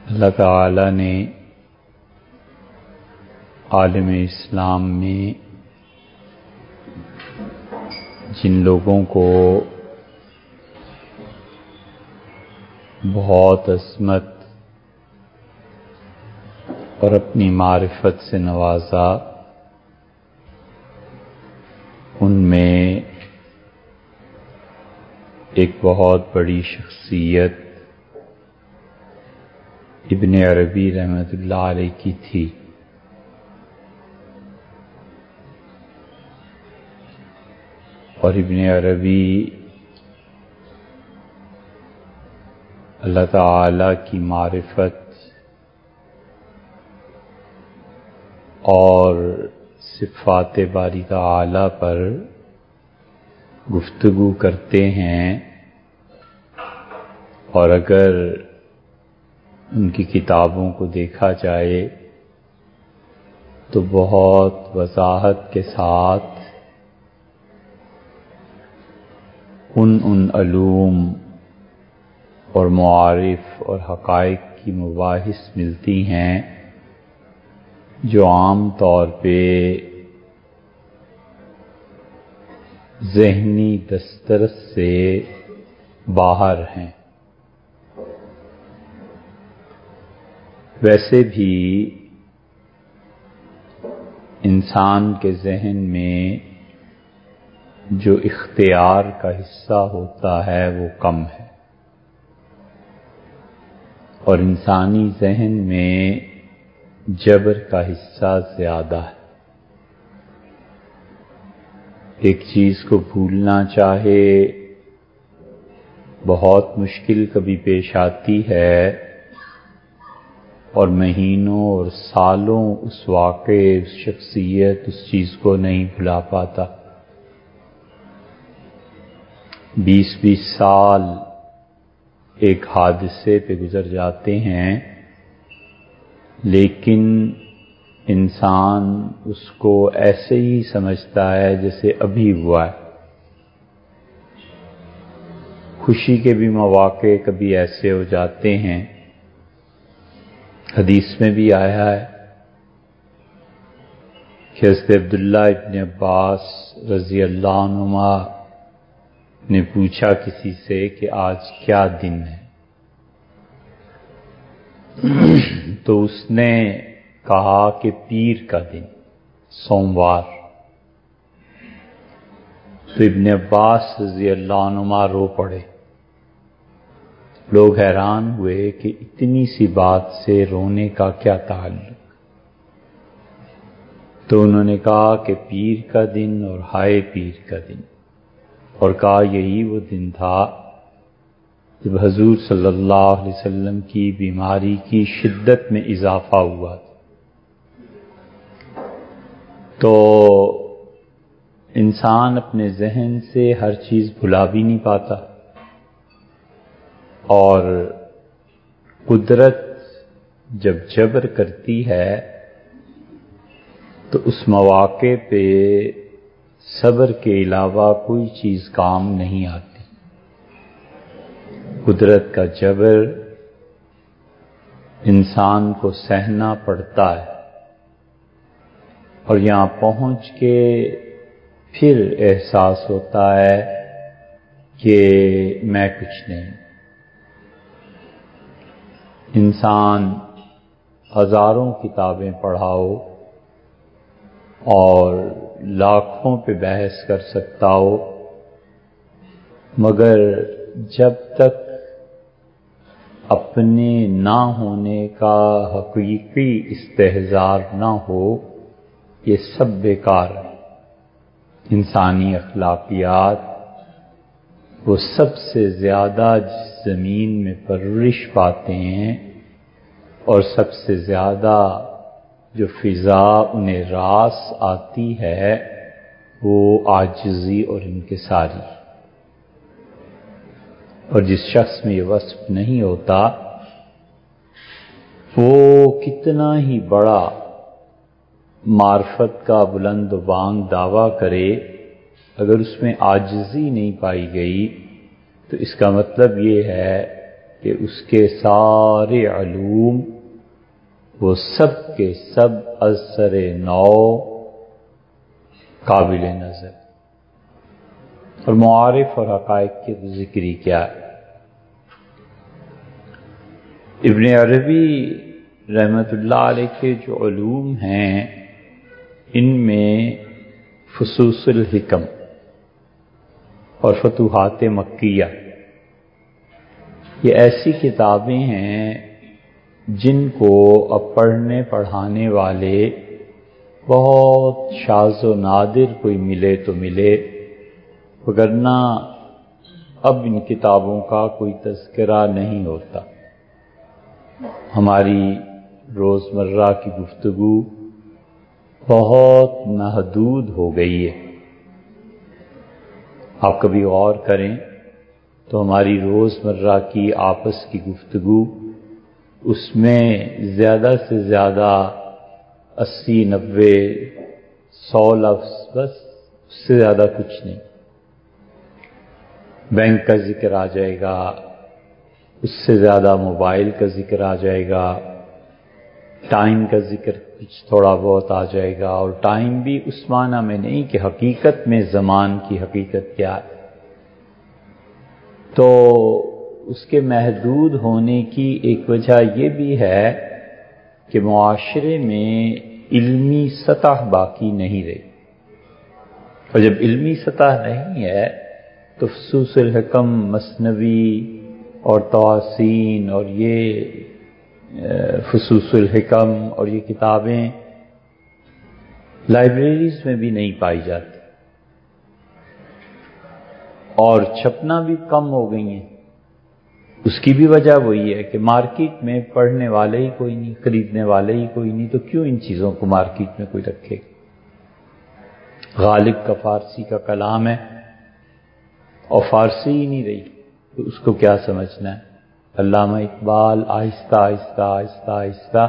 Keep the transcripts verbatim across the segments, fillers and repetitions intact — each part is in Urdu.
اللہ تعالی نے عالم اسلام میں جن لوگوں کو بہت عظمت اور اپنی معرفت سے نوازا، ان میں ایک بہت بڑی شخصیت ابن عربی رحمۃ اللہ علیہ کی تھی۔ اور ابن عربی اللہ تعالی کی معرفت اور صفات باری تعالی پر گفتگو کرتے ہیں، اور اگر ان کی کتابوں کو دیکھا جائے تو بہت وضاحت کے ساتھ ان ان علوم اور معارف اور حقائق کی مباحث ملتی ہیں جو عام طور پہ ذہنی دسترس سے باہر ہیں۔ ویسے بھی انسان کے ذہن میں جو اختیار کا حصہ ہوتا ہے وہ کم ہے، اور انسانی ذہن میں جبر کا حصہ زیادہ ہے۔ ایک چیز کو بھولنا چاہے بہت مشکل کبھی پیش آتی ہے، اور مہینوں اور سالوں اس واقعے، اس شخصیت، اس چیز کو نہیں بھلا پاتا۔ بیس بیس سال ایک حادثے پہ گزر جاتے ہیں، لیکن انسان اس کو ایسے ہی سمجھتا ہے جیسے ابھی ہوا ہے۔ خوشی کے بھی مواقع کبھی ایسے ہو جاتے ہیں، حدیث میں بھی آیا ہے کہ حضرت عبداللہ ابن عباس رضی اللہ عنہما نے پوچھا کسی سے کہ آج کیا دن ہے، تو اس نے کہا کہ پیر کا دن، سوموار۔ تو ابن عباس رضی اللہ عنہما رو پڑے۔ لوگ حیران ہوئے کہ اتنی سی بات سے رونے کا کیا تعلق؟ تو انہوں نے کہا کہ پیر کا دن اور ہائے پیر کا دن، اور کہا یہی وہ دن تھا جب حضور صلی اللہ علیہ وسلم کی بیماری کی شدت میں اضافہ ہوا تھا۔ تو انسان اپنے ذہن سے ہر چیز بھلا بھی نہیں پاتا، اور قدرت جب جبر کرتی ہے تو اس مواقع پہ صبر کے علاوہ کوئی چیز کام نہیں آتی۔ قدرت کا جبر انسان کو سہنا پڑتا ہے، اور یہاں پہنچ کے پھر احساس ہوتا ہے کہ میں کچھ نہیں۔ انسان ہزاروں کتابیں پڑھاؤ اور لاکھوں پہ بحث کر سکتا ہو، مگر جب تک اپنے نہ ہونے کا حقیقی استحضار نہ ہو، یہ سب بیکار ہے۔ انسانی اخلاقیات وہ سب سے زیادہ جس زمین میں پرورش پاتے ہیں، اور سب سے زیادہ جو فضا انہیں راس آتی ہے، وہ عاجزی اور انکساری۔ اور جس شخص میں یہ وصف نہیں ہوتا، وہ کتنا ہی بڑا معرفت کا بلند و بانگ دعویٰ کرے، اگر اس میں عاجزی نہیں پائی گئی تو اس کا مطلب یہ ہے کہ اس کے سارے علوم وہ سب کے سب از سر نو قابل نظر، اور معارف اور حقائق کے ذکری کیا ہے۔ ابن عربی رحمت اللہ علیہ کے جو علوم ہیں ان میں فصوص الحکم اور فتوحات مکیہ یہ ایسی کتابیں ہیں جن کو اب پڑھنے پڑھانے والے بہت شاذ و نادر کوئی ملے تو ملے، وگرنہ اب ان کتابوں کا کوئی تذکرہ نہیں ہوتا۔ ہماری روزمرہ کی گفتگو بہت محدود ہو گئی ہے۔ آپ کبھی غور کریں تو ہماری روزمرہ کی آپس کی گفتگو اس میں زیادہ سے زیادہ اسی نوے سو لفظ، بس اس سے زیادہ کچھ نہیں۔ بینک کا ذکر آ جائے گا، اس سے زیادہ موبائل کا ذکر آ جائے گا، ٹائم کا ذکر کچھ تھوڑا بہت آ جائے گا، اور ٹائم بھی اس معنی میں نہیں کہ حقیقت میں زمان کی حقیقت کیا ہے۔ تو اس کے محدود ہونے کی ایک وجہ یہ بھی ہے کہ معاشرے میں علمی سطح باقی نہیں رہی، اور جب علمی سطح نہیں ہے تو فصوص الحکم، مثنوی اور تواسین اور یہ فصوص الحکم اور یہ کتابیں لائبریریز میں بھی نہیں پائی جاتی، اور چھپنا بھی کم ہو گئی ہیں۔ اس کی بھی وجہ وہی ہے کہ مارکیٹ میں پڑھنے والے ہی کوئی نہیں، خریدنے والے ہی کوئی نہیں، تو کیوں ان چیزوں کو مارکیٹ میں کوئی رکھے؟ غالب کا فارسی کا کلام ہے اور فارسی ہی نہیں رہی، تو اس کو کیا سمجھنا ہے؟ علامہ اقبال آہستہ آہستہ آہستہ آہستہ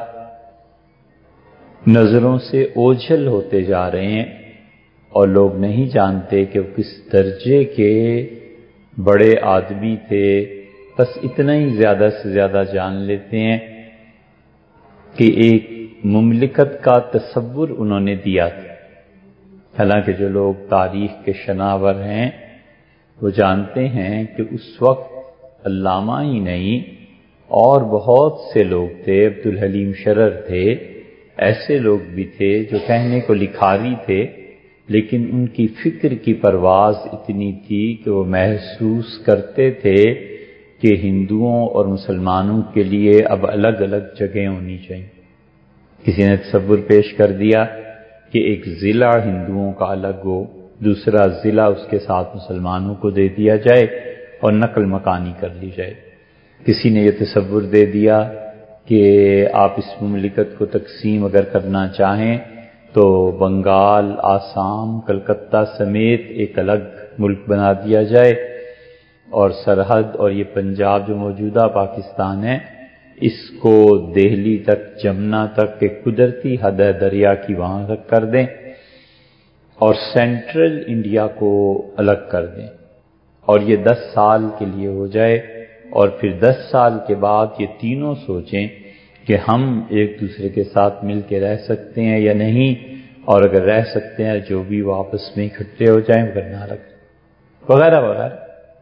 نظروں سے اوجھل ہوتے جا رہے ہیں، اور لوگ نہیں جانتے کہ وہ کس درجے کے بڑے آدمی تھے، بس اتنا ہی زیادہ سے زیادہ جان لیتے ہیں کہ ایک مملکت کا تصور انہوں نے دیا تھا۔ حالانکہ جو لوگ تاریخ کے شناور ہیں وہ جانتے ہیں کہ اس وقت علامہ ہی نہیں اور بہت سے لوگ تھے، عبدالحلیم شرر تھے، ایسے لوگ بھی تھے جو کہنے کو لکھاری تھے، لیکن ان کی فکر کی پرواز اتنی تھی کہ وہ محسوس کرتے تھے کہ ہندوؤں اور مسلمانوں کے لیے اب الگ الگ جگہیں ہونی چاہیے۔ کسی نے تصور پیش کر دیا کہ ایک ضلع ہندوؤں کا الگ ہو، دوسرا ضلع اس کے ساتھ مسلمانوں کو دے دیا جائے اور نقل مکانی کر لی جائے۔ کسی نے یہ تصور دے دیا کہ آپ اس مملکت کو تقسیم اگر کرنا چاہیں تو بنگال، آسام، کلکتہ سمیت ایک الگ ملک بنا دیا جائے، اور سرحد اور یہ پنجاب جو موجودہ پاکستان ہے اس کو دہلی تک، جمنا تک ایک قدرتی حد ہے دریا کی وہاں تک کر دیں، اور سینٹرل انڈیا کو الگ کر دیں، اور یہ دس سال کے لیے ہو جائے، اور پھر دس سال کے بعد یہ تینوں سوچیں کہ ہم ایک دوسرے کے ساتھ مل کے رہ سکتے ہیں یا نہیں، اور اگر رہ سکتے ہیں جو بھی وہ آپس میں اکٹھے ہو جائیں، اگر نہ رکھ وغیرہ وغیرہ۔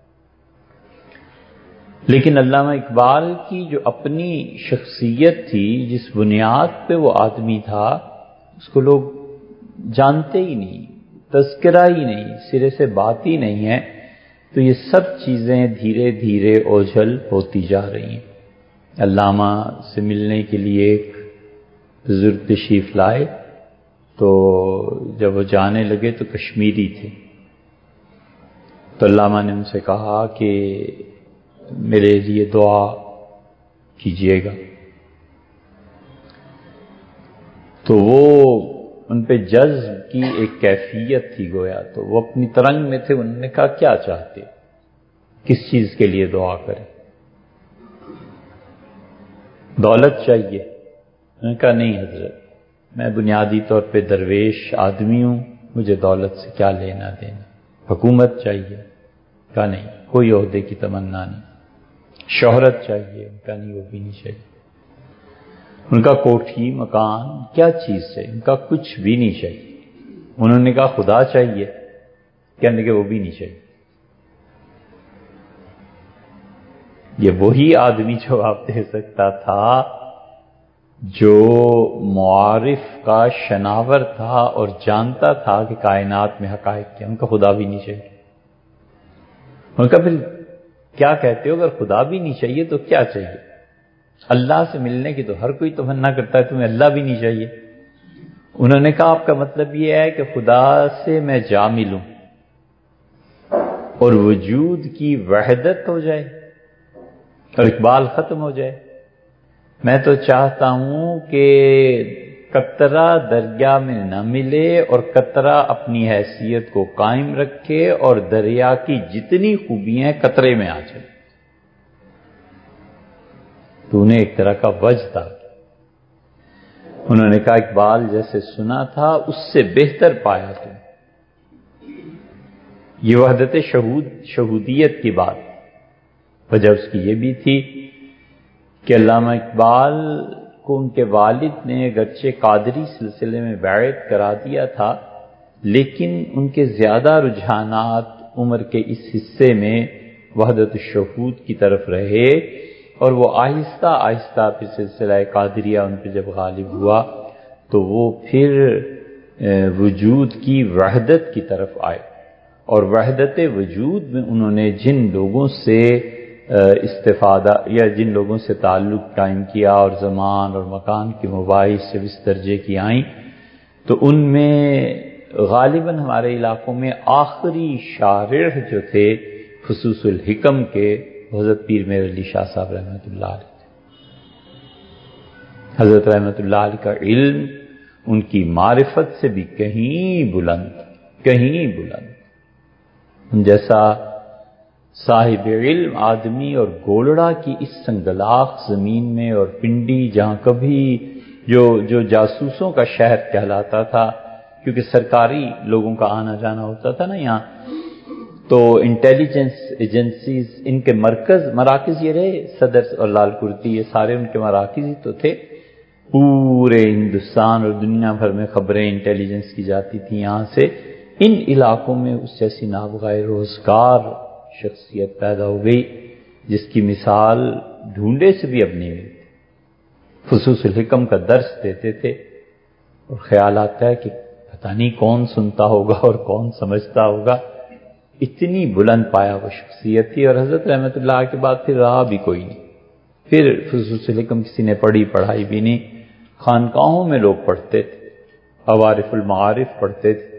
لیکن علامہ اقبال کی جو اپنی شخصیت تھی، جس بنیاد پہ وہ آدمی تھا، اس کو لوگ جانتے ہی نہیں، تذکرہ ہی نہیں، سرے سے بات ہی نہیں ہے، تو یہ سب چیزیں دھیرے دھیرے اوجھل ہوتی جا رہی ہیں۔ علامہ سے ملنے کے لیے ایک بزرگ تشریف لائے، تو جب وہ جانے لگے تو کشمیری تھے، تو علامہ نے ان سے کہا کہ میرے لیے دعا کیجیے گا، تو وہ ان پہ جذب کی ایک کیفیت تھی گویا، تو وہ اپنی ترنگ میں تھے، انہوں نے کہا کیا چاہتے، کس چیز کے لیے دعا کریں؟ دولت چاہیے؟ انہوں نے کہا نہیں حضرت، میں بنیادی طور پہ درویش آدمی ہوں، مجھے دولت سے کیا لینا دینا، حکومت چاہیے؟ کہا نہیں، کوئی عہدے کی تمنا نہیں، شہرت چاہیے، ان کا نہیں، وہ بھی نہیں چاہیے، ان کا کوٹھی مکان کیا چیز ہے، ان کا کچھ بھی نہیں چاہیے۔ انہوں نے کہا خدا چاہیے، کہنے کہ وہ بھی نہیں چاہیے۔ یہ وہی آدمی جواب دے سکتا تھا جو معارف کا شناور تھا اور جانتا تھا کہ کائنات میں حقائق کیا، ان کا خدا بھی نہیں چاہیے۔ ان کا پھر کیا کہتے ہو، اگر خدا بھی نہیں چاہیے تو کیا چاہیے؟ اللہ سے ملنے کی تو ہر کوئی تمنا کرتا ہے، تمہیں اللہ بھی نہیں چاہیے۔ انہوں نے کہا آپ کا مطلب یہ ہے کہ خدا سے میں جا ملوں اور وجود کی وحدت ہو جائے اور اقبال ختم ہو جائے۔ میں تو چاہتا ہوں کہ قطرہ دریا میں نہ ملے اور قطرہ اپنی حیثیت کو قائم رکھے اور دریا کی جتنی خوبیاں قطرے میں آ جائے۔ تو انہیں ایک طرح کا وجہ تھا۔ انہوں نے کہا اقبال جیسے سنا تھا اس سے بہتر پایا تم۔ یہ وحدت شہود شہودیت کی بات، وجہ اس کی یہ بھی تھی کہ علامہ اقبال کو ان کے والد نے اگرچہ قادری سلسلے میں بیعت کرا دیا تھا، لیکن ان کے زیادہ رجحانات عمر کے اس حصے میں وحدت الشہود کی طرف رہے، اور وہ آہستہ آہستہ پھر سلسلہ قادریہ ان پہ جب غالب ہوا تو وہ پھر وجود کی وحدت کی طرف آئے، اور وحدت وجود میں انہوں نے جن لوگوں سے استفادہ یا جن لوگوں سے تعلق قائم کیا اور زمان اور مکان کے مباحث جب اس درجے کی آئیں، تو ان میں غالباً ہمارے علاقوں میں آخری شارح جو تھے خصوص الحکم کے حضرت پیر میر علی شاہ صاحب رحمۃ اللہ علیہ۔ حضرت رحمۃ اللہ علیہ کا علم ان کی معرفت سے بھی کہیں بلند، کہیں بلند۔ جیسا صاحب علم آدمی اور گولڑا کی اس سنگلاخ زمین میں اور پنڈی جہاں کبھی جو جو جاسوسوں کا شہر کہلاتا تھا، کیونکہ سرکاری لوگوں کا آنا جانا ہوتا تھا نا یہاں، تو انٹیلیجنس ایجنسیز ان کے مرکز مراکز یہ رہے، صدر اور لال کرتی یہ سارے ان کے مراکز ہی تو تھے۔ پورے ہندوستان اور دنیا بھر میں خبریں انٹیلیجنس کی جاتی تھیں یہاں سے۔ ان علاقوں میں اس جیسی نابغہ روزگار شخصیت پیدا ہو گئی جس کی مثال ڈھونڈے سے بھی اب نہیں ملتی۔ خصوص الحکم کا درس دیتے تھے اور خیال آتا ہے کہ پتہ نہیں کون سنتا ہوگا اور کون سمجھتا ہوگا، اتنی بلند پایا وہ شخصیت تھی۔ اور حضرت رحمت اللہ کے بعد پھر رہا بھی کوئی نہیں، پھر خصوص الحکم کسی نے پڑھی پڑھائی بھی نہیں۔ خانقاہوں میں لوگ پڑھتے تھے، عوارف المعارف پڑھتے تھے۔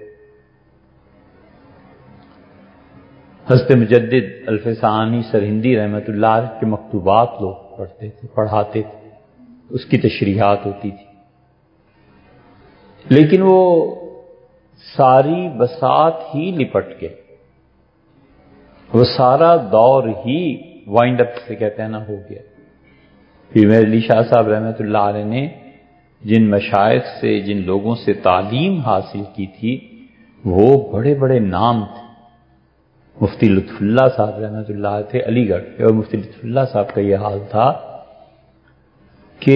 حضرت مجدد الفسانی سرہندی رحمت اللہ علیہ کے مکتوبات لوگ پڑھتے تھے، پڑھاتے تھے، اس کی تشریحات ہوتی تھی، لیکن وہ ساری بساط ہی لپٹ کے، وہ سارا دور ہی وائنڈ اپ سے کہتے ہیں نا ہو گیا۔ پھر میر علی شاہ صاحب رحمت اللہ علیہ نے جن مشائخ سے جن لوگوں سے تعلیم حاصل کی تھی وہ بڑے بڑے نام تھے۔ مفتی لطف اللہ صاحب رحمت اللہ تھے علی گڑھ کے، اور مفتی لطف اللہ صاحب کا یہ حال تھا کہ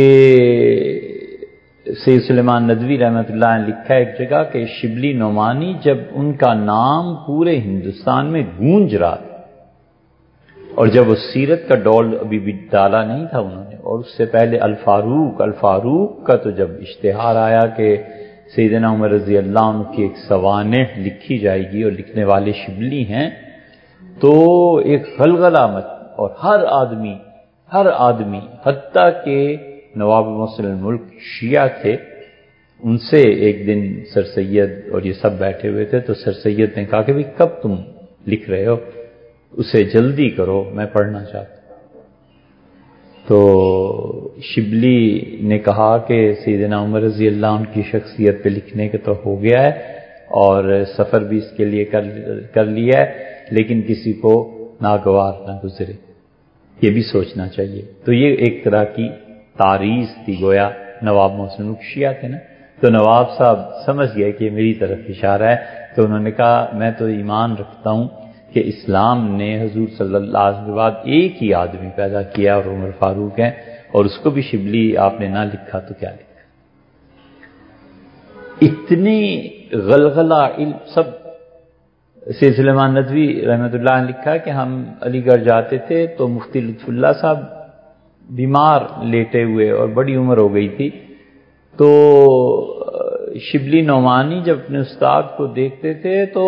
سید سلیمان ندوی رحمت اللہ نے لکھا ہے ایک جگہ کہ شبلی نعمانی جب ان کا نام پورے ہندوستان میں گونج رہا تھا، اور جب وہ سیرت کا ڈول ابھی بھی ڈالا نہیں تھا انہوں نے، اور اس سے پہلے الفاروق الفاروق کا تو جب اشتہار آیا کہ سیدنا عمر رضی اللہ عنہ کی ایک سوانح لکھی جائے گی اور لکھنے والے شبلی ہیں، تو ایک غلغلہ مچ، اور ہر آدمی ہر آدمی حتیٰ کہ نواب محسن الملک شیعہ تھے، ان سے ایک دن سر سید اور یہ سب بیٹھے ہوئے تھے، تو سر سید نے کہا کہ بھی کب تم لکھ رہے ہو، اسے جلدی کرو میں پڑھنا چاہتا ہوں۔ تو شبلی نے کہا کہ سیدنا عمر رضی اللہ عنہ کی شخصیت پہ لکھنے کے تو ہو گیا ہے اور سفر بھی اس کے لیے کر لیا ہے، لیکن کسی کو ناگوار نہ گزرے، یہ بھی سوچنا چاہیے۔ تو یہ ایک طرح کی تعریض تھی، گویا نواب محسن شیعہ تھے نا، تو نواب صاحب سمجھ گئے کہ میری طرف اشارہ ہے، تو انہوں نے کہا میں تو ایمان رکھتا ہوں کہ اسلام نے حضور صلی اللہ علیہ وسلم کے بعد ایک ہی آدمی پیدا کیا اور عمر فاروق ہیں، اور اس کو بھی شبلی آپ نے نہ لکھا تو کیا لکھا؟ اتنی غلغلہ علم سب۔ سید سلیمان ندوی رحمۃ اللہ نے لکھا کہ ہم علی گڑھ جاتے تھے تو مفتی لطف اللہ صاحب بیمار لیٹے ہوئے اور بڑی عمر ہو گئی تھی، تو شبلی نعمانی جب اپنے استاد کو دیکھتے تھے تو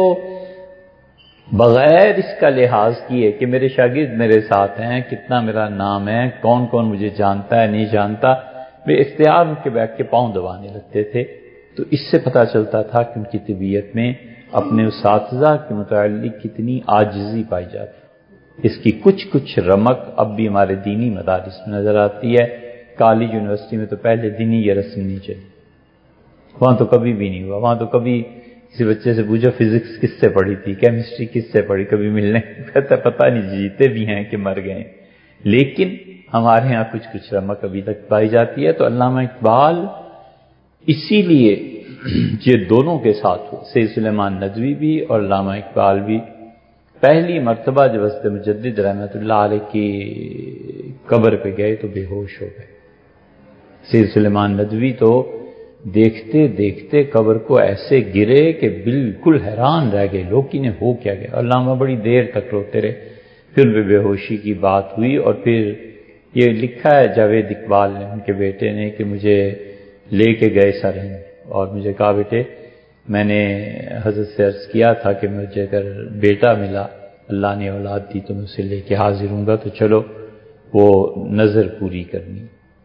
بغیر اس کا لحاظ کیے کہ میرے شاگرد میرے ساتھ ہیں، کتنا میرا نام ہے، کون کون مجھے جانتا ہے نہیں جانتا، بے اختیار ان کے بیٹھ کے پاؤں دبانے لگتے تھے۔ تو اس سے پتہ چلتا تھا کہ ان کی طبیعت میں اپنے اساتذہ کے متعلق کتنی عاجزی پائی جاتی۔ اس کی کچھ کچھ رمق اب بھی ہمارے دینی مدارس میں نظر آتی ہے۔ کالج یونیورسٹی میں تو پہلے دن ہی یہ رسم نہیں چلی، وہاں تو کبھی بھی نہیں ہوا۔ وہاں تو کبھی کسی بچے سے پوچھو فزکس کس سے پڑھی تھی، کیمسٹری کس سے پڑھی، کبھی ملنے کہتا پتہ نہیں جیتے بھی ہیں کہ مر گئے۔ لیکن ہمارے ہاں کچھ کچھ رمق ابھی تک پائی جاتی ہے۔ تو علامہ اقبال اسی لیے یہ دونوں کے ساتھ ہو، سید سلیمان ندوی بھی اور علامہ اقبال بھی، پہلی مرتبہ جب حضرت مجدد رحمۃ اللہ علیہ کی قبر پہ گئے تو بے ہوش ہو گئے۔ سید سلیمان ندوی تو دیکھتے دیکھتے قبر کو ایسے گرے کہ بالکل حیران رہ گئے، لوگ انہیں ہو کیا گیا۔ علامہ بڑی دیر تک روتے رہے، پھر بے بے ہوشی کی بات ہوئی، اور پھر یہ لکھا ہے جاوید اقبال نے، ان کے بیٹے نے، کہ مجھے لے کے گئے سرہند اور مجھے کہا بیٹے میں نے حضرت سے عرض کیا تھا کہ مجھے اگر بیٹا ملا، اللہ نے اولاد دی تو میں اسے لے کے حاضر ہوں گا، تو چلو وہ نظر پوری کرنی۔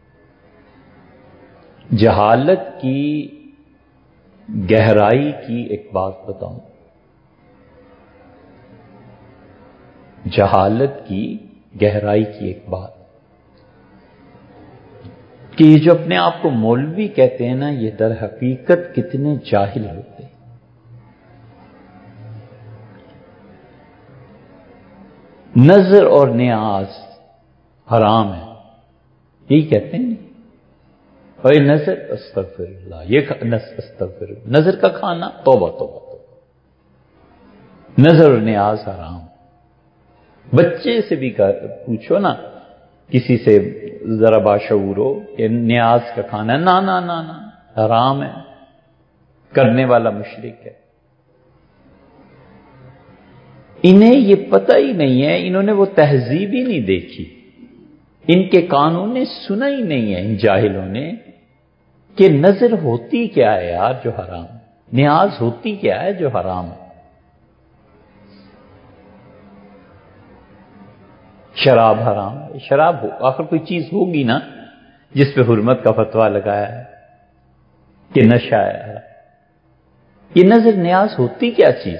جہالت کی گہرائی کی ایک بات بتاؤں، جہالت کی گہرائی کی ایک بات کہ یہ جو اپنے آپ کو مولوی کہتے ہیں نا، یہ در حقیقت کتنے جاہل ہوتے ہیں۔ نظر اور نیاز حرام ہے، یہی کہتے ہیں نا، اور یہ نظر استغفر اللہ، یہ استغفر اللہ، نظر کا کھانا توبہ توبہ توبہ، نظر اور نیاز حرام۔ بچے سے بھی پوچھو نا، کسی سے ذرا باشعور ہو کہ نیاز کا کھانا ہے، نا نا نا نا حرام ہے، کرنے والا مشرک ہے۔ انہیں یہ پتہ ہی نہیں ہے، انہوں نے وہ تہذیب ہی نہیں دیکھی، ان کے قانون نے سنا ہی نہیں ہے ان جاہلوں نے کہ نظر ہوتی کیا ہے یار جو حرام، نیاز ہوتی کیا ہے جو حرام ہے۔ شراب حرام، شراب ہو آخر کوئی چیز ہوگی نا جس پہ حرمت کا فتویٰ لگایا ہے کہ نشہ ہے۔ یہ نظر نیاز ہوتی کیا چیز؟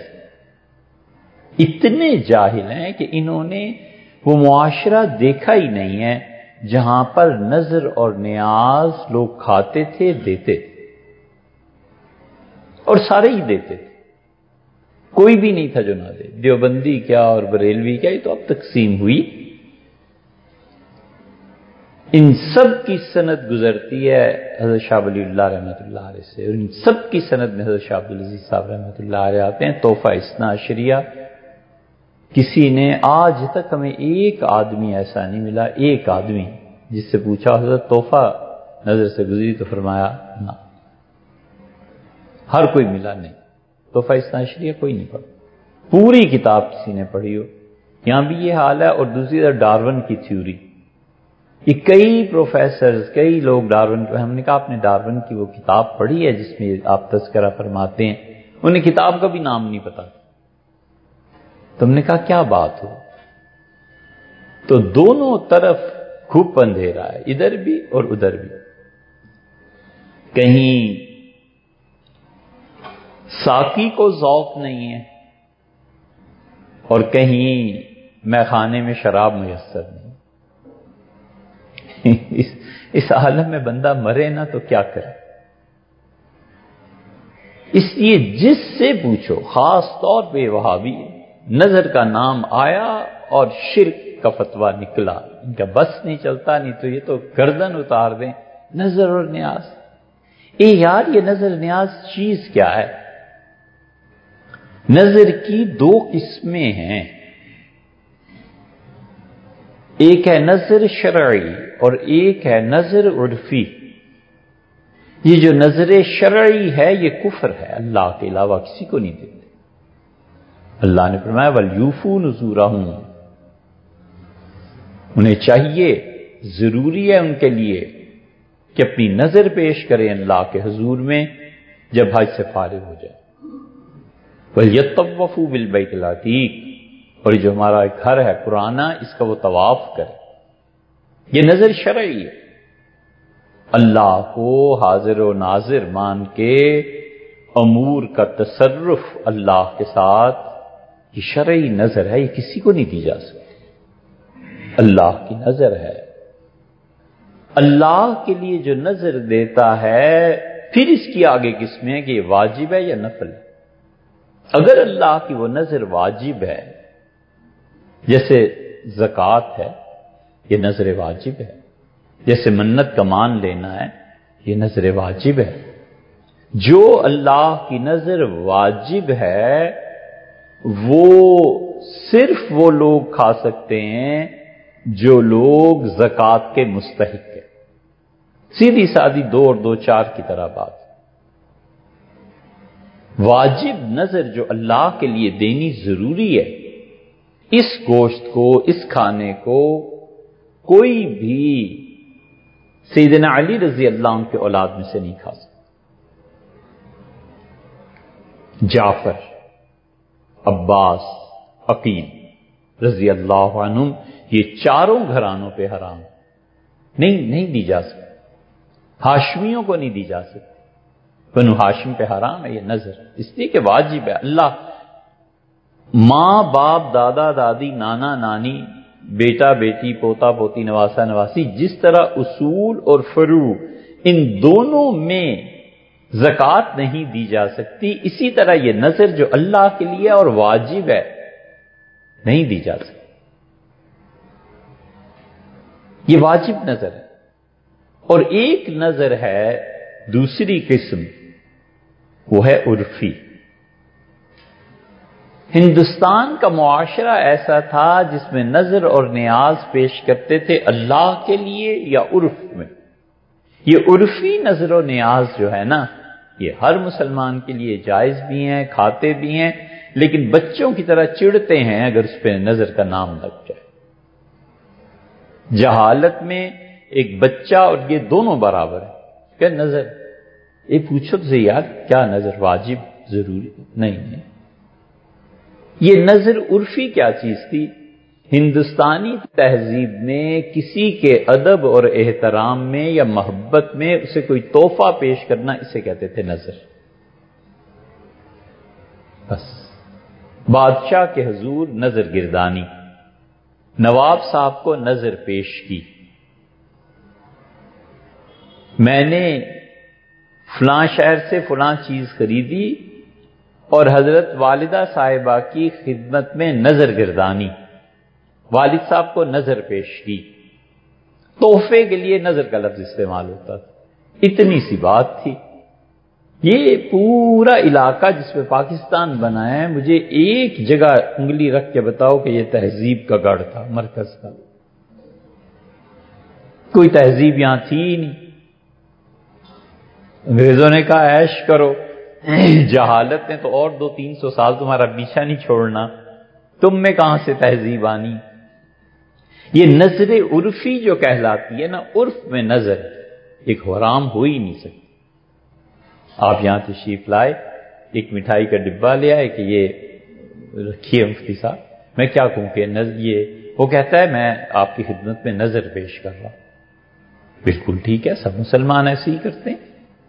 اتنے جاہل ہیں کہ انہوں نے وہ معاشرہ دیکھا ہی نہیں ہے جہاں پر نظر اور نیاز لوگ کھاتے تھے، دیتے تھے، اور سارے ہی دیتے تھے، کوئی بھی نہیں تھا جو نہ دے۔ دیوبندی کیا اور بریلوی کیا، یہ تو اب تقسیم ہوئی۔ ان سب کی سند گزرتی ہے حضرت شاہ ولی اللہ رحمۃ اللہ علیہ سے، اور ان سب کی سند میں حضرت شاہ عبدالعزیز صاحب رحمۃ اللہ علیہ آتے ہیں۔ تحفہ اثنا عشریہ، کسی نے آج تک ہمیں ایک آدمی ایسا نہیں ملا، ایک آدمی جس سے پوچھا حضرت تحفہ نظر سے گزری تو فرمایا نہ، ہر کوئی ملا نہیں۔ تحفہ اثنا عشریہ کوئی نہیں پڑھا، پوری کتاب کسی نے پڑھی ہو۔ یہاں بھی یہ حال ہے۔ اور دوسری طرف ڈارون کی تھیوری، یہ کئی پروفیسرز، کئی لوگ ڈارون، ہم نے کہا آپ نے ڈارون کی وہ کتاب پڑھی ہے جس میں آپ تذکرہ فرماتے ہیں؟ انہیں کتاب کا بھی نام نہیں پتا۔ تم نے کہا کیا بات ہو؟ تو دونوں طرف خوب اندھیرا ہے، ادھر بھی اور ادھر بھی۔ کہیں ساقی کو ذوق نہیں ہے اور کہیں میخانے میں شراب میسر نہیں۔ اس اس عالم میں بندہ مرے نا تو کیا کرے؟ اس لیے جس سے پوچھو، خاص طور پہ وہابی، نظر کا نام آیا اور شرک کا فتویٰ نکلا، ان کا بس نہیں چلتا، نہیں تو یہ تو گردن اتار دیں۔ نظر اور نیاز، اے یار یہ نظر نیاز چیز کیا ہے؟ نظر کی دو قسمیں ہیں، ایک ہے نظر شرعی اور ایک ہے نظر عرفی۔ یہ جو نظر شرعی ہے یہ کفر ہے، اللہ کے علاوہ کسی کو نہیں دیتے۔ اللہ نے فرمایا وَلْيُوفُوا نُذُورَهُمْ، انہیں چاہیے، ضروری ہے ان کے لیے کہ اپنی نظر پیش کریں اللہ کے حضور میں جب حج سے فارغ ہو جائے۔ وَلْيَطَّوَّفُوا بِالْبَيْتِ الْعَتِيقِ، اور جو ہمارا ایک گھر ہے پرانا اس کا وہ طواف کرے۔ یہ نظر شرعی ہے، اللہ کو حاضر و ناظر مان کے امور کا تصرف اللہ کے ساتھ، یہ شرعی نظر ہے، یہ کسی کو نہیں دی جا سکتی، اللہ کی نظر ہے۔ اللہ کے لیے جو نظر دیتا ہے پھر اس کی آگے قسم ہے کہ یہ واجب ہے یا نفل ہے۔ اگر اللہ کی وہ نظر واجب ہے، جیسے زکوٰۃ ہے، یہ نظر واجب ہے، جیسے منت کا مان لینا ہے، یہ نظر واجب ہے۔ جو اللہ کی نظر واجب ہے وہ صرف وہ لوگ کھا سکتے ہیں جو لوگ زکوٰۃ کے مستحق ہیں۔ سیدھی سادی دو اور دو چار کی طرح بات۔ واجب نظر جو اللہ کے لیے دینی ضروری ہے، اس گوشت کو، اس کھانے کو کوئی بھی سیدنا علی رضی اللہ عنہ کے اولاد میں سے نہیں کھا سکتا۔ جعفر، عباس، عقیل رضی اللہ عنہم، یہ چاروں گھرانوں پہ حرام نہیں نہیں دی جا سکتی، ہاشمیوں کو نہیں دی جا سکتی۔ بنو ہاشم پہ حرام ہے یہ نظر، اس لیے کہ واجب ہے۔ اللہ ماں باپ، دادا دادی، نانا نانی، بیٹا بیٹی، پوتا پوتی، نواسا نواسی، جس طرح اصول اور فروع ان دونوں میں زکوٰۃ نہیں دی جا سکتی، اسی طرح یہ نظر جو اللہ کے لیے اور واجب ہے نہیں دی جا سکتی۔ یہ واجب نظر ہے۔ اور ایک نظر ہے دوسری قسم، وہ ہے عرفی۔ ہندوستان کا معاشرہ ایسا تھا جس میں نظر اور نیاز پیش کرتے تھے اللہ کے لیے یا عرف میں۔ یہ عرفی نظر و نیاز جو ہے نا، یہ ہر مسلمان کے لیے جائز بھی ہیں، کھاتے بھی ہیں، لیکن بچوں کی طرح چڑھتے ہیں اگر اس پہ نظر کا نام لگ جائے۔ جہالت میں ایک بچہ اور یہ دونوں برابر ہے کہ نظر، یہ پوچھو تو یار کیا نظر واجب ضروری نہیں ہے؟ یہ نظر عرفی کیا چیز تھی؟ ہندوستانی تہذیب میں کسی کے ادب اور احترام میں یا محبت میں اسے کوئی تحفہ پیش کرنا، اسے کہتے تھے نظر۔ بس بادشاہ کے حضور نظر گردانی، نواب صاحب کو نظر پیش کی، میں نے فلاں شہر سے فلاں چیز خریدی اور حضرت والدہ صاحبہ کی خدمت میں نظر گردانی، والد صاحب کو نظر پیش کی۔ تحفے کے لیے نظر کا لفظ استعمال ہوتا تھا، اتنی سی بات تھی۔ یہ پورا علاقہ جس پہ پاکستان بنا ہے، مجھے ایک جگہ انگلی رکھ کے بتاؤ کہ یہ تہذیب کا گڑھ تھا، مرکز تھا۔ کوئی تہذیب یہاں تھی ہی نہیں۔ انگریزوں نے کہا عیش کرو، جہالت نے تو اور دو تین سو سال تمہارا پیچھا نہیں چھوڑنا، تم میں کہاں سے تہذیب آنی؟ یہ نظر عرفی جو کہلاتی ہے نا، عرف میں نظر ایک حرام ہو ہی نہیں سکتی۔ آپ یہاں تشریف لائے، ایک مٹھائی کا ڈبہ لے آئے کہ یہ رکھیے مفتی صاحب، میں کیا کہوں کہ یہ وہ کہتا ہے میں آپ کی خدمت میں نظر پیش کر رہا ہوں۔ بالکل ٹھیک ہے، سب مسلمان ایسے ہی کرتے ہیں۔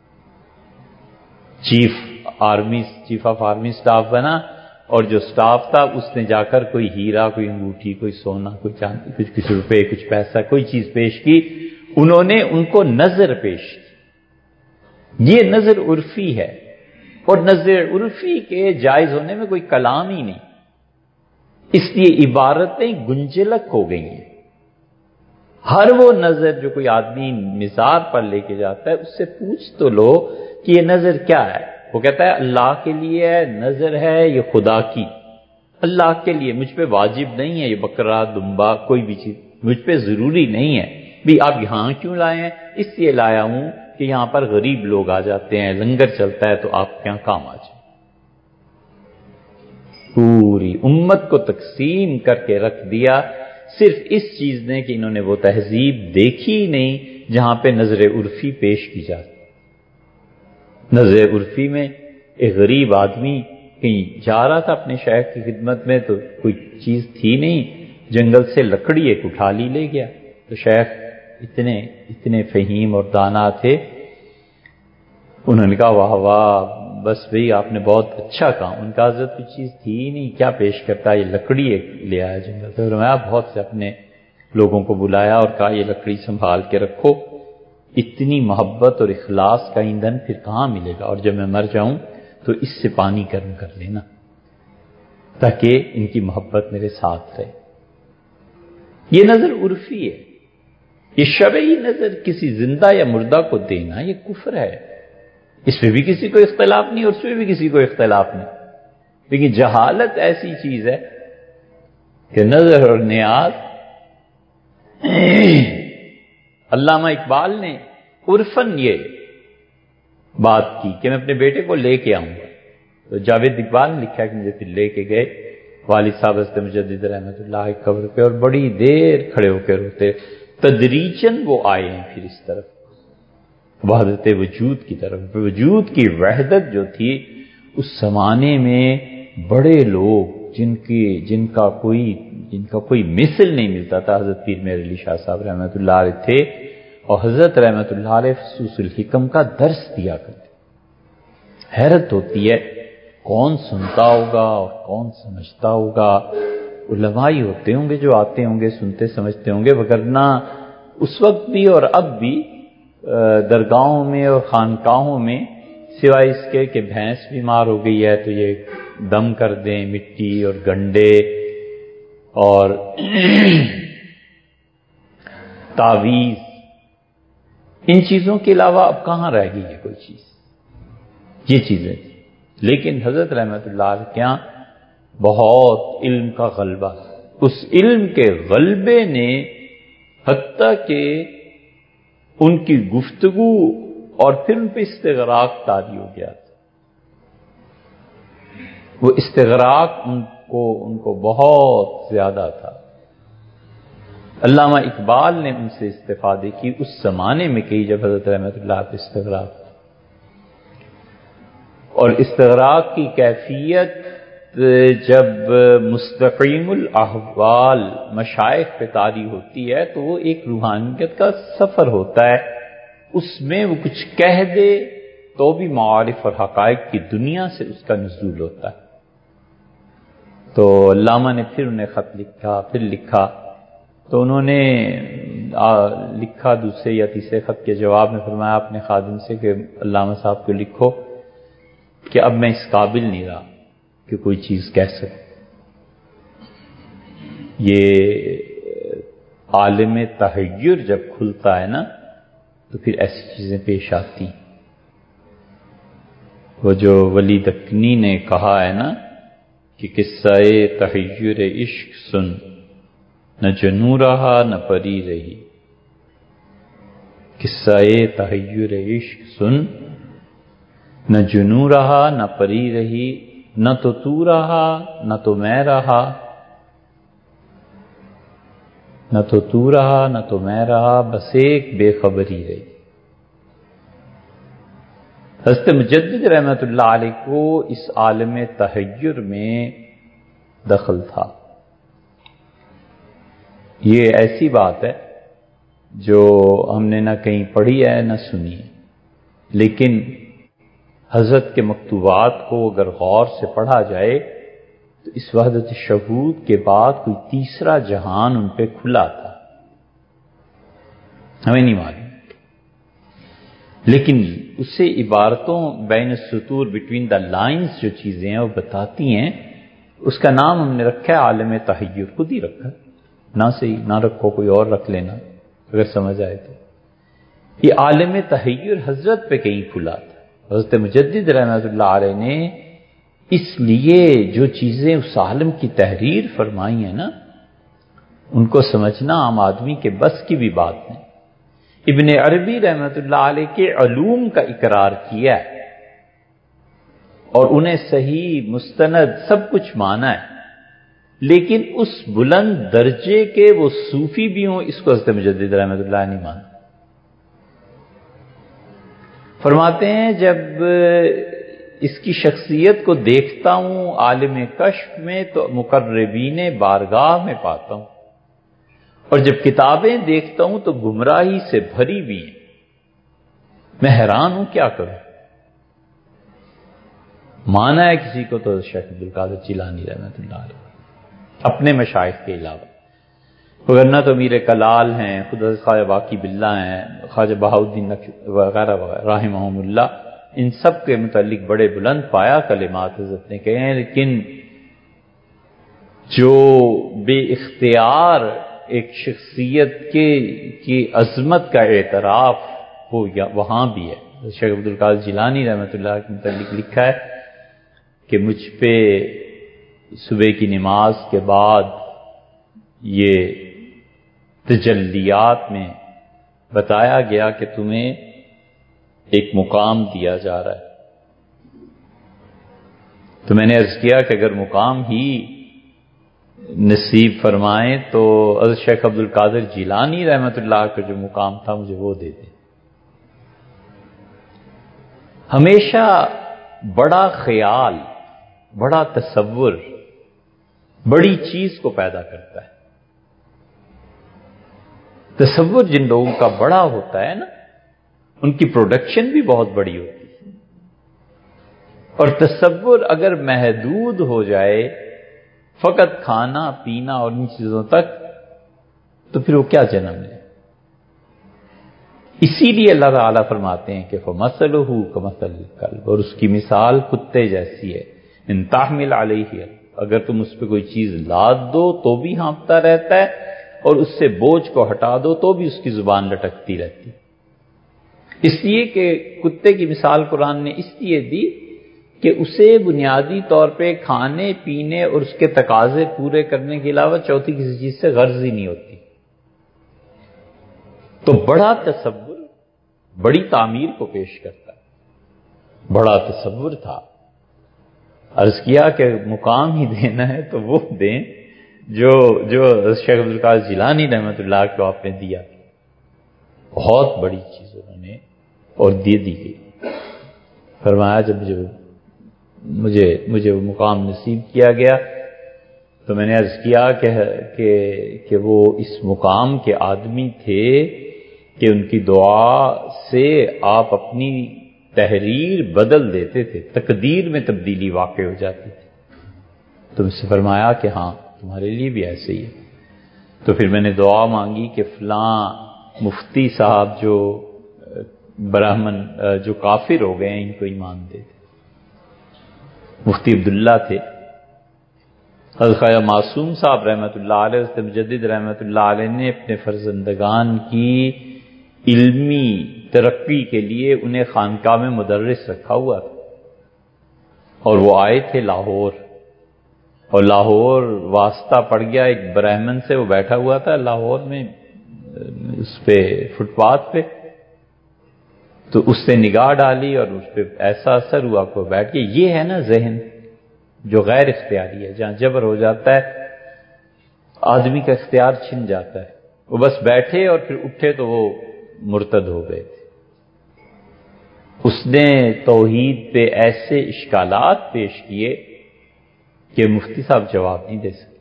Chief army chief of army staff بنا اور جو سٹاف تھا اس نے جا کر کوئی ہیرا، کوئی انگوٹھی، کوئی سونا، کوئی چاندی، کچھ کچھ روپے، کچھ پیسہ، کوئی چیز پیش کی، انہوں نے ان کو نظر پیش کی۔ یہ نظر عرفی ہے، اور نظر عرفی کے جائز ہونے میں کوئی کلام ہی نہیں، اس لیے عبارتیں گنجلک ہو گئی ہیں۔ ہر وہ نظر جو کوئی آدمی مزار پر لے کے جاتا ہے اس سے پوچھ تو لو کہ یہ نظر کیا ہے، وہ کہتا ہے اللہ کے لیے ہے، نظر ہے یہ خدا کی، اللہ کے لیے، مجھ پہ واجب نہیں ہے یہ بکرا دمبا کوئی بھی چیز، مجھ پہ ضروری نہیں ہے بھی آپ یہاں کیوں لائے ہیں؟ اس لیے لایا ہوں کہ یہاں پر غریب لوگ آ جاتے ہیں، لنگر چلتا ہے تو آپ کے یہاں کام آ جائے۔ پوری امت کو تقسیم کر کے رکھ دیا صرف اس چیز نے کہ انہوں نے وہ تہذیب دیکھی نہیں جہاں پہ نظر عرفی پیش کی جاتی۔ نظر عرفی میں ایک غریب آدمی کہیں جا رہا تھا اپنے شیخ کی خدمت میں، تو کوئی چیز تھی نہیں، جنگل سے لکڑی ایک اٹھا لی لے گیا، تو شیخ اتنے اتنے فہیم اور دانا تھے، انہوں نے کہا واہ واہ بس بھئی آپ نے بہت اچھا کہا۔ ان کا حضرت کوئی چیز تھی ہی نہیں، کیا پیش کرتا، یہ لکڑی ایک لے آیا جنگل سے۔ فرمایا بہت سے اپنے لوگوں کو بلایا اور کہا یہ لکڑی سنبھال کے رکھو، اتنی محبت اور اخلاص کا ایندھن پھر کہاں ملے گا، اور جب میں مر جاؤں تو اس سے پانی گرم کر لینا تاکہ ان کی محبت میرے ساتھ رہے۔ یہ نظر عرفی ہے، یہ شرعی نظر کسی زندہ یا مردہ کو دینا یہ کفر ہے، اس پہ بھی کسی کو اختلاف نہیں اور اس پہ بھی کسی کو اختلاف نہیں، لیکن جہالت ایسی چیز ہے کہ نظر اور نیاز۔ علامہ اقبال نے عرفن یہ بات کی کہ میں اپنے بیٹے کو لے کے آؤں گا، تو جاوید اقبال نے لکھا کہ مجھے پھر لے کے گئے والد صاحب حضرت مجدد رحمۃ اللہ کی قبر پہ، اور بڑی دیر کھڑے ہو کے روتے، تدریجاً وہ آئے ہیں پھر اس طرف وحدت وجود کی طرف۔ وجود کی وحدت جو تھی اس زمانے میں بڑے لوگ جن کی جن کا کوئی جن کا کوئی مثل نہیں ملتا تھا، حضرت پیر مہر علی شاہ صاحب رحمۃ اللہ علیہ تھے، اور حضرت رحمۃ اللہ علیہ فصوص الحکم کا درس دیا کرتے۔ حیرت ہوتی ہے کون سنتا ہوگا اور کون سمجھتا ہوگا، علماء ہی ہوتے ہوں گے جو آتے ہوں گے سنتے سمجھتے ہوں گے، وگرنہ اس وقت بھی اور اب بھی درگاہوں میں اور خانقاہوں میں سوائے اس کے کہ بھینس بیمار ہو گئی ہے تو یہ دم کر دیں مٹی اور گنڈے اور تعویذ، ان چیزوں کے علاوہ اب کہاں رہ گئی ہے کوئی چیز، یہ چیزیں۔ لیکن حضرت رحمت اللہ علیہ کے یہاں بہت علم کا غلبہ، اس علم کے غلبے نے حتیٰ کہ ان کی گفتگو اور پھر ان پہ استغراق طاری ہو گیا تھا، وہ استغراق ان کو ان کو بہت زیادہ تھا۔ علامہ اقبال نے ان سے استفادے کی اس زمانے میں کہی جب حضرت رحمت اللہ پہ استغراق، اور استغراق کی کیفیت جب مستقیم الاحوال مشائخ پہ طاری ہوتی ہے تو وہ ایک روحانیت کا سفر ہوتا ہے، اس میں وہ کچھ کہہ دے تو بھی معارف اور حقائق کی دنیا سے اس کا نزول ہوتا ہے۔ تو علامہ نے پھر انہیں خط لکھا پھر لکھا تو انہوں نے لکھا دوسرے یا تیسرے خط کے جواب میں فرمایا اپنے خادم سے کہ علامہ صاحب کو لکھو کہ اب میں اس قابل نہیں رہا کہ کوئی چیز کہہ سکوں، یہ عالم تحیر جب کھلتا ہے نا تو پھر ایسی چیزیں پیش آتی۔ وہ جو ولی دکنی نے کہا ہے نا کہ قصہ تحیر عشق سن، نہ جنو رہا نہ پری رہی، قصہ تحیر عشق سن، نہ جنو رہا نہ پری رہی، نہ تو تو رہا نہ تو میں رہا، نہ تو تو رہا نہ تو میں رہا، بس ایک بے خبری رہی۔ حضرت مجدد رحمت اللہ علیہ کو اس عالم تحیر میں دخل تھا۔ یہ ایسی بات ہے جو ہم نے نہ کہیں پڑھی ہے نہ سنی ہے، لیکن حضرت کے مکتوبات کو اگر غور سے پڑھا جائے تو اس وحدت شہود کے بعد کوئی تیسرا جہان ان پہ کھلا تھا، ہمیں نہیں معلوم، لیکن اس سے عبارتوں بین السطور بٹوین دا لائنز جو چیزیں ہیں وہ بتاتی ہیں۔ اس کا نام ہم نے رکھا ہے عالم تحیر، خود ہی رکھا، نہ صحیح نہ رکھو کوئی اور رکھ لینا اگر سمجھ آئے تو۔ یہ عالم تحیر حضرت پہ کہیں کھلا تھا، حضرت مجدد رحمۃ اللہ علیہ نے اس لیے جو چیزیں اس عالم کی تحریر فرمائی ہیں نا، ان کو سمجھنا عام آدمی کے بس کی بھی بات نہیں۔ ابن عربی رحمۃ اللہ علیہ کے علوم کا اقرار کیا ہے اور انہیں صحیح مستند سب کچھ مانا ہے، لیکن اس بلند درجے کے وہ صوفی بھی ہوں، اس کو حضرت مجدد رحمۃ اللہ نہیں مانتے۔ فرماتے ہیں جب اس کی شخصیت کو دیکھتا ہوں عالم کشف میں تو مقربین بارگاہ میں پاتا ہوں، اور جب کتابیں دیکھتا ہوں تو گمراہی سے بھری ہوئی ہیں۔ میں حیران ہوں کیا کروں۔ مانا ہے کسی کو تو شیخ عبدالقادر جیلانی رحمۃ اللہ علیہ اپنے مشائخ کے علاوہ، وگرنہ تو امیر کلال ہیں، خود حضرت خواجہ باقی باللہ ہیں، خواجہ بہاؤالدین وغیرہ وغیرہ رحمہم اللہ، ان سب کے متعلق بڑے بلند پایا کلمات حضرت نے کہے ہیں، لیکن جو بے اختیار ایک شخصیت کے کی عظمت کا اعتراف ہو وہاں بھی ہے۔ شیخ عبدالقادر جیلانی رحمۃ اللہ کے متعلق لکھا ہے کہ مجھ پہ صبح کی نماز کے بعد یہ تجلیات میں بتایا گیا کہ تمہیں ایک مقام دیا جا رہا ہے، تو میں نے عرض کیا کہ اگر مقام ہی نصیب فرمائیں تو حضرت شیخ عبدالقادر جیلانی رحمۃ اللہ کا جو مقام تھا مجھے وہ دے دیں۔ ہمیشہ بڑا خیال، بڑا تصور بڑی چیز کو پیدا کرتا ہے۔ تصور جن لوگوں کا بڑا ہوتا ہے نا، ان کی پروڈکشن بھی بہت بڑی ہوتی ہے، اور تصور اگر محدود ہو جائے فقط کھانا پینا اور ان چیزوں تک، تو پھر وہ کیا جنم ہے۔ اسی لیے اللہ تعالیٰ فرماتے ہیں کہ فَمَثَلُهُ كَمَثَلِ الْكَلْبِ، اور اس کی مثال کتے جیسی ہے، ان تحمل علیہ، اگر تم اس پہ کوئی چیز لاد دو تو بھی ہانپتا رہتا ہے، اور اس سے بوجھ کو ہٹا دو تو بھی اس کی زبان لٹکتی رہتی۔ اس لیے کہ کتے کی مثال قرآن نے اس لیے دی کہ اسے بنیادی طور پہ کھانے پینے اور اس کے تقاضے پورے کرنے کے علاوہ چوتھی کسی چیز سے غرض ہی نہیں ہوتی۔ تو بڑا تصور بڑی تعمیر کو پیش کرتا ہے۔ بڑا تصور تھا، عرض کیا کہ مقام ہی دینا ہے تو وہ دیں جو جو شیخ عبدالقادر جیلانی رحمۃ اللہ کو آپ نے دیا، بہت بڑی چیز انہوں نے اور دے دی گئی۔ فرمایا جب جو مجھے مجھے وہ مقام نصیب کیا گیا تو میں نے عرض کیا کہ کہ کہ وہ اس مقام کے آدمی تھے کہ ان کی دعا سے آپ اپنی تحریر بدل دیتے تھے، تقدیر میں تبدیلی واقع ہو جاتی تھی۔ تو مجھ سے فرمایا کہ ہاں تمہارے لیے بھی ایسے ہی ہے۔ تو پھر میں نے دعا مانگی کہ فلاں مفتی صاحب جو برہمن جو کافر ہو گئے ہیں ان کو ایمان دے دے۔ مفتی عبداللہ تھے، حضرت خواجہ معصوم صاحب رحمۃ اللہ علیہ، حضرت مجدد رحمۃ اللہ علیہ نے اپنے فرزندگان کی علمی ترقی کے لیے انہیں خانقاہ میں مدرس رکھا ہوا تھا، اور وہ آئے تھے لاہور، اور لاہور واسطہ پڑ گیا ایک برہمن سے، وہ بیٹھا ہوا تھا لاہور میں اس پہ فٹ پاتھ پہ، تو اس سے نگاہ ڈالی اور اس پہ ایسا اثر ہوا کہ بیٹھ کے، یہ ہے نا ذہن جو غیر اختیاری ہے، جہاں جبر ہو جاتا ہے آدمی کا اختیار چھن جاتا ہے۔ وہ بس بیٹھے اور پھر اٹھے تو وہ مرتد ہو گئے تھے۔ اس نے توحید پہ ایسے اشکالات پیش کیے کہ مفتی صاحب جواب نہیں دے سکے۔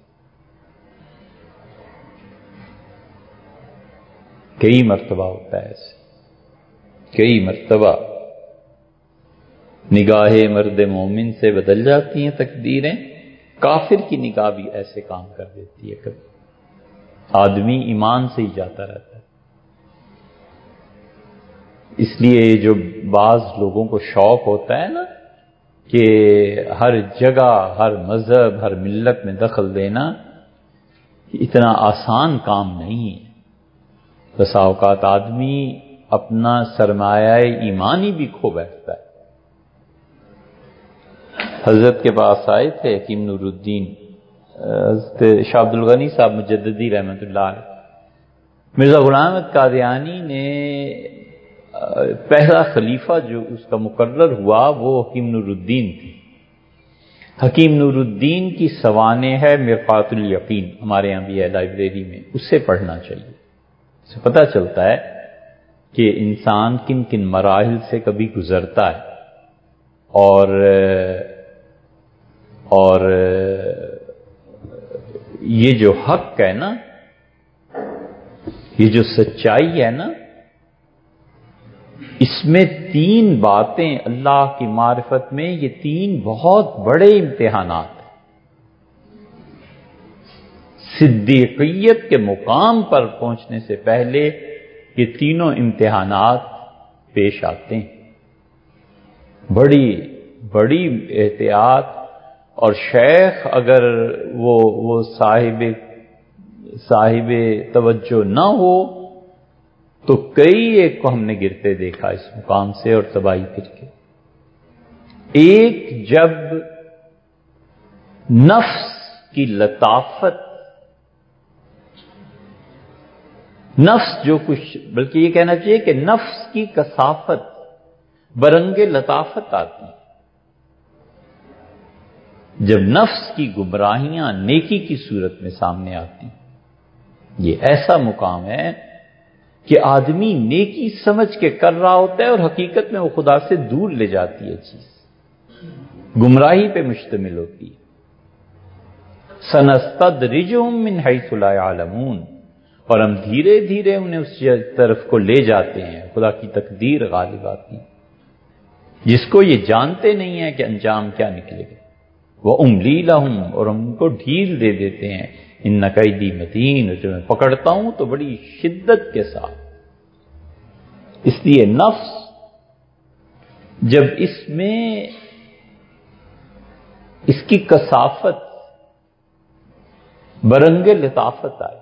کئی مرتبہ ہوتا ہے ایسے، کئی مرتبہ نگاہ مرد مومن سے بدل جاتی ہیں تقدیریں، کافر کی نگاہ بھی ایسے کام کر دیتی ہے، کبھی آدمی ایمان سے ہی جاتا رہتا ہے۔ اس لیے جو بعض لوگوں کو شوق ہوتا ہے نا کہ ہر جگہ ہر مذہب ہر ملت میں دخل دینا، اتنا آسان کام نہیں ہے۔ بسا اوقات آدمی اپنا سرمایہ ایمانی بھی کھو بیٹھتا ہے حضرت کے پاس آئے تھے حکیم نور الدین حضرت شاہ عبد الغنی صاحب مجددی رحمۃ اللہ علیہ. مرزا غلام احمد قادیانی نے پہلا خلیفہ جو اس کا مقرر ہوا وہ حکیم نور الدین تھی. حکیم نور الدین کی سوانح ہے مرقات الیقین، ہمارے یہاں بھی ہے لائبریری میں، اس سے پڑھنا چاہیے. اس سے پتہ چلتا ہے کہ انسان کن کن مراحل سے کبھی گزرتا ہے، اور اور یہ جو حق ہے نا، یہ جو سچائی ہے نا، اس میں تین باتیں اللہ کی معرفت میں، یہ تین بہت بڑے امتحانات ہیں. صدیقیت کے مقام پر پہنچنے سے پہلے یہ تینوں امتحانات پیش آتے ہیں. بڑی بڑی احتیاط. اور شیخ اگر وہ وہ صاحب صاحب توجہ نہ ہو تو کئی ایک کو ہم نے گرتے دیکھا اس مقام سے اور تباہی پھر کے. ایک جب نفس کی لطافت، نفس جو کچھ، بلکہ یہ کہنا چاہیے کہ نفس کی کثافت برنگ لطافت آتی، جب نفس کی گمراہیاں نیکی کی صورت میں سامنے آتی، یہ ایسا مقام ہے کہ آدمی نیکی سمجھ کے کر رہا ہوتا ہے اور حقیقت میں وہ خدا سے دور لے جاتی ہے. چیز گمراہی پہ مشتمل ہوتی ہے. سنستدرجہم من حیث لا یعلمون، اور ہم دھیرے دھیرے انہیں اس طرف کو لے جاتے ہیں. خدا کی تقدیر غالب آتی جس کو یہ جانتے نہیں ہیں کہ انجام کیا نکلے گا. وَأُمْلِي لَهُمْ، اور ہم ان کو ڈھیل دے دیتے ہیں. اِنَّ کَیدِی مَتِین، جو میں پکڑتا ہوں تو بڑی شدت کے ساتھ. اس لیے نفس جب اس میں اس کی کثافت برنگ لطافت آئے،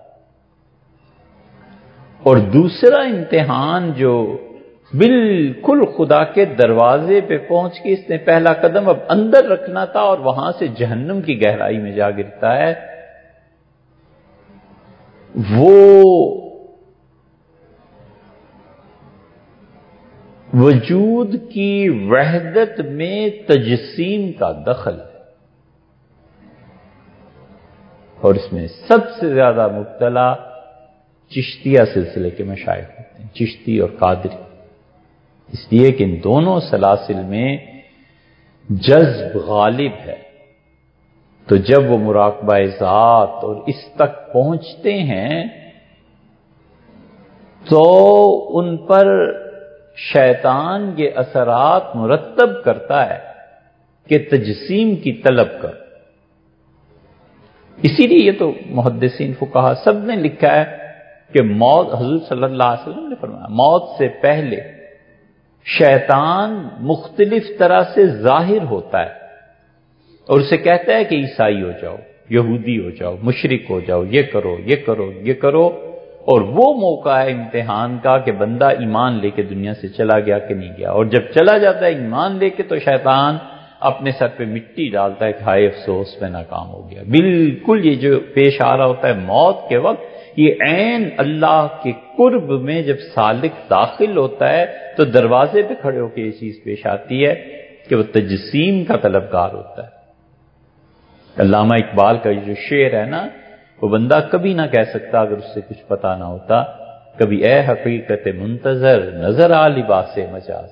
اور دوسرا امتحان جو بالکل خدا کے دروازے پہ پہنچ کے اس نے پہلا قدم اب اندر رکھنا تھا اور وہاں سے جہنم کی گہرائی میں جا گرتا ہے، وہ وجود کی وحدت میں تجسیم کا دخل ہے. اور اس میں سب سے زیادہ مبتلا چشتیہ سلسلے کے مشائخ ہوتے ہیں، چشتی اور قادری. اس لیے کہ ان دونوں سلاسل میں جذب غالب ہے. تو جب وہ مراقبہ ذات اور اس تک پہنچتے ہیں تو ان پر شیطان یہ اثرات مرتب کرتا ہے کہ تجسیم کی طلب کر. اسی لیے یہ تو محدثین فقہا سب نے لکھا ہے کہ موت، حضور صلی اللہ علیہ وسلم نے فرمایا، موت سے پہلے شیطان مختلف طرح سے ظاہر ہوتا ہے اور اسے کہتا ہے کہ عیسائی ہو جاؤ، یہودی ہو جاؤ، مشرک ہو جاؤ، یہ کرو یہ کرو یہ کرو. اور وہ موقع ہے امتحان کا کہ بندہ ایمان لے کے دنیا سے چلا گیا کہ نہیں گیا. اور جب چلا جاتا ہے ایمان لے کے تو شیطان اپنے سر پہ مٹی ڈالتا ہے کہ ہائے افسوس میں ناکام ہو گیا. بالکل یہ جو پیش آ رہا ہوتا ہے موت کے وقت، یہ عین اللہ کے قرب میں جب سالک داخل ہوتا ہے تو دروازے پہ کھڑے ہو کے یہ چیز پیش آتی ہے کہ وہ تجسیم کا طلبگار ہوتا ہے. علامہ اقبال کا یہ جو شعر ہے نا، وہ بندہ کبھی نہ کہہ سکتا اگر اس سے کچھ پتا نہ ہوتا، کبھی اے حقیقت منتظر نظر آ لباس مجاز.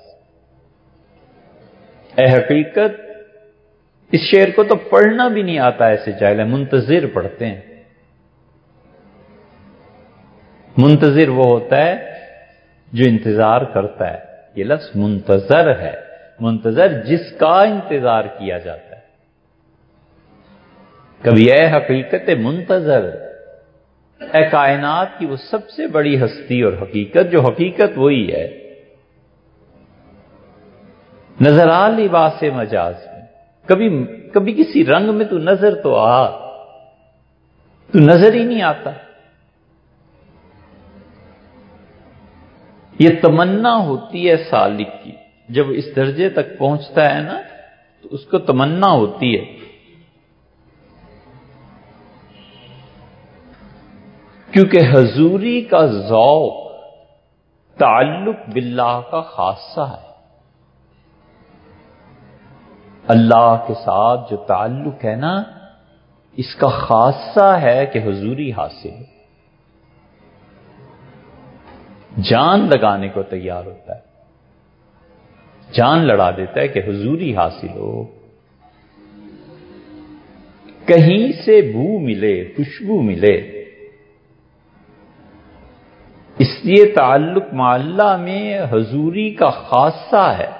اے حقیقت، اس شعر کو تو پڑھنا بھی نہیں آتا ایسے جاہل، منتظر پڑھتے ہیں. منتظر وہ ہوتا ہے جو انتظار کرتا ہے. یہ لفظ منتظر ہے، منتظر جس کا انتظار کیا جاتا ہے. کبھی اے حقیقت منتظر، اے کائنات کی وہ سب سے بڑی ہستی اور حقیقت جو حقیقت وہی ہے، نظر آ لباس مجاز میں. کبھی کبھی کسی رنگ میں تو نظر تو آ، تو نظر ہی نہیں آتا. یہ تمنا ہوتی ہے سالک کی، جب اس درجے تک پہنچتا ہے نا تو اس کو تمنا ہوتی ہے کیونکہ حضوری کا ذوق تعلق باللہ کا خاصہ ہے. اللہ کے ساتھ جو تعلق ہے نا، اس کا خاصہ ہے کہ حضوری حاصل ہے. جان لگانے کو تیار ہوتا ہے، جان لڑا دیتا ہے کہ حضوری حاصل ہو. کہیں سے بو ملے، خوشبو ملے. اس لیے تعلق مع اللہ میں حضوری کا خاصہ ہے،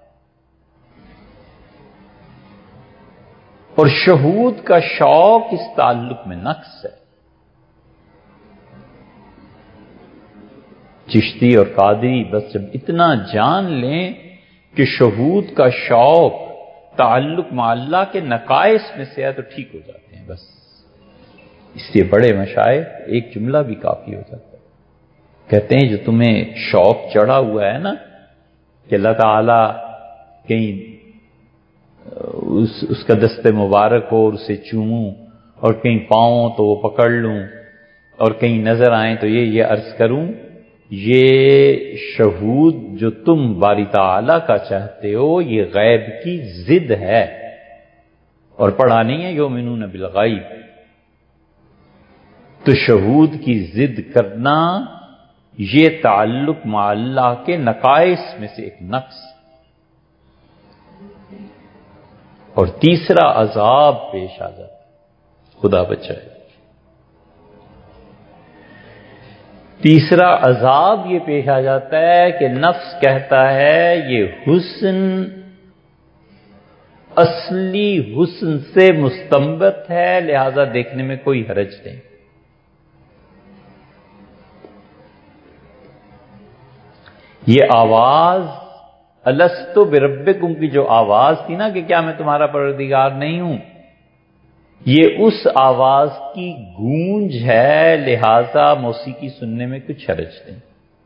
اور شہود کا شوق اس تعلق میں نقص ہے. چشتی اور قادری بس جب اتنا جان لیں کہ شہود کا شوق تعلق مع اللہ کے نقائص میں سے ہے تو ٹھیک ہو جاتے ہیں بس. اس لیے بڑے مشائخ ایک جملہ بھی کافی ہو جاتا ہے. کہتے ہیں جو تمہیں شوق چڑھا ہوا ہے نا کہ اللہ تعالی کہیں اس, اس کا دست مبارک ہو اور اسے چوموں، اور کہیں پاؤں تو وہ پکڑ لوں، اور کہیں نظر آئیں تو یہ یہ عرض کروں، یہ شہود جو تم باری تعالی کا چاہتے ہو یہ غیب کی ضد ہے، اور پڑھا نہیں ہے یؤمنون بالغیب. تو شہود کی ضد کرنا یہ تعلق مع اللہ کے نقائص میں سے ایک نقص. اور تیسرا عذاب پیش آ جاتا، خدا بچائے. تیسرا عذاب یہ پیش آ جاتا ہے کہ نفس کہتا ہے یہ حسن اصلی حسن سے مستنبت ہے، لہذا دیکھنے میں کوئی حرج نہیں. یہ آواز الستو بربکم کی جو آواز تھی نا کہ کیا میں تمہارا پروردگار نہیں ہوں، یہ اس آواز کی گونج ہے، لہذا موسیقی سننے میں کچھ حرج نہیں.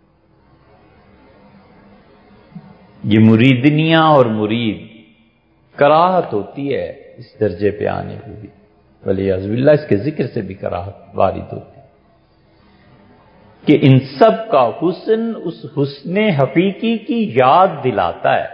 یہ مریدنیاں اور مرید کراہت ہوتی ہے اس درجے پہ آنے کو بھی، ولیعوذ باللہ اس کے ذکر سے بھی کراہت وارد ہوتی ہے کہ ان سب کا حسن اس حسن حقیقی کی یاد دلاتا ہے.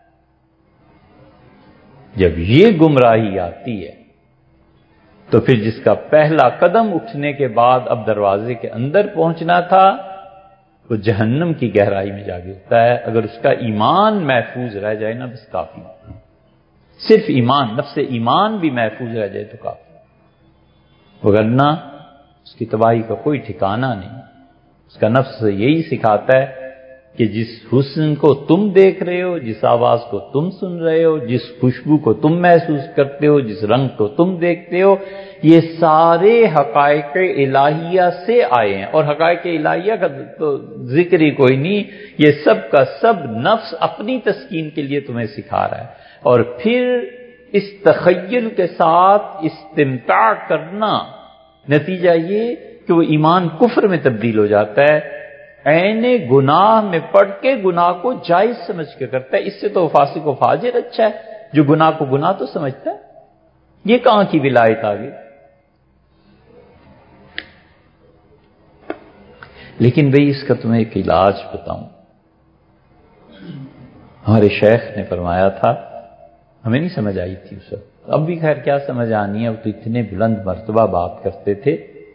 جب یہ گمراہی آتی ہے تو پھر جس کا پہلا قدم اٹھنے کے بعد اب دروازے کے اندر پہنچنا تھا وہ جہنم کی گہرائی میں جا گرتا ہے. اگر اس کا ایمان محفوظ رہ جائے نا بس کافی، صرف ایمان، نفس ایمان بھی محفوظ رہ جائے تو کافی، وگرنہ اس کی تباہی کا کوئی ٹھکانہ نہیں. اس کا نفس یہی سکھاتا ہے کہ جس حسن کو تم دیکھ رہے ہو، جس آواز کو تم سن رہے ہو، جس خوشبو کو تم محسوس کرتے ہو، جس رنگ کو تم دیکھتے ہو، یہ سارے حقائق الہیہ سے آئے ہیں. اور حقائق الہیہ کا تو ذکر ہی کوئی نہیں، یہ سب کا سب نفس اپنی تسکین کے لیے تمہیں سکھا رہا ہے. اور پھر اس تخیل کے ساتھ استمتاع کرنا، نتیجہ یہ کہ وہ ایمان کفر میں تبدیل ہو جاتا ہے. عین گناہ میں پڑ کے گناہ کو جائز سمجھ کے کرتا ہے. اس سے تو فاسق و فاجر اچھا ہے جو گناہ کو گناہ تو سمجھتا ہے. یہ کہاں کی ولایت آ گئی؟ لیکن بھئی اس کا تمہیں ایک علاج بتاؤں. ہمارے شیخ نے فرمایا تھا، ہمیں نہیں سمجھ آئی تھی اس وقت، اب بھی خیر کیا سمجھ آنی ہے، وہ تو اتنے بلند مرتبہ بات کرتے تھے،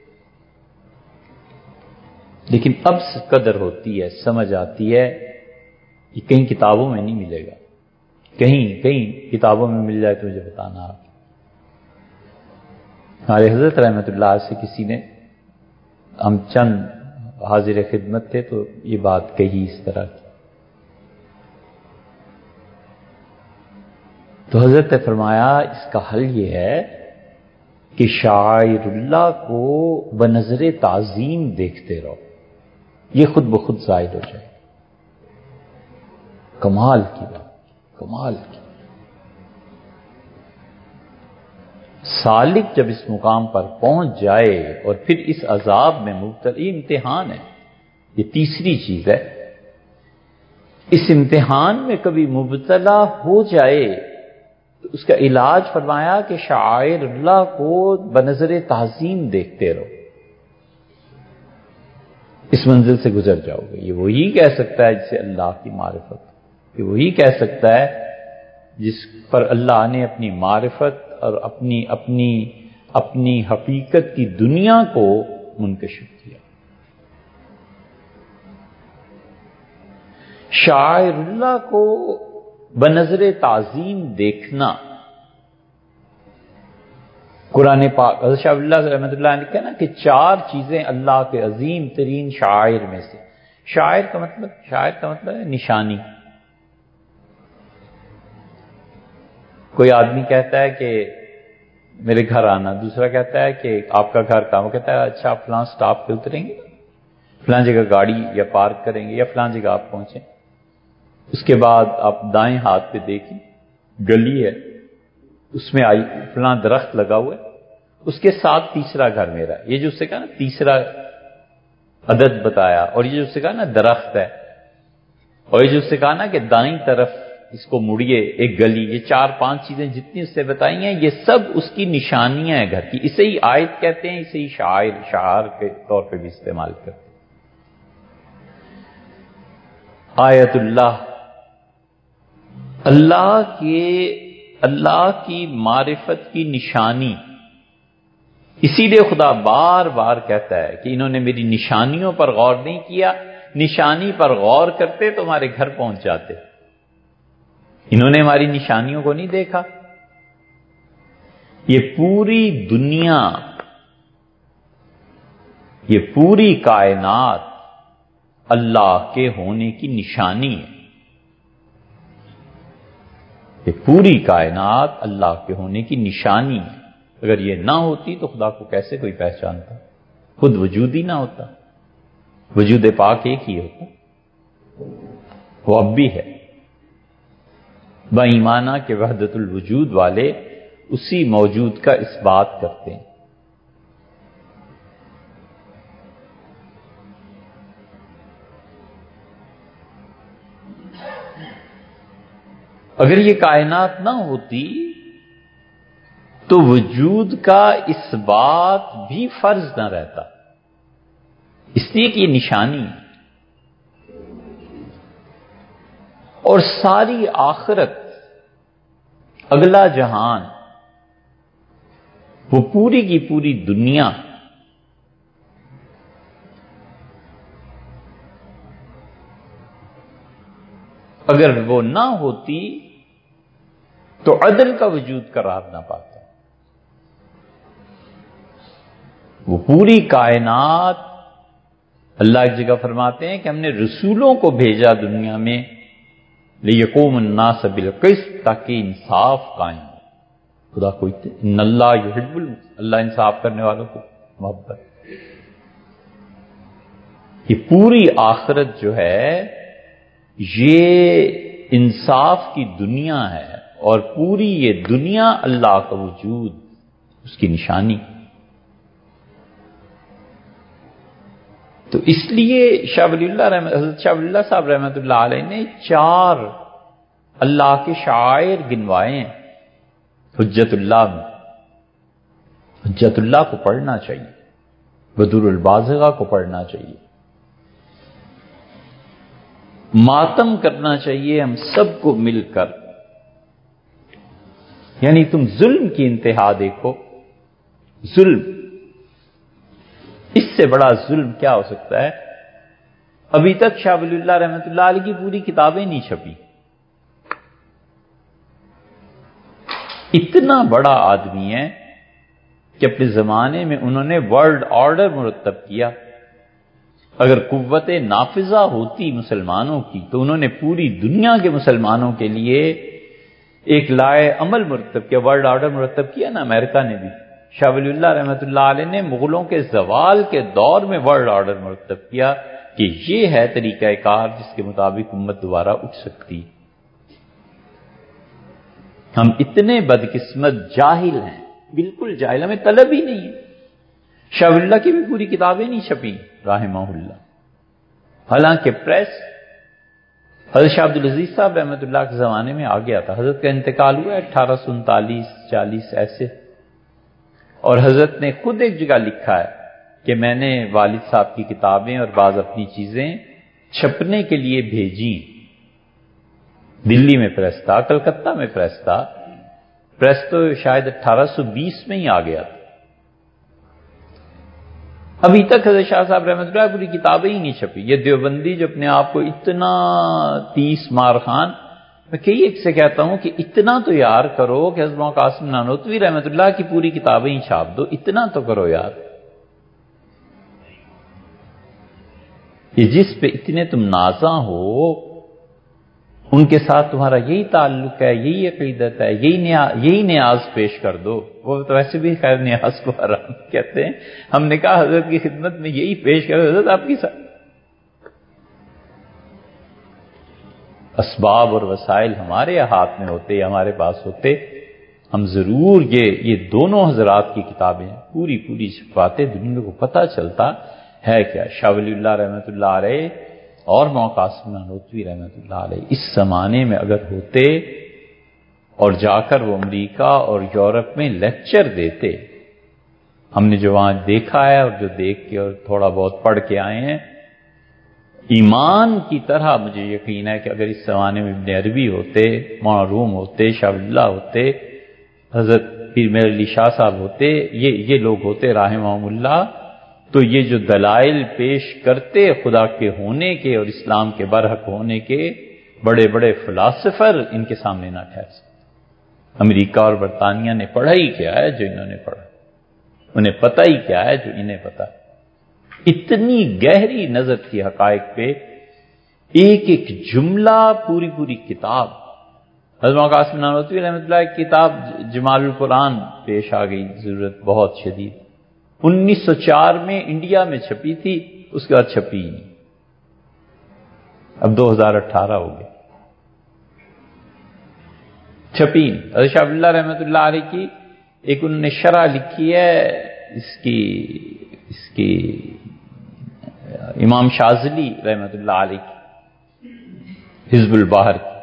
لیکن اب قدر ہوتی ہے، سمجھ آتی ہے. یہ کہیں کتابوں میں نہیں ملے گا، کہیں کہیں کتابوں میں مل جائے تو مجھے بتانا. آپ ہمارے حضرت رحمت اللہ سے کسی نے، ہم چند حاضر خدمت تھے تو یہ بات کہی اس طرح کی، تو حضرت نے فرمایا اس کا حل یہ ہے کہ شاعر اللہ کو بنظر تعظیم دیکھتے رہو، یہ خود بخود ظاہر ہو جائے. کمال کی بات، کمال کی. سالک جب اس مقام پر پہنچ جائے اور پھر اس عذاب میں مبتلا، یہ امتحان ہے، یہ تیسری چیز ہے. اس امتحان میں کبھی مبتلا ہو جائے تو اس کا علاج فرمایا کہ شعائر اللہ کو بنظر تعظیم دیکھتے رہو، اس منزل سے گزر جاؤ گے۔ یہ وہی کہہ سکتا ہے جسے اللہ کی معرفت، یہ وہی کہہ سکتا ہے جس پر اللہ نے اپنی معرفت اور اپنی اپنی اپنی حقیقت کی دنیا کو منکشف کیا۔ شاعر اللہ کو بنظر تعظیم دیکھنا، قرآن پاک حضرت شاہ اللہ رحمۃ اللہ نے کہا نا کہ چار چیزیں اللہ کے عظیم ترین شاعر میں سے۔ شاعر کا مطلب شاعر کا مطلب ہے نشانی۔ کوئی آدمی کہتا ہے کہ میرے گھر آنا، دوسرا کہتا ہے کہ آپ کا گھر کہاں، وہ کہتا ہے اچھا آپ فلاں سٹاپ پہ اتریں گے، فلاں جگہ گاڑی یا پارک کریں گے یا فلاں جگہ آپ پہنچیں۔ اس کے بعد آپ دائیں ہاتھ پہ دیکھیں، گلی ہے، اس میں آئی فلاں درخت لگا ہوا ہے، اس کے ساتھ تیسرا گھر میرا ہے۔ یہ جو اس سے کہا نا تیسرا عدد بتایا، اور یہ جو اس سے کہا نا درخت ہے، اور یہ جو اس سے کہا نا کہ دائیں طرف اس کو مڑیے ایک گلی، یہ چار پانچ چیزیں جتنی اس سے بتائی ہیں یہ سب اس کی نشانیاں ہیں گھر کی۔ اسے ہی آیت کہتے ہیں، اسے ہی شاعر شعار کے طور پہ بھی استعمال کرتے ہیں۔ آیت اللہ، اللہ کے اللہ کی معرفت کی نشانی۔ اسی لیے خدا بار بار کہتا ہے کہ انہوں نے میری نشانیوں پر غور نہیں کیا، نشانی پر غور کرتے تو ہمارے گھر پہنچ جاتے۔ انہوں نے ہماری نشانیوں کو نہیں دیکھا۔ یہ پوری دنیا، یہ پوری کائنات اللہ کے ہونے کی نشانی ہے۔ یہ پوری کائنات اللہ کے ہونے کی نشانی ہے۔ اگر یہ نہ ہوتی تو خدا کو کیسے کوئی پہچانتا؟ خود وجود ہی نہ ہوتا، وجود پاک ایک ہی ہوتا، وہ اب بھی ہے۔ با ایمانہ کے وحدت الوجود والے اسی موجود کا اس بات کرتے ہیں۔ اگر یہ کائنات نہ ہوتی تو وجود کا اس بات بھی فرض نہ رہتا، اس لیے کہ یہ نشانی ہے۔ اور ساری آخرت، اگلا جہان، وہ پوری کی پوری دنیا اگر وہ نہ ہوتی تو عدل کا وجود قرار نہ پاتا۔ وہ پوری کائنات، اللہ ایک جگہ فرماتے ہیں کہ ہم نے رسولوں کو بھیجا دنیا میں لِيَقُومَ النَّاسَ بِالْقِسْطِ، تاکہ انصاف قائم ہو۔ خدا کوئی ان اللہ یحب المقسطین، اللہ انصاف کرنے والوں کو محبت۔ یہ پوری آخرت جو ہے یہ انصاف کی دنیا ہے، اور پوری یہ دنیا اللہ کا وجود، اس کی نشانی۔ تو اس لیے شاہ ولی اللہ رحمت حضرت شاہ ولی اللہ صاحب رحمۃ اللہ علیہ نے چار اللہ کے شاعر گنوائے ہیں حجت اللہ میں۔ حجت اللہ کو پڑھنا چاہیے، بدور البازغہ کو پڑھنا چاہیے، ماتم کرنا چاہیے ہم سب کو مل کر۔ یعنی تم ظلم کی انتہا دیکھو، ظلم، اس سے بڑا ظلم کیا ہو سکتا ہے؟ ابھی تک شاہ ولی اللہ رحمۃ اللہ علیہ کی پوری کتابیں نہیں چھپی۔ اتنا بڑا آدمی ہے کہ اپنے زمانے میں انہوں نے ورلڈ آرڈر مرتب کیا۔ اگر قوت نافذہ ہوتی مسلمانوں کی تو انہوں نے پوری دنیا کے مسلمانوں کے لیے ایک لائے عمل مرتب کیا، ورلڈ آرڈر مرتب کیا نا امریکہ نے بھی۔ شاہ ولی اللہ رحمۃ اللہ علیہ نے مغلوں کے زوال کے دور میں ورلڈ آرڈر مرتب کیا کہ یہ ہے طریقہ کار جس کے مطابق امت دوبارہ اٹھ سکتی۔ ہم اتنے بدقسمت جاہل ہیں، بالکل جاہل، ہمیں طلب ہی نہیں ہے۔ شاہ ولی اللہ کی بھی پوری کتابیں نہیں چھپی رحمہ اللہ، حالانکہ پریس حضرت شاہ عبدالعزیز صاحب رحمۃ اللہ کے زمانے میں آ گیا تھا، حضرت کا انتقال ہوا ہے اٹھارہ سو انتالیس چالیس ایسے، اور حضرت نے خود ایک جگہ لکھا ہے کہ میں نے والد صاحب کی کتابیں اور بعض اپنی چیزیں چھپنے کے لیے بھیجی، دلی میں پریس تھا، کلکتہ میں پریس تھا، پریس تو شاید اٹھارہ سو بیس میں ہی آ گیا تھا، ابھی تک حضرت شاہ صاحب رحمۃ اللہ پوری کتابیں ہی نہیں چھپی۔ یہ دیوبندی جو اپنے آپ کو اتنا تیس مار خان، میں کئی ایک سے کہتا ہوں کہ اتنا تو یار کرو کہ حضرت مولانا قاسم نانوتوی رحمۃ اللہ کی پوری کتابیں ہی چھاپ دو، اتنا تو کرو یار، کہ جس پہ اتنے تم نازاں ہو، ان کے ساتھ تمہارا یہی تعلق ہے، یہی عقیدت ہے، یہی نیاز یہی نیاز پیش کر دو۔ وہ تو ویسے بھی خیر نیاز کو حرام کہتے ہیں، ہم نے کہا حضرت کی خدمت میں یہی پیش کرو، حضرت آپ کی ساتھ اسباب اور وسائل ہمارے ہاتھ میں ہوتے، ہمارے پاس ہوتے، ہم ضرور یہ یہ دونوں حضرات کی کتابیں پوری پوری چھپاتے، دنیا کو پتہ چلتا ہے کیا۔ شاہ ولی اللہ رحمۃ اللہ علیہ اور مولانا قاسم نانوتوی رحمۃ اللہ علیہ اس زمانے میں اگر ہوتے اور جا کر وہ امریکہ اور یورپ میں لیکچر دیتے، ہم نے جو وہاں دیکھا ہے اور جو دیکھ کے اور تھوڑا بہت پڑھ کے آئے ہیں، ایمان کی طرح مجھے یقین ہے کہ اگر اس زمانے میں ابن عربی ہوتے، مولانا روم ہوتے، شاہ ولی اللہ ہوتے، حضرت پیر میر علی شاہ صاحب ہوتے، یہ یہ لوگ ہوتے رحمہم اللہ، تو یہ جو دلائل پیش کرتے خدا کے ہونے کے اور اسلام کے برحق ہونے کے، بڑے بڑے فلاسفر ان کے سامنے نہ ٹھہر سکتے۔ امریکہ اور برطانیہ نے پڑھا ہی کیا ہے جو انہوں نے پڑھا، انہیں پتہ ہی کیا ہے جو انہیں پتہ، اتنی گہری نظر تھی حقائق پہ، ایک ایک جملہ، پوری پوری کتاب۔ حضرت مولانا قاسم نانوتوی رحمۃ اللہ کی کتاب جمال القرآن پیش آ گئی، ضرورت بہت شدید، انیس سو چار میں انڈیا میں چھپی تھی، اس کے بعد چھپی ہی نہیں، اب دو ہزار اٹھارہ ہو گئے، چھپی نہیں۔ حضرت شاہ ولی اللہ رحمۃ اللہ علیہ کی ایک انہوں نے شرح لکھی ہے اس کی اس کی امام شاذلی رحمۃ اللہ علیہ کی، حزب البحر کی،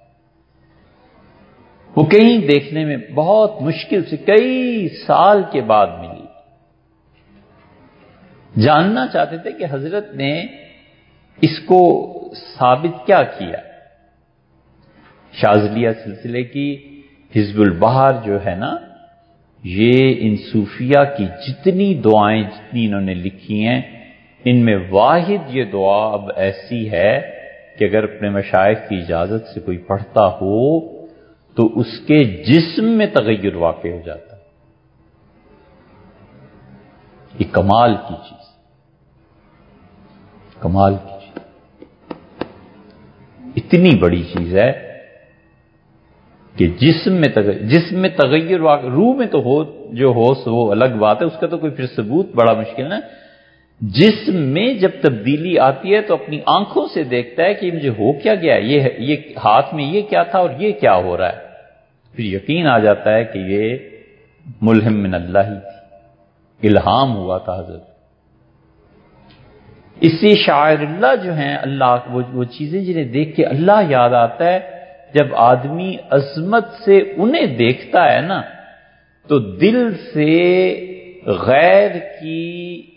وہ کہیں دیکھنے میں بہت مشکل سے کئی سال کے بعد ملی۔ جاننا چاہتے تھے کہ حضرت نے اس کو ثابت کیا کیا۔ شاذلیہ سلسلے کی حزب البحر جو ہے نا، یہ ان صوفیہ کی جتنی دعائیں جتنی انہوں نے لکھی ہیں، ان میں واحد یہ دعا اب ایسی ہے کہ اگر اپنے مشائخ کی اجازت سے کوئی پڑھتا ہو تو اس کے جسم میں تغیر واقع ہو جاتا ہے۔ یہ کمال کی چیز، کمال کی چیز، اتنی بڑی چیز ہے کہ جسم میں تغیر جسم میں تغیر واقع، روح میں تو ہو جو ہو سو وہ الگ بات ہے، اس کا تو کوئی پھر ثبوت بڑا مشکل ہے۔ جسم میں جب تبدیلی آتی ہے تو اپنی آنکھوں سے دیکھتا ہے کہ مجھے ہو کیا گیا، یہ یہ ہاتھ میں یہ کیا تھا اور یہ کیا ہو رہا ہے، پھر یقین آ جاتا ہے کہ یہ ملہم من اللہ ہی تھی، الہام ہوا تھا حضرت۔ اس سے شاعر اللہ جو ہیں، اللہ وہ, وہ چیزیں جنہیں دیکھ کے اللہ یاد آتا ہے، جب آدمی عظمت سے انہیں دیکھتا ہے نا تو دل سے غیر کی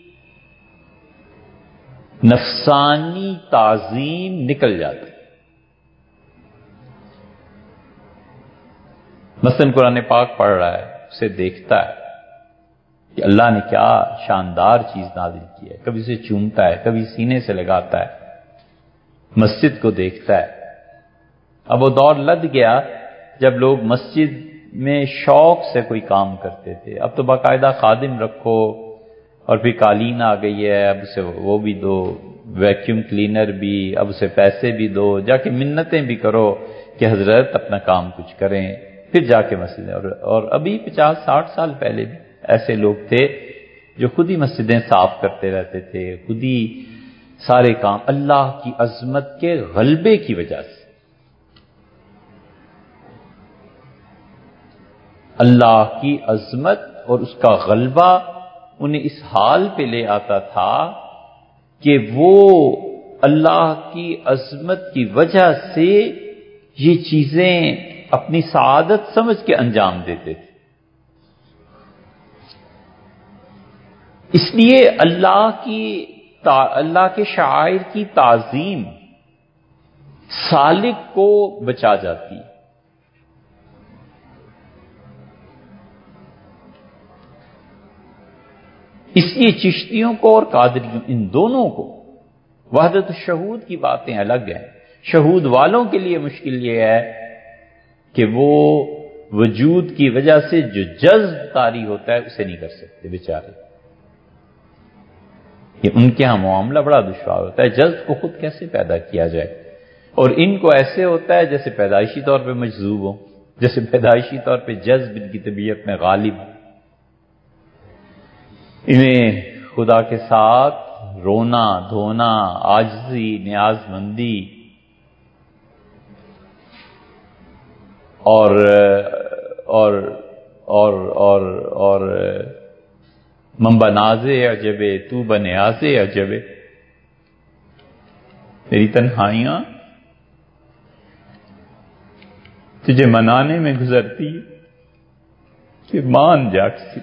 نفسانی تعظیم نکل جاتی۔ مثلا قرآن پاک پڑھ رہا ہے، اسے دیکھتا ہے کہ اللہ نے کیا شاندار چیز نازل کی ہے، کبھی اسے چومتا ہے، کبھی سینے سے لگاتا ہے، مسجد کو دیکھتا ہے۔ اب وہ دور لد گیا جب لوگ مسجد میں شوق سے کوئی کام کرتے تھے، اب تو باقاعدہ خادم رکھو، اور پھر قالین آ گئی ہے، اب اسے وہ بھی دو، ویکیوم کلینر بھی، اب اسے پیسے بھی دو، جا کے منتیں بھی کرو کہ حضرت اپنا کام کچھ کریں، پھر جا کے مسجد۔ اور, اور ابھی پچاس ساٹھ سال پہلے بھی ایسے لوگ تھے جو خود ہی مسجدیں صاف کرتے رہتے تھے، خود ہی سارے کام اللہ کی عظمت کے غلبے کی وجہ سے۔ اللہ کی عظمت اور اس کا غلبہ انہیں اس حال پہ لے آتا تھا کہ وہ اللہ کی عظمت کی وجہ سے یہ چیزیں اپنی سعادت سمجھ کے انجام دیتے تھے. اس لیے اللہ کی اللہ کے شعائر کی تعظیم سالک کو بچا جاتی ہے. اس لیے چشتیوں کو اور قادریوں ان دونوں کو وحدت الشہود کی باتیں الگ ہیں. شہود والوں کے لیے مشکل یہ ہے کہ وہ وجود کی وجہ سے جو جذب طاری ہوتا ہے اسے نہیں کر سکتے بیچارے. یہ ان کے ہاں معاملہ بڑا دشوار ہوتا ہے. جذب کو خود کیسے پیدا کیا جائے؟ اور ان کو ایسے ہوتا ہے جیسے پیدائشی طور پہ مجذوب ہو، جیسے پیدائشی طور پہ جذب ان کی طبیعت میں غالب. انہیں خدا کے ساتھ رونا دھونا، عاجزی، نیاز مندی اور اور اور اور اور من بنازے عجبے تو بنیازے عجبے، میری تنہائیاں تجھے منانے میں گزرتی کہ مان جا کسی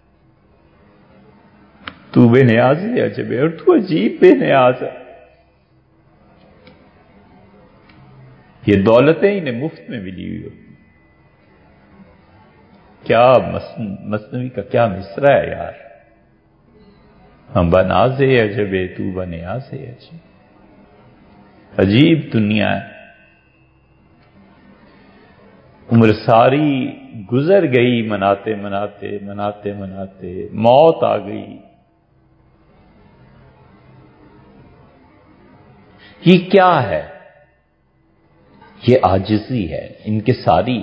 تو بے نیاز ہے عجبے، اور تو عجیب بے نیاز ہے. یہ دولتیں انہیں مفت میں ملی ہوئی ہوتی. کیا مثنوی کا کیا مصرع ہے یار. ہم بناز عجبے تو بنیاز عجب، عجیب دنیا ہے. عمر ساری گزر گئی مناتے مناتے مناتے مناتے، موت آ گئی. یہ کیا ہے؟ یہ عاجزی ہے ان کے ساری.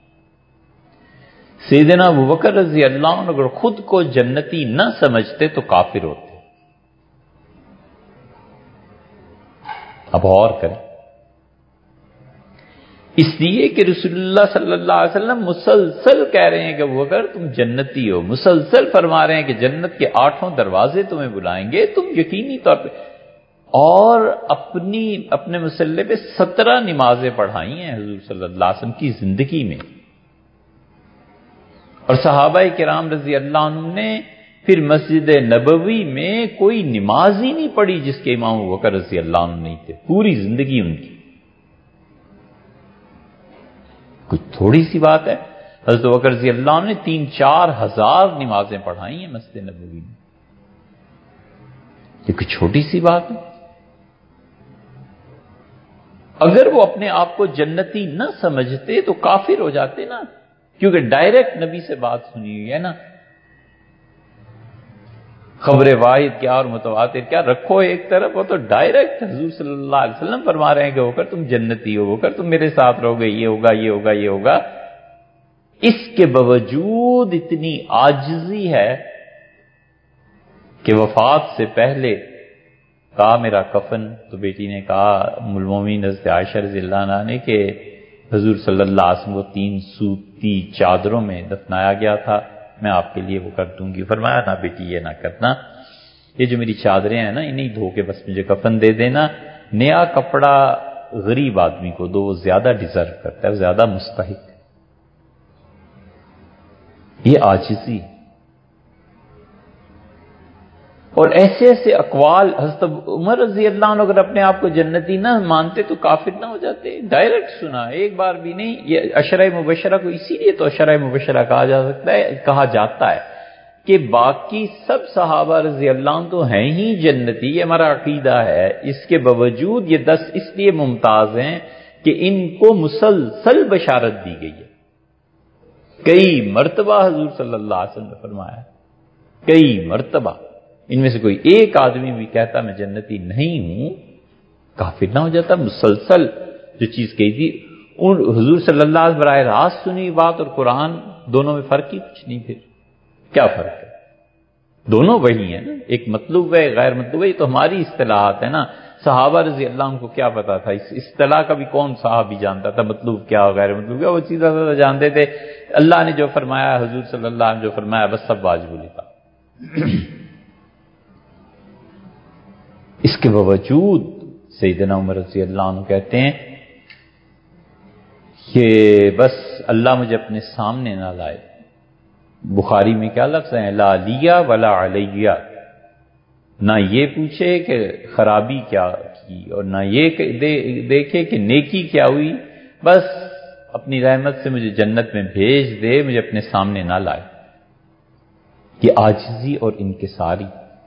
سیدنا ابوبکر رضی اللہ عنہ اگر خود کو جنتی نہ سمجھتے تو کافر ہوتے. اب اور کریں، اس لیے کہ رسول اللہ صلی اللہ علیہ وسلم مسلسل کہہ رہے ہیں کہ ابوبکر تم جنتی ہو، مسلسل فرما رہے ہیں کہ جنت کے آٹھوں دروازے تمہیں بلائیں گے، تم یقینی طور پہ. اور اپنی اپنے مسلح پہ سترہ نمازیں پڑھائی ہیں حضور صلی اللہ علیہ وسلم کی زندگی میں. اور صحابہ کرام رضی اللہ عنہ نے پھر مسجد نبوی میں کوئی نماز ہی نہیں پڑھی جس کے امام ابوبکر رضی اللہ عنہ نہیں تھے، پوری زندگی ان کی. کچھ تھوڑی سی بات ہے. حضرت ابوبکر رضی اللہ عنہ نے تین چار ہزار نمازیں پڑھائی ہیں مسجد نبوی میں. یہ کوئی چھوٹی سی بات ہے. اگر وہ اپنے آپ کو جنتی نہ سمجھتے تو کافر ہو جاتے نا، کیونکہ ڈائریکٹ نبی سے بات سنی ہوئی ہے نا. خبر واحد کیا اور متواتر کیا رکھو ایک طرف، وہ تو ڈائریکٹ حضور صلی اللہ علیہ وسلم فرما رہے ہیں کہ ہو کر تم جنتی ہو، ہو کر تم میرے ساتھ رہو گے، یہ ہوگا یہ ہوگا یہ ہوگا. اس کے باوجود اتنی عاجزی ہے کہ وفات سے پہلے کہا میرا کفن، تو بیٹی نے کہا ام المومنین حضرت عائشہ رضی اللہ عنہا نے کہ حضور صلی اللہ علیہ وسلم کو تین سوتی چادروں میں دفنایا گیا تھا، میں آپ کے لیے وہ کر دوں گی. فرمایا نہ بیٹی یہ نہ کرنا، یہ جو میری چادریں ہیں نا انہیں دھو کے بس مجھے کفن دے دینا. نیا کپڑا غریب آدمی کو دو، وہ زیادہ ڈیزرو کرتا ہے، زیادہ مستحق. یہ عاجزی. اور ایسے ایسے اقوال حضرت عمر رضی اللہ عنہ اگر اپنے آپ کو جنتی نہ مانتے تو کافر نہ ہو جاتے. ڈائریکٹ سنا، ایک بار بھی نہیں. یہ عشرہ مبشرہ کو اسی لیے تو عشرہ مبشرہ کہا جا سکتا ہے کہا جاتا ہے کہ باقی سب صحابہ رضی اللہ عنہ تو ہیں ہی جنتی، یہ ہمارا عقیدہ ہے. اس کے باوجود یہ دس اس لیے ممتاز ہیں کہ ان کو مسلسل بشارت دی گئی ہے. کئی مرتبہ حضور صلی اللہ علیہ وسلم نے فرمایا، کئی مرتبہ. ان میں سے کوئی ایک آدمی بھی کہتا میں جنتی نہیں ہوں کافر نہ ہو جاتا. مسلسل جو چیز کہی تھی ان حضور صلی اللہ علیہ وسلم براہ راست سنی بات اور قرآن دونوں میں فرق ہی کچھ نہیں. پھر کیا فرق ہے؟ دونوں وہی ہیں نا. ایک مطلوب ہے غیر مطلوب ہے. یہ تو ہماری اصطلاحات ہے نا. صحابہ رضی اللہ عنہ کو کیا پتا تھا اس اصطلاح کا بھی؟ کون صحابی جانتا تھا مطلوب کیا اور غیر مطلوب کیا؟ وہ سیدھا سیدھا جانتے تھے. اللہ نے جو فرمایا، حضور صلی اللہ علیہ وسلم جو فرمایا، بس سب واجب لکھا. اس کے باوجود سیدنا عمر رضی اللہ عنہ کہتے ہیں کہ بس اللہ مجھے اپنے سامنے نہ لائے. بخاری میں کیا لفظ ہے؟ لا علیہ ولا علیہ. نہ یہ پوچھے کہ خرابی کیا کی اور نہ یہ دیکھے کہ نیکی کیا ہوئی، بس اپنی رحمت سے مجھے جنت میں بھیج دے، مجھے اپنے سامنے نہ لائے. یہ عاجزی اور انکساری،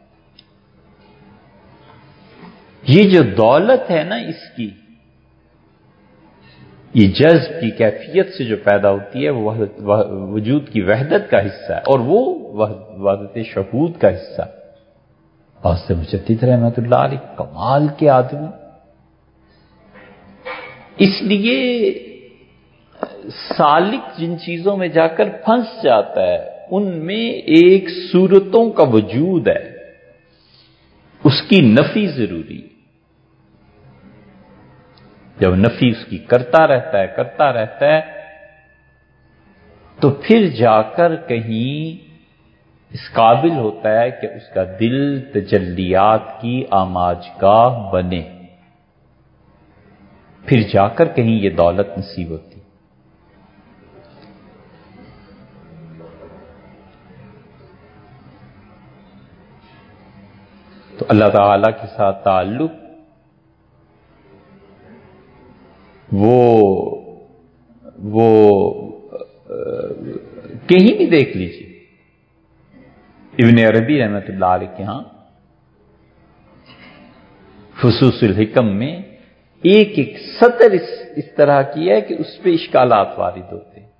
یہ جو دولت ہے نا اس کی، یہ جذب کی کیفیت سے جو پیدا ہوتی ہے وہ وجود کی وحدت کا حصہ ہے، اور وہ وحدت شہود کا حصہ. غوث مجدد رحمۃ اللہ علیہ کمال کے آدمی. اس لیے سالک جن چیزوں میں جا کر پھنس جاتا ہے ان میں ایک صورتوں کا وجود ہے، اس کی نفی ضروری. جب نفی اس کی کرتا رہتا ہے کرتا رہتا ہے تو پھر جا کر کہیں اس قابل ہوتا ہے کہ اس کا دل تجلیات کی آماجگاہ بنے، پھر جا کر کہیں یہ دولت نصیب ہوتی. تو اللہ تعالی کے ساتھ تعلق وہ وہ کہیں بھی دیکھ لیجیے. ابن عربی رحمۃ اللہ علیہ کے ہاں فصوص الحکم میں ایک ایک سطر اس, اس طرح کی ہے کہ اس پہ اشکالات وارد ہوتے ہیں.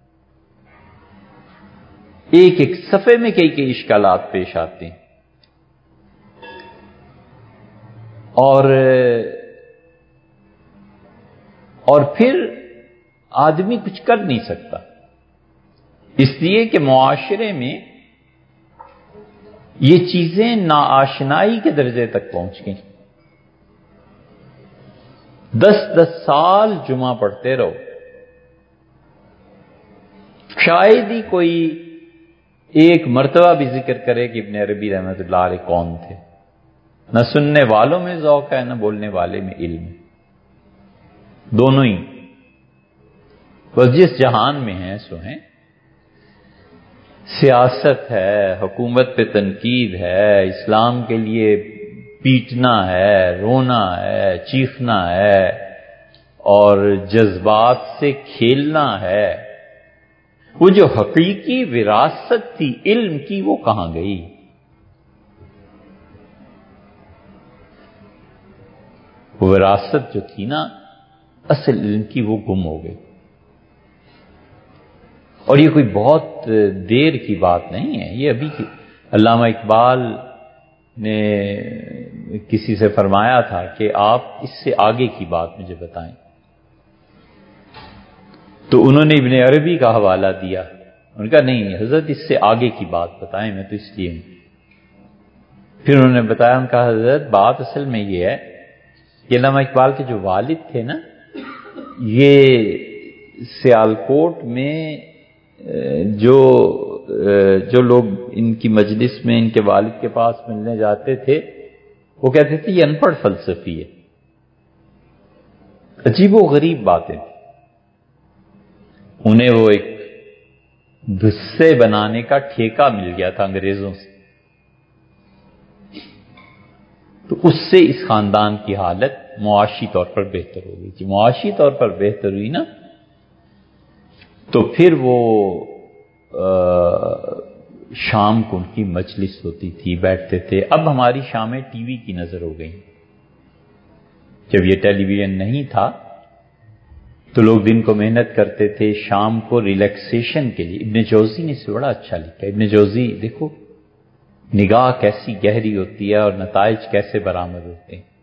ایک ایک صفحے میں کئی کئی اشکالات پیش آتے ہیں، اور اور پھر آدمی کچھ کر نہیں سکتا، اس لیے کہ معاشرے میں یہ چیزیں ناآشنائی کے درجے تک پہنچ گئیں. دس دس سال جمعہ پڑھتے رہو، شاید ہی کوئی ایک مرتبہ بھی ذکر کرے کہ ابن عربی رحمۃ اللہ علیہ کون تھے. نہ سننے والوں میں ذوق ہے نہ بولنے والے میں علم ہے، دونوں ہی. بس جس جہان میں ہیں سو ہیں. سیاست ہے، حکومت پہ تنقید ہے، اسلام کے لیے پیٹنا ہے، رونا ہے، چیخنا ہے اور جذبات سے کھیلنا ہے. وہ جو حقیقی وراثت تھی علم کی وہ کہاں گئی؟ وہ وراثت جو تھی نا اصل علم کی وہ گم ہو گئی. اور یہ کوئی بہت دیر کی بات نہیں ہے، یہ ابھی کی. علامہ اقبال نے کسی سے فرمایا تھا کہ آپ اس سے آگے کی بات مجھے بتائیں، تو انہوں نے ابن عربی کا حوالہ دیا. ان کا نہیں حضرت اس سے آگے کی بات بتائیں، میں تو اس لیے ہوں. پھر انہوں نے بتایا، ان کا حضرت بات اصل میں یہ ہے کہ علامہ اقبال کے جو والد تھے نا، یہ سیالکوٹ میں جو جو لوگ ان کی مجلس میں ان کے والد کے پاس ملنے جاتے تھے وہ کہتے تھے یہ ان پڑھ فلسفی ہے. عجیب و غریب باتیں. انہیں وہ ایک بھسے بنانے کا ٹھیکہ مل گیا تھا انگریزوں سے، تو اس سے اس خاندان کی حالت معاشی طور پر بہتر ہو گئی تھی. معاشی طور پر بہتر ہوئی نا تو پھر وہ شام کو ان کی مجلس ہوتی تھی، بیٹھتے تھے. اب ہماری شامیں ٹی وی کی نظر ہو گئی. جب یہ ٹیلی ویژن نہیں تھا تو لوگ دن کو محنت کرتے تھے، شام کو ریلیکسیشن کے لیے. ابن جوزی نے اسے بڑا اچھا لکھا. ابن جوزی دیکھو نگاہ کیسی گہری ہوتی ہے اور نتائج کیسے برآمد ہوتے ہیں.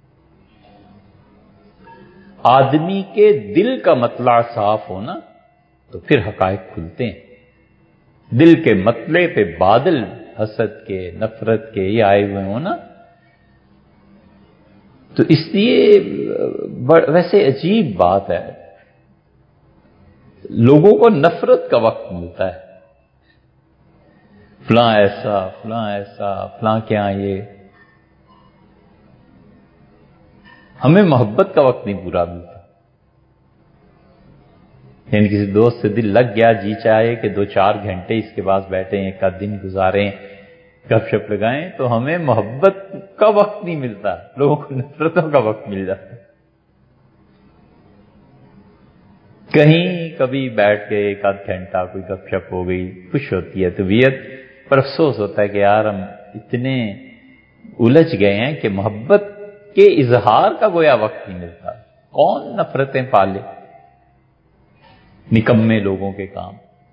آدمی کے دل کا مطلع صاف ہونا تو پھر حقائق کھلتے ہیں. دل کے مطلع پہ بادل حسد کے، نفرت کے یہ آئے ہوئے ہو نا، تو اس لیے ویسے عجیب بات ہے، لوگوں کو نفرت کا وقت ملتا ہے. فلاں ایسا، فلاں ایسا، فلاں کیا یہ. ہمیں محبت کا وقت نہیں پورا ملتا. یعنی کسی دوست سے دل لگ گیا، جی چاہے کہ دو چار گھنٹے اس کے پاس بیٹھیں، ایک آدھ دن گزاریں، گپ شپ لگائیں، تو ہمیں محبت کا وقت نہیں ملتا، لوگوں کو نفرتوں کا وقت مل جاتا ہے. کہیں کبھی بیٹھ کے ایک آدھ گھنٹہ کوئی گپ شپ ہو گئی، خوش ہوتی ہے طبیعت، پر افسوس ہوتا ہے کہ یار ہم اتنے الجھ گئے ہیں کہ محبت کے اظہار کا گویا وقت نہیں ملتا. کون نفرتیں پالے، نکمے لوگوں کے کام.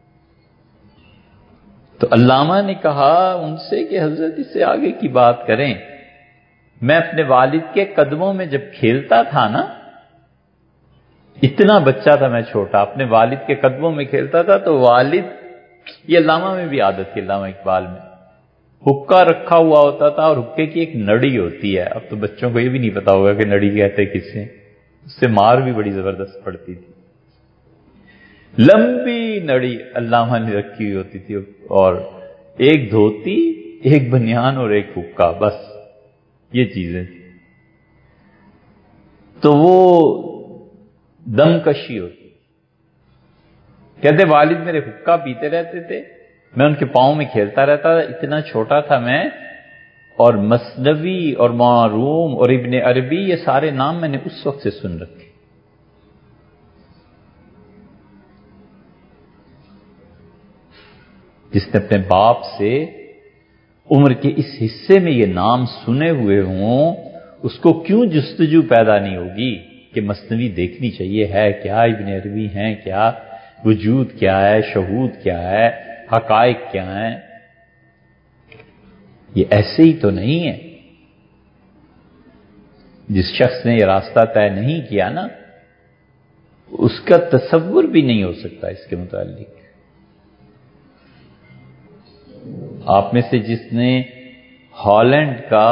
تو علامہ نے کہا ان سے کہ حضرت اس سے آگے کی بات کریں. میں اپنے والد کے قدموں میں جب کھیلتا تھا نا، اتنا بچہ تھا میں چھوٹا، اپنے والد کے قدموں میں کھیلتا تھا، تو والد، یہ علامہ میں بھی عادت تھی، علامہ اقبال میں، حکا رکھا ہوا ہوتا تھا اور حکے کی ایک نڑی ہوتی ہے. اب تو بچوں کو یہ بھی نہیں پتا ہوگا کہ نڑی کہتے کس سے، اس سے مار بھی بڑی زبردست پڑتی تھی. لمبی نڑی علامہ نے رکھی ہوئی ہوتی تھی، اور ایک دھوتی، ایک بنیان اور ایک حکا، بس یہ چیزیں تھیں. تو وہ دم کشی ہوتی. کہتے والد میرے حکا پیتے رہتے تھے، میں ان کے پاؤں میں کھیلتا رہتا تھا، اتنا چھوٹا تھا میں، اور مثنوی اور معروم اور ابن عربی یہ سارے نام میں نے اس وقت سے سن رکھے. جس نے اپنے باپ سے عمر کے اس حصے میں یہ نام سنے ہوئے ہوں، اس کو کیوں جستجو پیدا نہیں ہوگی کہ مثنوی دیکھنی چاہیے، ہے کیا، ابن عربی ہیں کیا، وجود کیا ہے، شہود کیا ہے، حقائق کیا ہیں. یہ ایسے ہی تو نہیں ہے. جس شخص نے یہ راستہ طے نہیں کیا نا، اس کا تصور بھی نہیں ہو سکتا اس کے متعلق. آپ میں سے جس نے ہالینڈ کا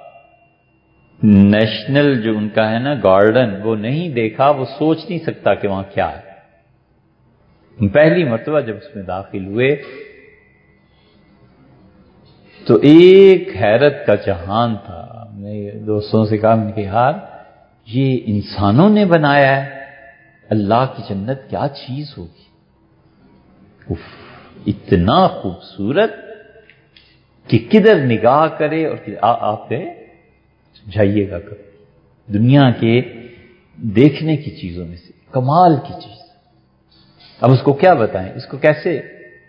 نیشنل جو ان کا ہے نا گارڈن وہ نہیں دیکھا، وہ سوچ نہیں سکتا کہ وہاں کیا ہے. پہلی مرتبہ جب اس میں داخل ہوئے تو ایک حیرت کا جہان تھا. میں دوستوں سے کہا، میں نے کہا یار یہ انسانوں نے بنایا ہے، اللہ کی جنت کیا چیز ہوگی. اف، اتنا خوبصورت کہ کدھر نگاہ کرے. اور آپ گئے، سمجھائیے گا کبھی، دنیا کے دیکھنے کی چیزوں میں سے کمال کی چیز. اب اس کو کیا بتائیں، اس کو کیسے.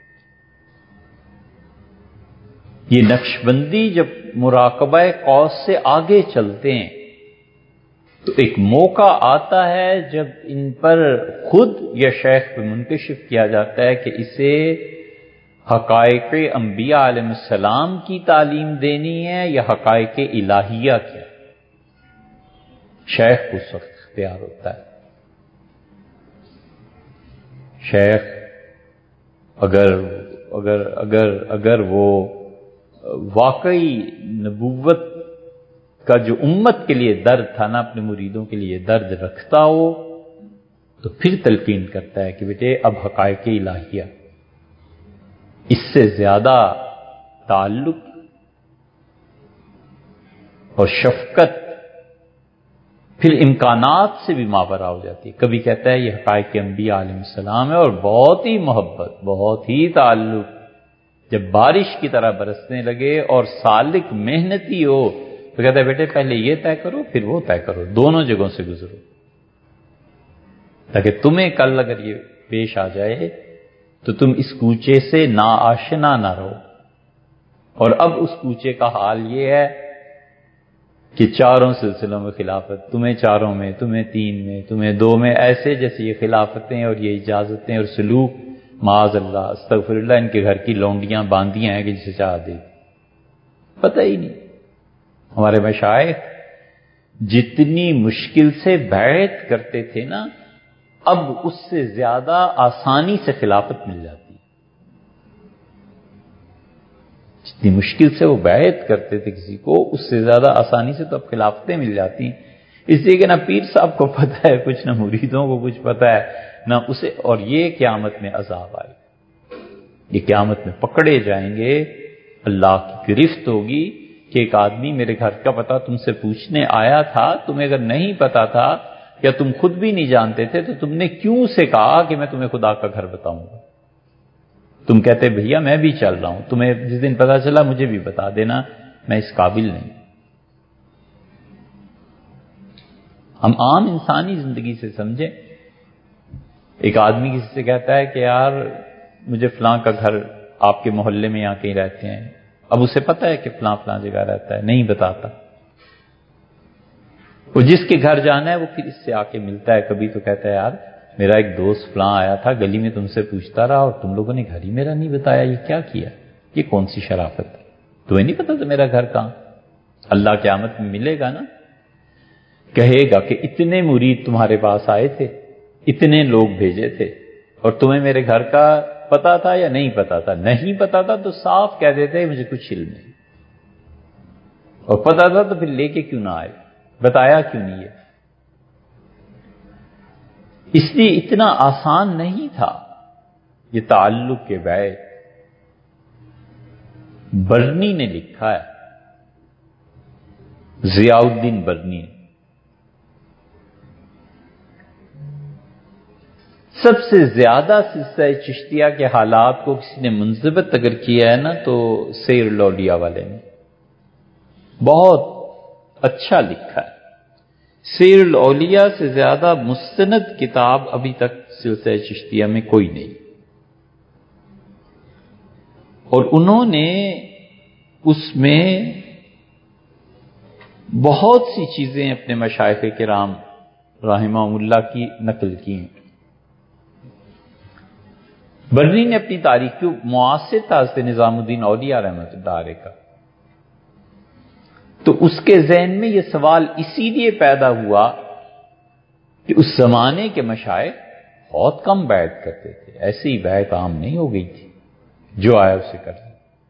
یہ نقش بندی جب مراقبہ قوس سے آگے چلتے ہیں تو ایک موقع آتا ہے جب ان پر خود یا شیخ پہ منکشف کیا جاتا ہے کہ اسے حقائق انبیاء علیہ السلام کی تعلیم دینی ہے یا حقائق الہیہ کی. شیخ کو اس وقت اختیار ہوتا ہے. شیخ اگر اگر اگر اگر وہ واقعی نبوت کا جو امت کے لیے درد تھا نا، اپنے مریدوں کے لیے درد رکھتا ہو، تو پھر تلقین کرتا ہے کہ بیٹے اب حقائق الہیہ، اس سے زیادہ تعلق اور شفقت پھر امکانات سے بھی ماورا ہو جاتی ہے. کبھی کہتا ہے یہ حقائق انبیاء علیہ السلام ہے، اور بہت ہی محبت، بہت ہی تعلق. جب بارش کی طرح برسنے لگے اور سالک محنتی ہو تو کہتا ہے بیٹے پہلے یہ طے کرو پھر وہ طے کرو، دونوں جگہوں سے گزرو، تاکہ تمہیں کل اگر یہ پیش آ جائے تو تم اس کوچے سے ناآشنا نہ رہو. اور اب اس کوچے کا حال یہ ہے کہ چاروں سلسلوں میں خلافت، تمہیں چاروں میں، تمہیں تین میں، تمہیں دو میں، ایسے جیسے یہ خلافتیں اور یہ اجازتیں اور سلوک، معاذ اللہ استغفر اللہ، ان کے گھر کی لونڈیاں باندیاں ہیں کہ جسے چاہ دے. پتہ ہی نہیں. ہمارے مشائخ جتنی مشکل سے بیعت کرتے تھے نا، اب اس سے زیادہ آسانی سے خلافت مل جاتی. جتنی مشکل سے وہ بیعت کرتے تھے کسی کو، اس سے زیادہ آسانی سے تو اب خلافتیں مل جاتی ہیں. اس لیے کہ نہ پیر صاحب کو پتہ ہے کچھ، نہ مریدوں کو کچھ پتہ ہے نہ اسے. اور یہ قیامت میں عذاب آئے، یہ قیامت میں پکڑے جائیں گے، اللہ کی گرفت ہوگی کہ ایک آدمی میرے گھر کا پتہ تم سے پوچھنے آیا تھا، تمہیں اگر نہیں پتا تھا یا تم خود بھی نہیں جانتے تھے تو تم نے کیوں اسے کہا کہ میں تمہیں خدا کا گھر بتاؤں گا؟ تم کہتے بھیا میں بھی چل رہا ہوں، تمہیں جس دن پتا چلا مجھے بھی بتا دینا، میں اس قابل نہیں۔ ہم عام انسانی زندگی سے سمجھیں، ایک آدمی کسی سے کہتا ہے کہ یار مجھے فلاں کا گھر آپ کے محلے میں یہاں کہیں رہتے ہیں، اب اسے پتہ ہے کہ فلاں فلاں جگہ رہتا ہے، نہیں بتاتا۔ وہ جس کے گھر جانا ہے وہ پھر اس سے آ کے ملتا ہے، کبھی تو کہتا ہے یار میرا ایک دوست فلاں آیا تھا، گلی میں تم سے پوچھتا رہا اور تم لوگوں نے گھر ہی میرا نہیں بتایا، یہ کیا کیا؟ یہ کون سی شرافت ہے؟ تمہیں نہیں پتا تھا میرا گھر کہاں؟ اللہ قیامت میں ملے گا نا، کہے گا کہ اتنے مرید تمہارے پاس آئے تھے، اتنے لوگ بھیجے تھے، اور تمہیں میرے گھر کا پتا تھا یا نہیں پتا تھا؟ نہیں پتا تھا تو صاف کہہ دیتے مجھے کچھ علم نہیں، اور پتا تھا تو پھر لے کے کیوں نہ آئے، بتایا کیوں نہیں ہے؟ اس لیے اتنا آسان نہیں تھا یہ تعلق کے بیع۔ برنی نے لکھا ہے، ضیاء الدین برنی، سب سے زیادہ سلسلہ چشتیہ کے حالات کو کسی نے منضبط اگر کیا ہے نا تو سیر الاولیاء والے نے بہت اچھا لکھا ہے۔ سیر الاولیاء سے زیادہ مستند کتاب ابھی تک سلسلہ چشتیہ میں کوئی نہیں، اور انہوں نے اس میں بہت سی چیزیں اپنے مشائخ کرام رحمہم اللہ کی نقل کی ہیں۔ برنی نے اپنی تاریخ کو معاصر تھا حضرت نظام الدین اولیاء رحمۃ اللہ علیہ کا، تو اس کے ذہن میں یہ سوال اسی لیے پیدا ہوا کہ اس زمانے کے مشائخ بہت کم بیعت کرتے تھے، ایسے ہی بیعت عام نہیں ہو گئی تھی، جو آیا اسے کرتے۔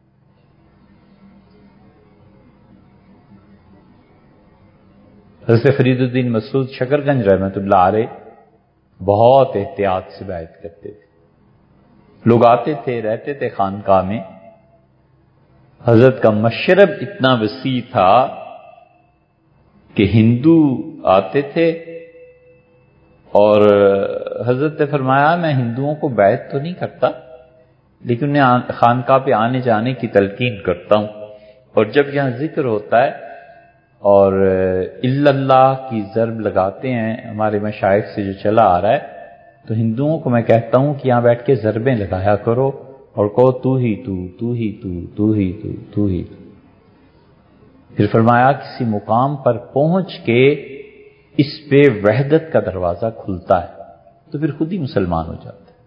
حضرت فرید الدین مسعود شکرگنج رحمۃ اللہ علیہ بہت احتیاط سے بیعت کرتے تھے، لوگ آتے تھے رہتے تھے خانقاہ میں، حضرت کا مشرب اتنا وسیع تھا کہ ہندو آتے تھے، اور حضرت نے فرمایا میں ہندوؤں کو بیعت تو نہیں کرتا لیکن انہیں خانقاہ پہ آنے جانے کی تلقین کرتا ہوں، اور جب یہاں ذکر ہوتا ہے اور الا اللہ کی ضرب لگاتے ہیں ہمارے مشائخ سے جو چلا آ رہا ہے، تو ہندوؤں کو میں کہتا ہوں کہ یہاں بیٹھ کے ضربیں لگایا کرو اور کہو تو ہی تو تو ہی تو تو ہی تو تو ہی تو۔ پھر فرمایا کسی مقام پر پہنچ کے اس پہ وحدت کا دروازہ کھلتا ہے تو پھر خود ہی مسلمان ہو جاتا ہے۔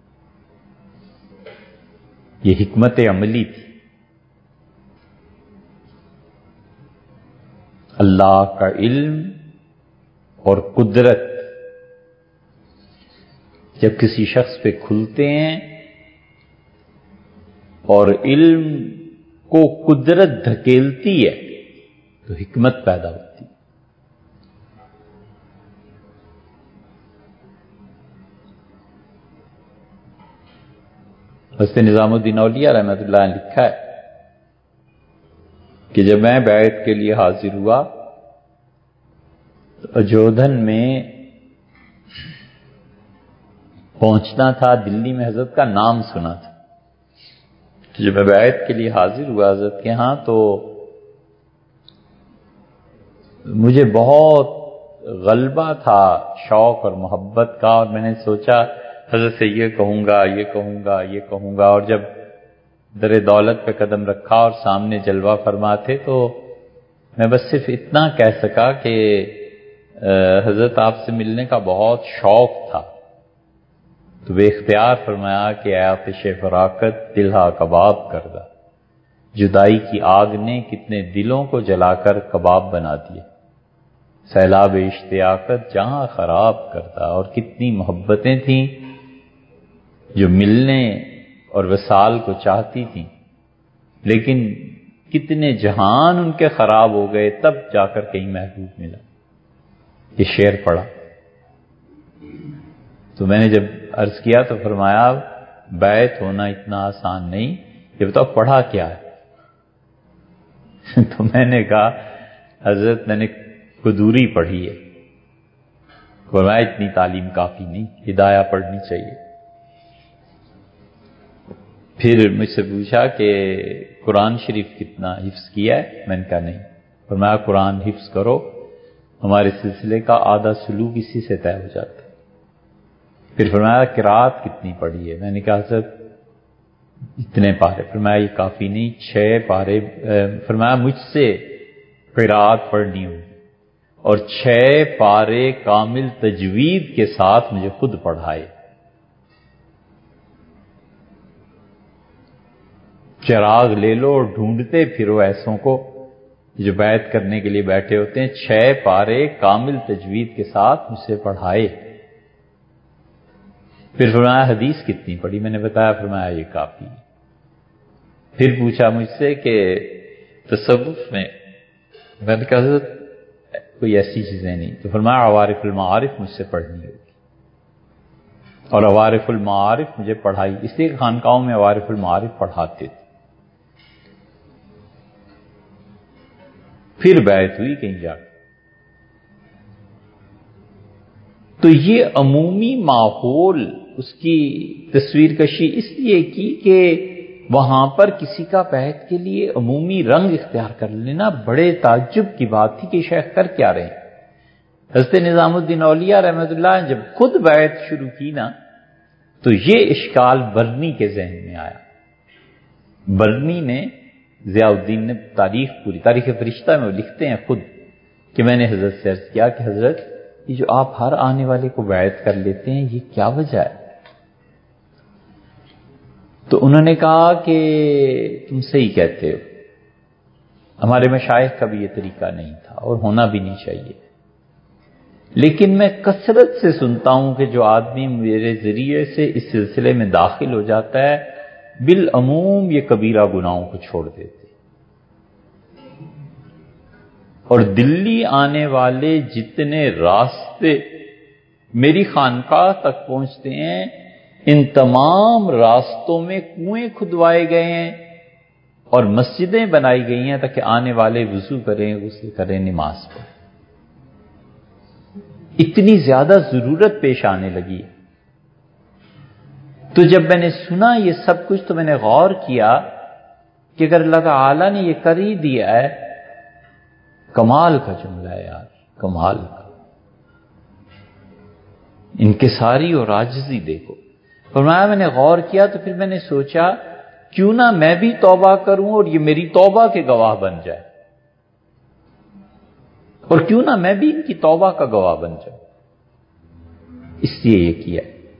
یہ حکمت عملی تھی۔ اللہ کا علم اور قدرت جب کسی شخص پہ کھلتے ہیں اور علم کو قدرت دھکیلتی ہے تو حکمت پیدا ہوتی ہے۔ حضرت نظام الدین اولیاء رحمۃ اللہ نے لکھا ہے کہ جب میں بیعت کے لیے حاضر ہوا تو اجودھن میں پہنچنا تھا، دلی میں حضرت کا نام سنا تھا، تو جب میں بیعت کے لیے حاضر ہوا حضرت کے ہاں تو مجھے بہت غلبہ تھا شوق اور محبت کا، اور میں نے سوچا حضرت سے یہ کہوں گا یہ کہوں گا یہ کہوں گا، اور جب در دولت پہ قدم رکھا اور سامنے جلوہ فرما تھے تو میں بس صرف اتنا کہہ سکا کہ حضرت آپ سے ملنے کا بہت شوق تھا، تو بے اختیار فرمایا کہ اے آتش فراقت دلہا کباب کردہ، جدائی کی آگ نے کتنے دلوں کو جلا کر کباب بنا دیے، سیلاب اشتیاقت جہاں خراب کردہ، اور کتنی محبتیں تھیں جو ملنے اور وصال کو چاہتی تھیں، لیکن کتنے جہان ان کے خراب ہو گئے تب جا کر کہیں محبوب ملا۔ یہ شعر پڑھا تو میں نے جب عرض کیا تو فرمایا بیعت ہونا اتنا آسان نہیں، یہ بتاؤ پڑھا کیا ہے؟ تو میں نے کہا حضرت میں نے قدوری پڑھی ہے. فرمایا اتنی تعلیم کافی نہیں، ہدایہ پڑھنی چاہیے. پھر مجھ سے پوچھا کہ قرآن شریف کتنا حفظ کیا ہے؟ میں نے کہا نہیں. فرمایا قرآن حفظ کرو، ہمارے سلسلے کا آدھا سلوک اسی سے طے ہو جاتا ہے. پھر فرمایا قرات کتنی پڑھی ہے؟ میں نے کہا حضرت اتنے پارے. فرمایا یہ کافی نہیں، چھ پارے. فرمایا مجھ سے قرات پڑھنی ہوگی اور چھ پارے کامل تجوید کے ساتھ مجھے خود پڑھائے. چراغ لے لو اور ڈھونڈتے پھرو ایسوں کو جو بیعت کرنے کے لیے بیٹھے ہوتے ہیں. چھ پارے کامل تجوید کے ساتھ مجھ سے پڑھائے. پھر فرمایا حدیث کتنی پڑھی؟ میں نے بتایا. فرمایا یہ کافی. پھر پوچھا مجھ سے کہ تصوف میں، میں نے کہا حضرت کوئی ایسی چیزیں نہیں. تو فرمایا عوارف المعارف مجھ سے پڑھنی ہوگی. اور عوارف المعارف مجھے پڑھائی، اس لیے کہ خانقاہوں میں عوارف المعارف پڑھاتے تھے. پھر بیعت ہوئی کہیں جا کے. تو یہ عمومی ماحول اس کی تصویر کشی اس لیے کی کہ وہاں پر کسی کا بیعت کے لیے عمومی رنگ اختیار کر لینا بڑے تعجب کی بات تھی کہ شیخ کر کیا رہے ہیں. حضرت نظام الدین اولیاء رحمۃ اللہ نے جب خود بیعت شروع کی نا تو یہ اشکال برنی کے ذہن میں آیا. برنی نے، ضیاء الدین نے تاریخ پوری تاریخ فرشتہ میں وہ لکھتے ہیں خود کہ میں نے حضرت سے عرض کیا کہ حضرت یہ جو آپ ہر آنے والے کو بیعت کر لیتے ہیں یہ کیا وجہ ہے؟ تو انہوں نے کہا کہ تم صحیح کہتے ہو، ہمارے مشائخ کا بھی یہ طریقہ نہیں تھا اور ہونا بھی نہیں چاہیے. لیکن میں کثرت سے سنتا ہوں کہ جو آدمی میرے ذریعے سے اس سلسلے میں داخل ہو جاتا ہے بالعموم یہ کبیرہ گناہوں کو چھوڑ دیتے. اور دلی آنے والے جتنے راستے میری خانقاہ تک پہنچتے ہیں ان تمام راستوں میں کنویں کھدوائے گئے ہیں اور مسجدیں بنائی گئی ہیں تاکہ آنے والے وضو کریں، غسل کریں، نماز پڑھیں. اتنی زیادہ ضرورت پیش آنے لگی. تو جب میں نے سنا یہ سب کچھ تو میں نے غور کیا کہ اگر اللہ تعالی نے یہ کر ہی دیا ہے، کمال کا جملہ ہے یار، کمال کا. انکساری اور عاجزی دیکھو. فرمایا میں نے غور کیا تو پھر میں نے سوچا کیوں نہ میں بھی توبہ کروں اور یہ میری توبہ کے گواہ بن جائے، اور کیوں نہ میں بھی ان کی توبہ کا گواہ بن جاؤں. اس لیے یہ کیا.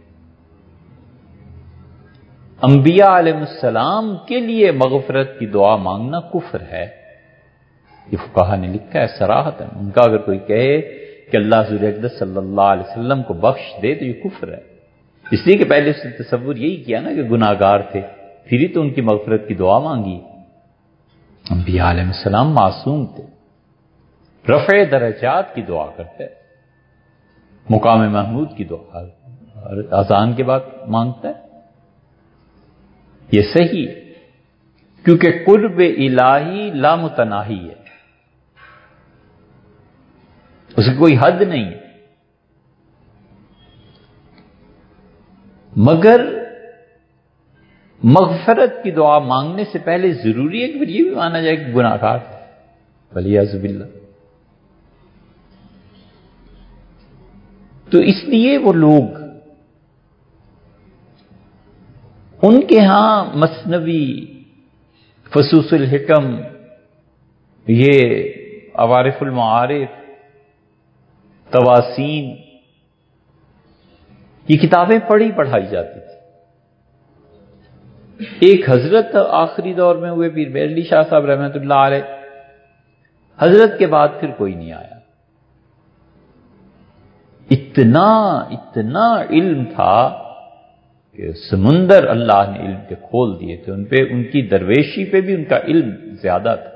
انبیاء علیہ السلام کے لیے مغفرت کی دعا مانگنا کفر ہے، یہ فقہا نے لکھا ہے صراحتاً. ان کا اگر کوئی کہے کہ اللہ حضور اقدس صلی اللہ علیہ وسلم کو بخش دے تو یہ کفر ہے. اس لیے کہ پہلے اس نے تصور یہی کیا نا کہ گناہگار تھے، پھر ہی تو ان کی مغفرت کی دعا مانگی. انبیاء علیہ السلام معصوم تھے، رفع درجات کی دعا کرتے، مقام محمود کی دعا اذان کے بعد مانگتا ہے. یہ صحیح ہے کیونکہ قرب الہی لامتناہی ہے، اس کی کوئی حد نہیں ہے. مگر مغفرت کی دعا مانگنے سے پہلے ضروری ہے کہ پھر یہ بھی مانا جائے کہ گناہ گار ولیعذ باللہ. تو اس لیے وہ لوگ ان کے ہاں مثنوی، فصوص الحکم، یہ عوارف المعارف، تواسین، یہ کتابیں پڑھی پڑھائی جاتی تھی. ایک حضرت آخری دور میں ہوئے پیر مہر علی شاہ صاحب رحمۃ اللہ علیہ، حضرت کے بعد پھر کوئی نہیں آیا. اتنا اتنا علم تھا کہ سمندر اللہ نے علم کے کھول دیے تھے ان پہ. ان کی درویشی پہ بھی ان کا علم زیادہ تھا.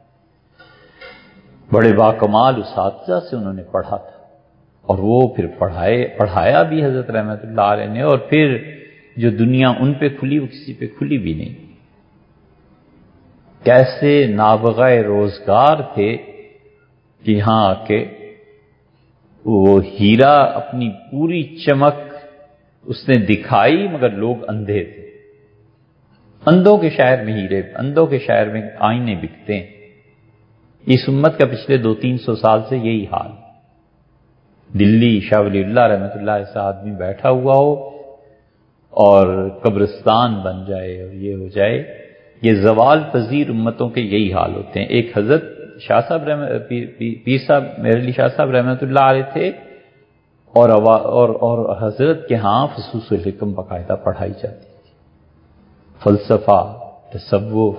بڑے باکمال اساتذہ سے انہوں نے پڑھا تھا اور وہ پھر پڑھائے پڑھایا بھی حضرت رحمۃ اللہ علیہ نے. اور پھر جو دنیا ان پہ کھلی وہ کسی پہ کھلی بھی نہیں. کیسے نابغہ روزگار تھے کہ یہاں آ کے وہ ہیرا اپنی پوری چمک اس نے دکھائی، مگر لوگ اندھے تھے۔ اندھوں کے شہر میں ہیرے، اندھوں کے شہر میں آئینے بکتے ہیں۔ اس امت کا پچھلے دو تین سو سال سے یہی حال۔ دلی شاہ ولی اللہ رحمۃ اللہ علیہ سے آدمی بیٹھا ہوا ہو اور قبرستان بن جائے اور یہ ہو جائے، یہ زوال پذیر امتوں کے یہی حال ہوتے ہیں۔ ایک حضرت شاہ صاحب رحمت پیر صاحب میرے علی شاہ صاحب رحمۃ اللہ علیہ تھے، اور اور اور حضرت کے ہاں فصوص الحکم باقاعدہ پڑھائی جاتی تھی۔ فلسفہ، تصوف،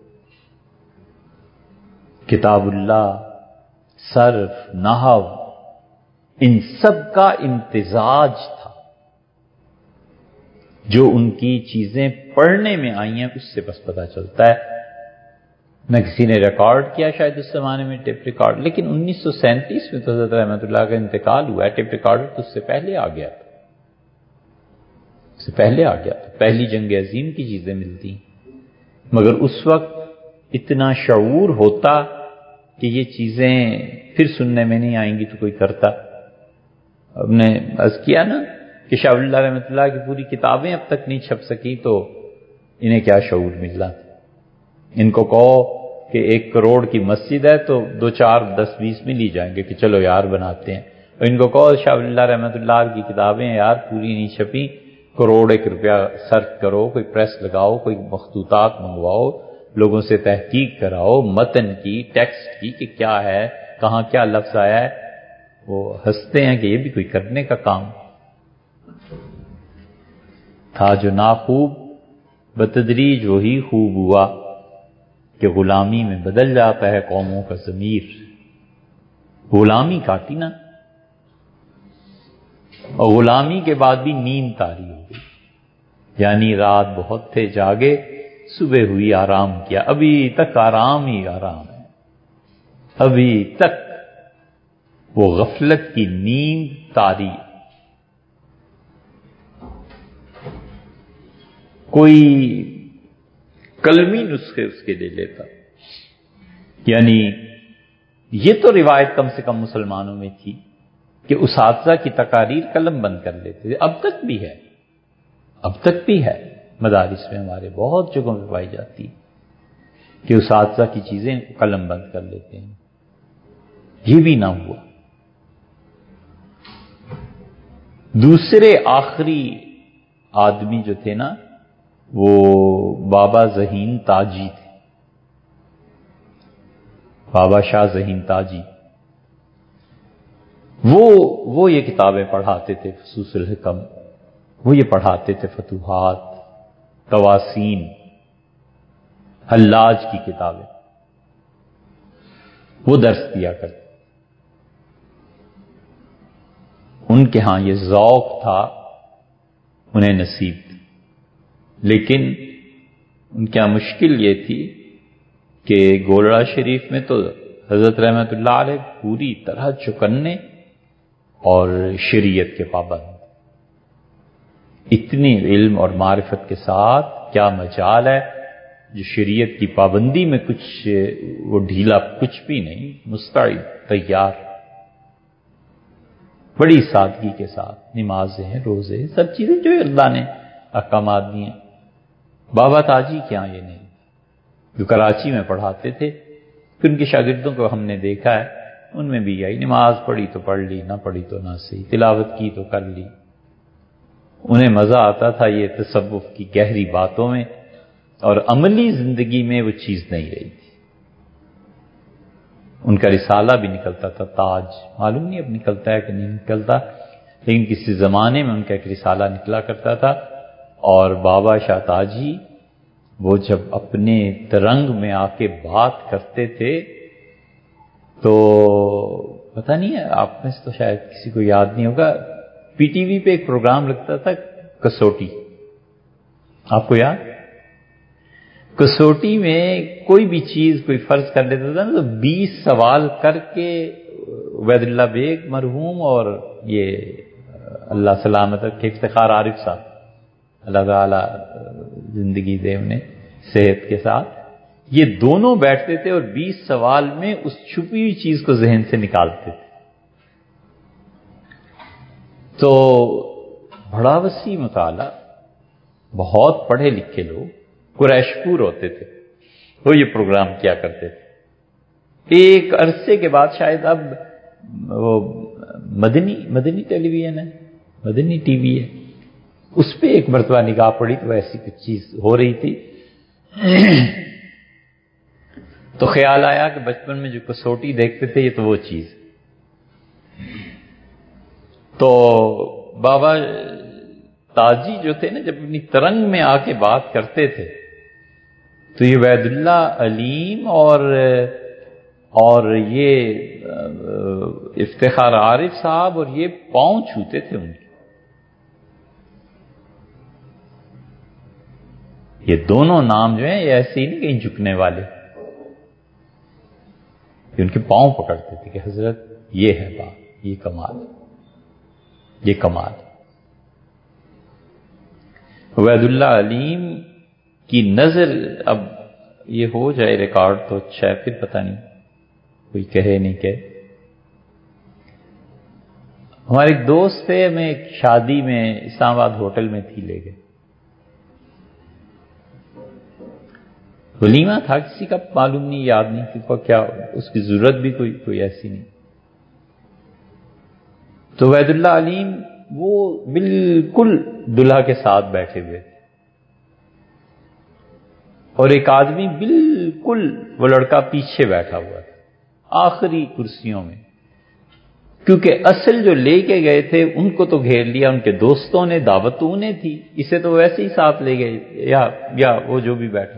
کتاب اللہ، صرف، نحو، ان سب کا امتزاج تھا۔ جو ان کی چیزیں پڑھنے میں آئی ہیں اس سے بس پتہ چلتا ہے۔ نہ کسی نے ریکارڈ کیا شاید اس زمانے میں ٹیپ ریکارڈ، لیکن انیس سو سینتیس میں تو حضرت رحمۃ اللہ کا انتقال ہوا ہے۔ ٹیپ ریکارڈر تو اس سے پہلے آ گیا تھا، اس سے پہلے آ گیا تھا۔ پہلی جنگ عظیم کی چیزیں ملتی، مگر اس وقت اتنا شعور ہوتا کہ یہ چیزیں پھر سننے میں نہیں آئیں گی تو کوئی کرتا۔ اب نے عرض کیا نا کہ شاہ ولی اللہ رحمۃ اللہ کی پوری کتابیں اب تک نہیں چھپ سکی، تو انہیں کیا شعور ملا۔ ان کو کہو کہ ایک کروڑ کی مسجد ہے تو دو چار دس بیس مل ہی جائیں گے کہ چلو یار بناتے ہیں، اور ان کو کہو شاہ ولی اللہ رحمۃ اللہ کی کتابیں یار پوری نہیں چھپی، کروڑ ایک روپیہ صرف کرو، کوئی پریس لگاؤ، کوئی مخطوطات منگواؤ، لوگوں سے تحقیق کراؤ، متن کی، ٹیکسٹ کی کہ کیا ہے، کہاں کیا لفظ آیا ہے۔ وہ ہنستے ہیں کہ یہ بھی کوئی کرنے کا کام تھا۔ جو ناخوب بتدریج وہی خوب ہوا کہ غلامی میں بدل جاتا ہے قوموں کا ضمیر۔ غلامی کاٹی نا، اور غلامی کے بعد بھی نیند طاری ہو گئی، یعنی رات بہت تھے جاگے، صبح ہوئی آرام کیا۔ ابھی تک آرام ہی آرام ہے، ابھی تک وہ غفلت کی نیند طاری۔ کوئی قلمی نسخے اس کے لے لیتا، یعنی یہ تو روایت کم سے کم مسلمانوں میں تھی کہ اساتذہ کی تقاریر قلم بند کر لیتے تھے۔ اب تک بھی ہے، اب تک بھی ہے، مدارس میں ہمارے بہت جگہوں پہ پائی جاتی کہ اساتذہ کی چیزیں قلم بند کر لیتے ہیں۔ یہ بھی نہ ہوا۔ دوسرے آخری آدمی جو تھے نا وہ بابا ذہین تاجی تھے، بابا شاہ ذہین تاجی۔ وہ وہ یہ کتابیں پڑھاتے تھے، فصوص الحکم، وہ یہ پڑھاتے تھے، فتوحات، تواسین، حلاج کی کتابیں، وہ درس دیا کرتے۔ ان کے ہاں یہ ذوق تھا، انہیں نصیب تھی، لیکن ان کے ہاں مشکل یہ تھی کہ گولڑا شریف میں تو حضرت رحمت اللہ علیہ پوری طرح چوکنے اور شریعت کے پابند، اتنی علم اور معرفت کے ساتھ کیا مجال ہے جو شریعت کی پابندی میں کچھ وہ ڈھیلا کچھ بھی نہیں، مستعد تیار، بڑی سادگی کے ساتھ نمازیں ہیں، روزے، سب چیزیں جو اللہ نے احکامات دی ہیں۔ بابا تاجی کیا یہ نہیں، جو کراچی میں پڑھاتے تھے، پھر ان کے شاگردوں کو ہم نے دیکھا ہے، ان میں بھی یہی، نماز پڑھی تو پڑھ لی، نہ پڑھی تو نہ صحیح، تلاوت کی تو کر لی۔ انہیں مزہ آتا تھا یہ تصوف کی گہری باتوں میں، اور عملی زندگی میں وہ چیز نہیں رہی تھی۔ ان کا رسالہ بھی نکلتا تھا، تاج، معلوم نہیں اب نکلتا ہے کہ نہیں نکلتا، لیکن کسی زمانے میں ان کا ایک رسالہ نکلا کرتا تھا۔ اور بابا شاہ تاجی وہ جب اپنے ترنگ میں آ کے بات کرتے تھے تو پتہ نہیں ہے آپ میں سے تو شاید کسی کو یاد نہیں ہوگا، پی ٹی وی پہ ایک پروگرام لگتا تھا کسوٹی، آپ کو یاد؟ کسوٹی میں کوئی بھی چیز کوئی فرض کر لیتا تھا نا تو بیس سوال کر کے عبید اللہ بیگ مرحوم اور یہ اللہ سلامت رکھے افتخار عارف صاحب، اللہ تعالی زندگی دے انہیں صحت کے ساتھ، یہ دونوں بیٹھتے تھے اور بیس سوال میں اس چھپی ہوئی چیز کو ذہن سے نکالتے تھے. تو بڑا وسیع مطالعہ، بہت پڑھے لکھے لوگ قریش پور ہوتے تھے، وہ یہ پروگرام کیا کرتے تھے. ایک عرصے کے بعد شاید اب وہ مدنی مدنی ٹیلی ویژن ہے، مدنی ٹی وی ہے، اس پہ ایک مرتبہ نگاہ پڑی تو ایسی کچھ چیز ہو رہی تھی. تو خیال آیا کہ بچپن میں جو کسوٹی دیکھتے تھے یہ تو وہ چیز. تو بابا تاجی جو تھے نا، جب اپنی ترنگ میں آ کے بات کرتے تھے تو یہ عبید اللہ علیم اور اور یہ افتخار عارف صاحب اور یہ پاؤں چھوتے تھے ان کے. یہ دونوں نام جو ہیں یہ ایسے ہی نہیں کہیں جھکنے والے، یہ ان کے پاؤں پکڑتے تھے کہ حضرت یہ ہے بات، یہ کمال، یہ کمال. عبید اللہ علیم کی نظر، اب یہ ہو جائے ریکارڈ تو اچھا ہے، پھر پتہ نہیں کوئی کہے نہیں کہ ہمارے ایک دوست تھے، ہمیں ایک شادی میں اسلام آباد ہوٹل میں تھی، لے گئے. ولیمہ تھا کسی کا، معلوم نہیں، یاد نہیں کہ کیا، اس کی ضرورت بھی کوئی کوئی ایسی نہیں. تو عبید اللہ علیم وہ بالکل دلہا کے ساتھ بیٹھے ہوئے تھے، اور ایک آدمی بالکل وہ لڑکا پیچھے بیٹھا ہوا تھا آخری کرسیوں میں، کیونکہ اصل جو لے کے گئے تھے ان کو تو گھیر لیا ان کے دوستوں نے، دعوت تو انہیں تھی، اسے تو ویسے ہی ساتھ لے گئے، یا یا وہ جو بھی بیٹھا.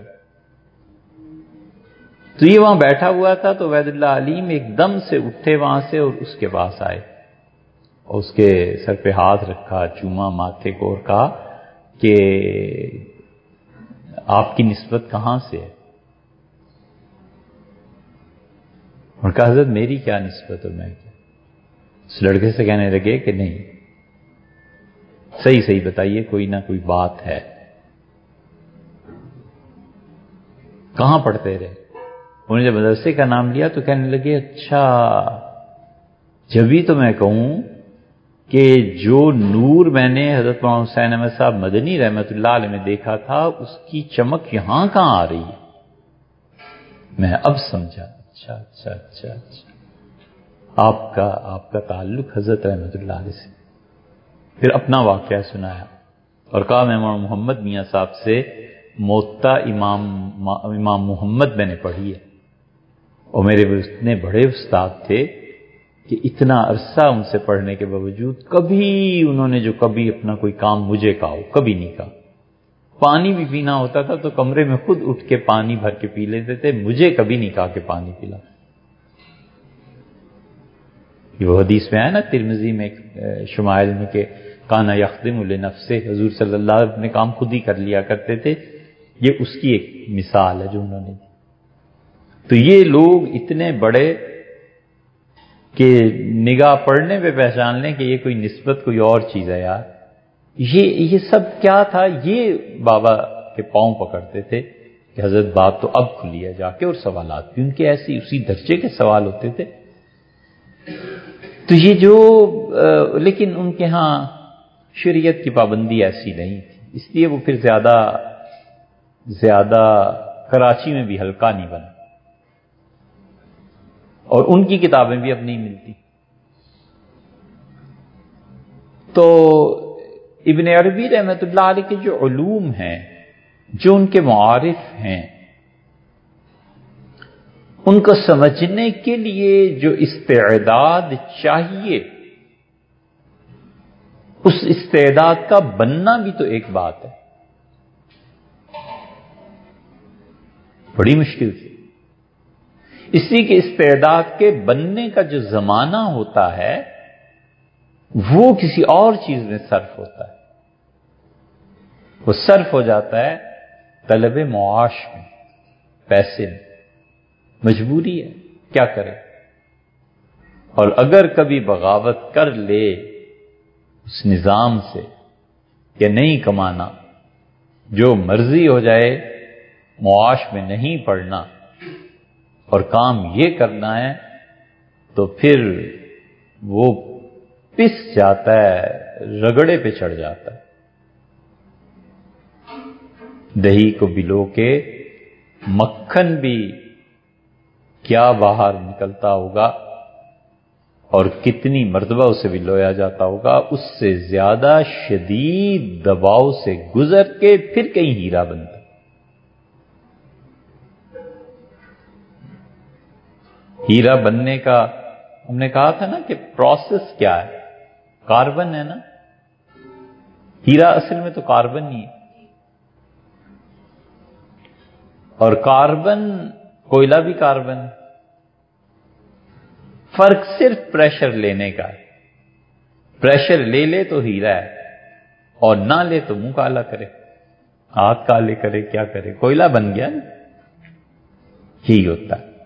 تو یہ وہاں بیٹھا ہوا تھا. تو عبید اللہ علیم ایک دم سے اٹھے وہاں سے اور اس کے پاس آئے اور اس کے سر پہ ہاتھ رکھا، چوما ماتھے کو، اور کہا کہ آپ کی نسبت کہاں سے ہے؟ اور کہا حضرت میری کیا نسبت ہے، میں کیا؟ اس لڑکے سے کہنے لگے کہ نہیں، صحیح صحیح بتائیے، کوئی نہ کوئی بات ہے. کہاں پڑھتے رہے؟ انہوں نے جب مدرسے کا نام لیا تو کہنے لگے اچھا، جبھی تو میں کہوں کہ جو نور میں نے حضرت مولانا حسین احمد صاحب مدنی رحمت اللہ علیہ میں دیکھا تھا اس کی چمک یہاں کہاں آ رہی ہے. میں اب سمجھا، اچھا اچھا اچھا اچھا آپ کا آپ کا تعلق حضرت رحمت اللہ علیہ سے. پھر اپنا واقعہ سنایا اور کہا میں مولانا محمد میاں صاحب سے موتا امام امام محمد میں نے پڑھی ہے، اور میرے اتنے بڑے استاد تھے کہ اتنا عرصہ ان سے پڑھنے کے باوجود کبھی انہوں نے جو کبھی اپنا کوئی کام مجھے کہا ہو، کبھی نہیں کہا. پانی بھی پینا ہوتا تھا تو کمرے میں خود اٹھ کے پانی بھر کے پی لیتے تھے، مجھے کبھی نہیں کہا کہ پانی پلا. یہ وہ حدیث میں ہے نا ترمذی میں شمائل میں کہ کانا یخدم لنفسہ، حضور صلی اللہ علیہ وسلم اپنے کام خود ہی کر لیا کرتے تھے. یہ اس کی ایک مثال ہے جو انہوں نے دی. تو یہ لوگ اتنے بڑے کہ نگاہ پڑھنے پہ پہچان لیں کہ یہ کوئی نسبت کوئی اور چیز ہے یار. یہ یہ سب کیا تھا؟ یہ بابا کے پاؤں پکڑتے تھے کہ حضرت بات تو اب کھلی ہے جا کے، اور سوالات بھی ان کے ایسی اسی درجے کے سوال ہوتے تھے. تو یہ جو لیکن ان کے ہاں شریعت کی پابندی ایسی نہیں تھی، اس لیے وہ پھر زیادہ زیادہ کراچی میں بھی ہلکا نہیں بنا، اور ان کی کتابیں بھی اب نہیں ملتی. تو ابن عربی رحمت اللہ علیہ کے جو علوم ہیں، جو ان کے معارف ہیں، ان کو سمجھنے کے لیے جو استعداد چاہیے، اس استعداد کا بننا بھی تو ایک بات ہے، بڑی مشکل تھی. اسی کے استعداد کے بننے کا جو زمانہ ہوتا ہے وہ کسی اور چیز میں صرف ہوتا ہے. وہ صرف ہو جاتا ہے طلب معاش میں، پیسے میں. مجبوری ہے، کیا کرے. اور اگر کبھی بغاوت کر لے اس نظام سے کہ نہیں کمانا، جو مرضی ہو جائے، معاش میں نہیں پڑنا اور کام یہ کرنا ہے تو پھر وہ پس جاتا ہے، رگڑے پہ چڑھ جاتا ہے۔ دہی کو بلو کے مکھن بھی کیا باہر نکلتا ہوگا اور کتنی مرتبہ اسے بلویا جاتا ہوگا، اس سے زیادہ شدید دباؤ سے گزر کے پھر کہیں ہیرا بنتا۔ ہیرا بننے کا ہم نے کہا تھا نا کہ پروسیس کیا ہے، کاربن ہے نا، ہیرا اصل میں تو کاربن ہی ہے، اور کاربن کوئلہ بھی کاربن ہے، فرق صرف پریشر لینے کا ہے۔ پریشر لے لے تو ہیرا ہے اور نہ لے تو منہ کالا کرے، ہاتھ کالے کرے، کیا کرے، کوئلہ بن گیا نا، یہی ہوتا ہے۔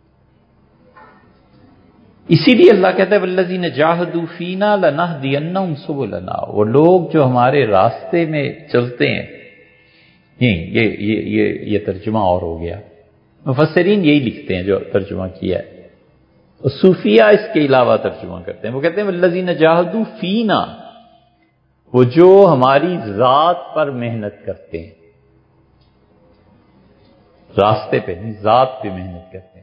اسی لیے اللہ کہتا ہے والذین جاہدوا فینا لنہدینہم سبلنا، وہ لوگ جو ہمارے راستے میں چلتے ہیں، یہ یہ یہ یہ, یہ ترجمہ اور ہو گیا، مفسرین یہی لکھتے ہیں جو ترجمہ کیا ہے، اور صوفیہ اس کے علاوہ ترجمہ کرتے ہیں، وہ کہتے ہیں والذین جاہدوا فینا، وہ جو ہماری ذات پر محنت کرتے ہیں، راستے پہ نہیں، ذات پہ محنت کرتے ہیں۔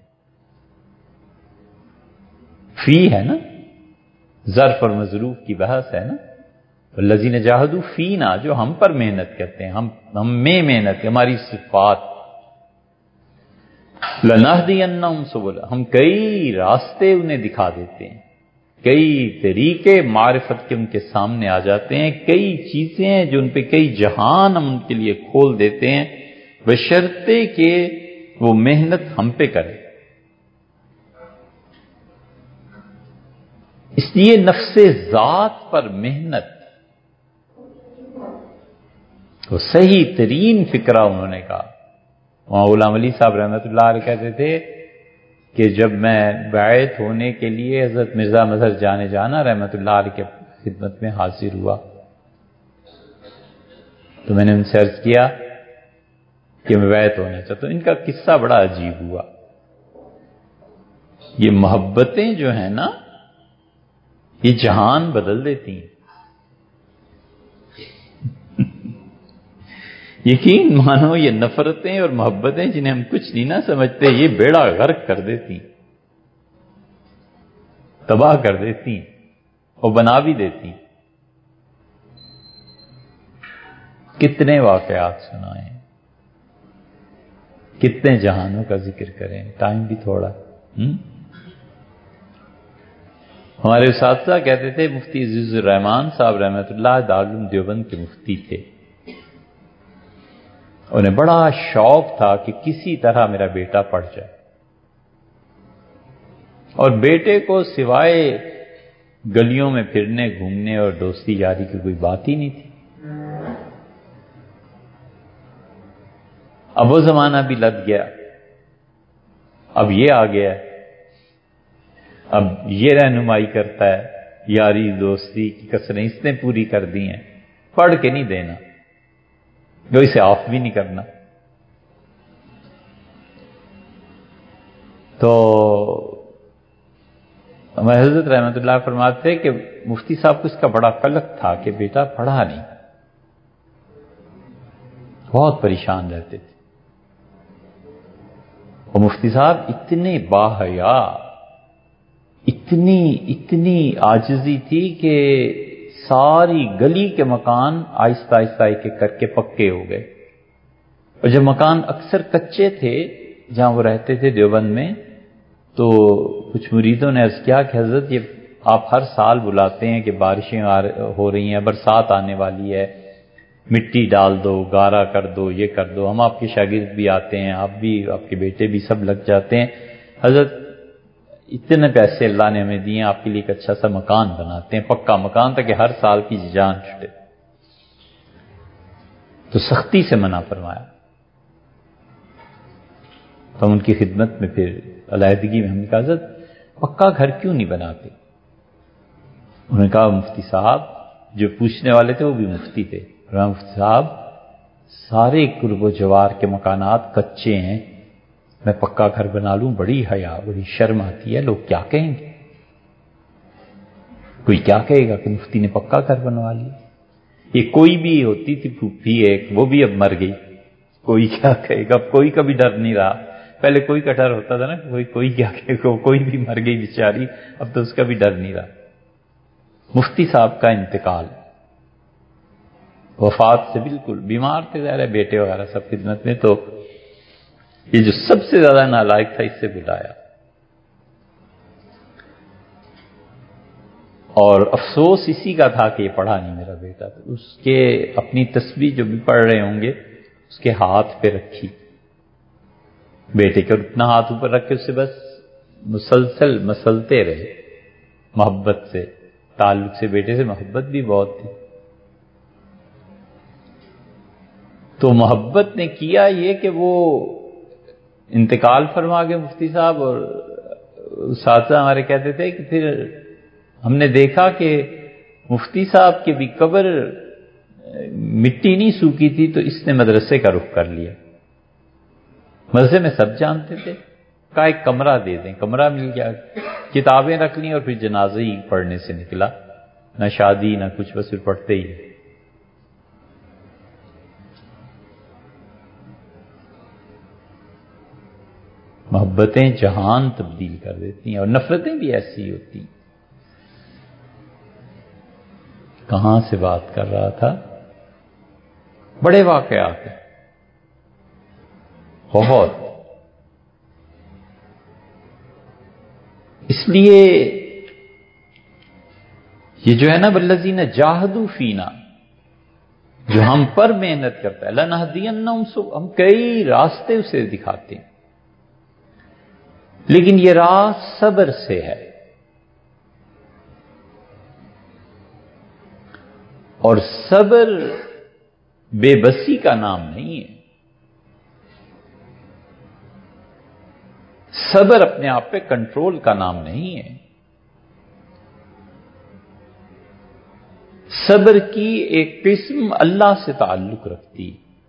فی ہے نا، ظرف اور مظروف کی بحث ہے نا، والذین جاہدوا فینا، جو ہم پر محنت کرتے ہیں، ہم ہم میں محنت، ہماری صفات، لنہدینہم سبلنا، ہم کئی راستے انہیں دکھا دیتے ہیں، کئی طریقے معرفت کے ان کے سامنے آ جاتے ہیں، کئی چیزیں ہیں جو ان پہ، کئی جہان ہم ان کے لیے کھول دیتے ہیں، بشرطے کہ وہ محنت ہم پہ کرے۔ اس لیے نفس ذات پر محنت تو صحیح ترین فکرہ انہوں نے کہا۔ وہاں غلام علی صاحب رحمۃ اللہ علیہ کہتے تھے کہ جب میں بیعت ہونے کے لیے حضرت مرزا مظہر جانے جانا رحمۃ اللہ علیہ کے خدمت میں حاضر ہوا تو میں نے ان سے عرض کیا کہ میں بیعت ہونا چاہتا ہوں۔ ان کا قصہ بڑا عجیب ہوا، یہ محبتیں جو ہیں نا یہ جہان بدل دیتی ہیں، یقین مانو یہ نفرتیں اور محبتیں جنہیں ہم کچھ نہیں نہ سمجھتے، یہ بیڑا غرق کر دیتی، تباہ کر دیتی اور بنا بھی دیتی۔ کتنے واقعات سنائیں، کتنے جہانوں کا ذکر کریں، ٹائم بھی تھوڑا۔ ہم ہمارے اساتذہ کہتے تھے، مفتی عزیز الرحمان صاحب رحمۃ اللہ دارالعلوم دیوبند کے مفتی تھے، انہیں بڑا شوق تھا کہ کسی طرح میرا بیٹا پڑھ جائے، اور بیٹے کو سوائے گلیوں میں پھرنے، گھومنے اور دوستی یاری کی کوئی بات ہی نہیں تھی۔ اب وہ زمانہ بھی لگ گیا، اب یہ آ گیا، اب یہ رہنمائی کرتا ہے، یاری دوستی کی کسریں اس نے پوری کر دی ہیں، پڑھ کے نہیں دینا، جو اسے آف بھی نہیں کرنا۔ تو ہمارے حضرت رحمۃ اللہ فرماتے تھے کہ مفتی صاحب کو اس کا بڑا قلق تھا کہ بیٹا پڑھا نہیں، بہت پریشان رہتے تھے۔ اور مفتی صاحب اتنے باحیا، اتنی اتنی عاجزی تھی کہ ساری گلی کے مکان آہستہ آہستہ ایک ایک کر کے پکے ہو گئے، اور جب مکان اکثر کچے تھے جہاں وہ رہتے تھے دیوبند میں، تو کچھ مریدوں نے عرض کیا کہ حضرت یہ آپ ہر سال بلاتے ہیں کہ بارشیں ہو رہی ہیں، برسات آنے والی ہے، مٹی ڈال دو، گارا کر دو، یہ کر دو، ہم آپ کے شاگرد بھی آتے ہیں، آپ بھی، آپ کے بیٹے بھی سب لگ جاتے ہیں، حضرت اتنے پیسے اللہ نے ہمیں دیے، آپ کے لیے ایک اچھا سا مکان بناتے ہیں، پکا مکان، تاکہ ہر سال کی جان چھٹے۔ تو سختی سے منع فرمایا۔ تو ہم ان کی خدمت میں پھر علیحدگی میں ہم نے کہا حضرت پکا گھر کیوں نہیں بناتے؟ انہوں نے کہا مفتی صاحب، جو پوچھنے والے تھے وہ بھی مفتی تھے، مفتی صاحب سارے قرب و جوار کے مکانات کچے ہیں، میں پکا گھر بنا لوں، بڑی حیا بڑی شرم آتی ہے، لوگ کیا کہیں گے؟ کوئی کیا کہے گا کہ مفتی نے پکا گھر بنوا لیا؟ یہ کوئی بھی ہوتی تھی پھوپھی ایک، وہ بھی اب مر گئی، کوئی کیا کہے گا؟ اب کوئی کا بھی ڈر نہیں رہا، پہلے کوئی کا ڈر ہوتا تھا نا، کوئی کوئی کیا کہے گا، کوئی بھی مر گئی بیچاری، اب تو اس کا بھی ڈر نہیں رہا۔ مفتی صاحب کا انتقال، وفات سے بالکل بیمار تھے، ظاہر ہے بیٹے وغیرہ سب خدمت میں، تو یہ جو سب سے زیادہ نالائق تھا اس سے بلایا، اور افسوس اسی کا تھا کہ یہ پڑھا نہیں میرا بیٹا، تو اس کے اپنی تسبیح جو بھی پڑھ رہے ہوں گے اس کے ہاتھ پہ رکھی، بیٹے کے اتنا ہاتھ اوپر رکھ کے اس سے بس مسلسل مسلتے رہے، محبت سے، تعلق سے، بیٹے سے محبت بھی بہت تھی۔ تو محبت نے کیا یہ کہ وہ انتقال فرما گئے مفتی صاحب، اور اساتذہ ہمارے کہتے تھے کہ پھر ہم نے دیکھا کہ مفتی صاحب کی بھی قبر مٹی نہیں سوکھی تھی، تو اس نے مدرسے کا رخ کر لیا۔ مدرسے میں سب جانتے تھے، کہا ایک کمرہ دے دیں، کمرہ مل گیا، کتابیں رکھ لیں، اور پھر جنازے ہی پڑھنے سے نکلا، نہ شادی نہ کچھ، بس پھر پڑھتے ہی۔ محبتیں جہان تبدیل کر دیتی ہیں، اور نفرتیں بھی ایسی ہوتی ہیں۔ کہاں سے بات کر رہا تھا؟ بڑے واقعات ہیں بہت، اس لیے یہ جو ہے نا والذین جاہدوا فینا، جو ہم پر محنت کرتا ہے، لنہدینہم سبلنا، ہم کئی راستے اسے دکھاتے ہیں، لیکن یہ راہ صبر سے ہے، اور صبر بے بسی کا نام نہیں ہے، صبر اپنے آپ پہ کنٹرول کا نام نہیں ہے۔ صبر کی ایک قسم اللہ سے تعلق رکھتی،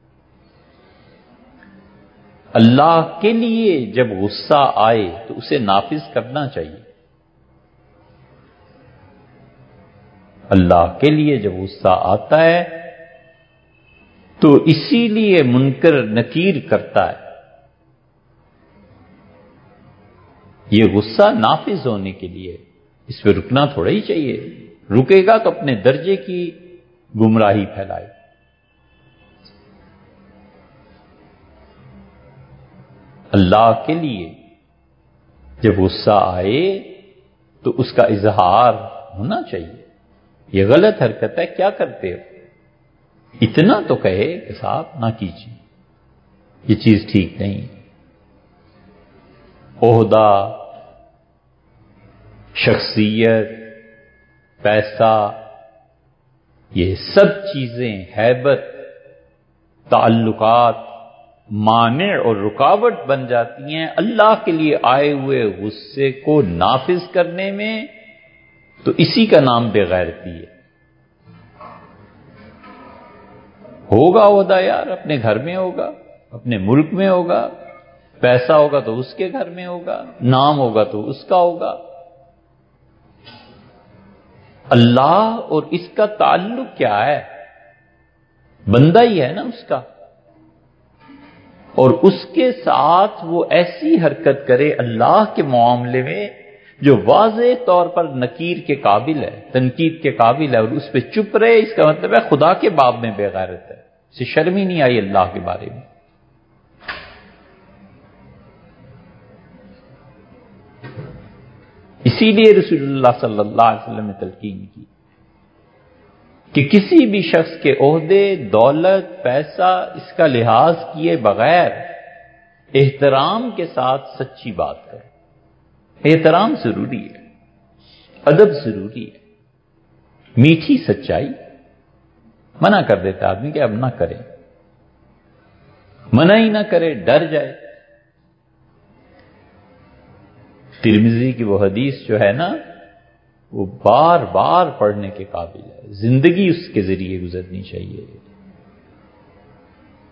اللہ کے لیے جب غصہ آئے تو اسے نافذ کرنا چاہیے، اللہ کے لیے جب غصہ آتا ہے تو اسی لیے منکر نکیر کرتا ہے، یہ غصہ نافذ ہونے کے لیے، اس پہ رکنا تھوڑا ہی چاہیے، رکے گا تو اپنے درجے کی گمراہی پھیلائے۔ اللہ کے لیے جب غصہ آئے تو اس کا اظہار ہونا چاہیے، یہ غلط حرکت ہے، کیا کرتے ہو؟ اتنا تو کہے کہ صاحب نہ کیجیے، یہ چیز ٹھیک نہیں۔ عہدہ، شخصیت، پیسہ، یہ سب چیزیں، ہیبت، تعلقات مانع اور رکاوٹ بن جاتی ہیں اللہ کے لیے آئے ہوئے غصے کو نافذ کرنے میں، تو اسی کا نام بے غیرتی ہے۔ ہوگا عہدہ یار، اپنے گھر میں ہوگا، اپنے ملک میں ہوگا، پیسہ ہوگا تو اس کے گھر میں ہوگا، نام ہوگا تو اس کا ہوگا، اللہ اور اس کا تعلق کیا ہے؟ بندہ ہی ہے نا اس کا، اور اس کے ساتھ وہ ایسی حرکت کرے اللہ کے معاملے میں جو واضح طور پر نکیر کے قابل ہے، تنقید کے قابل ہے، اور اس پہ چپ رہے، اس کا مطلب ہے خدا کے باب میں بے غیرت ہے، اسے شرم ہی نہیں آئی اللہ کے بارے میں۔ اسی لیے رسول اللہ صلی اللہ علیہ وسلم نے تلقین کی کہ کسی بھی شخص کے عہدے، دولت، پیسہ، اس کا لحاظ کیے بغیر احترام کے ساتھ سچی بات کرے۔ احترام ضروری ہے، ادب ضروری ہے، میٹھی سچائی۔ منع کر دیتا آدمی کہ اب نہ کرے، منع ہی نہ کرے، ڈر جائے۔ ترمذی کی وہ حدیث جو ہے نا، وہ بار بار پڑھنے کے قابل ہے، زندگی اس کے ذریعے گزرنی چاہیے۔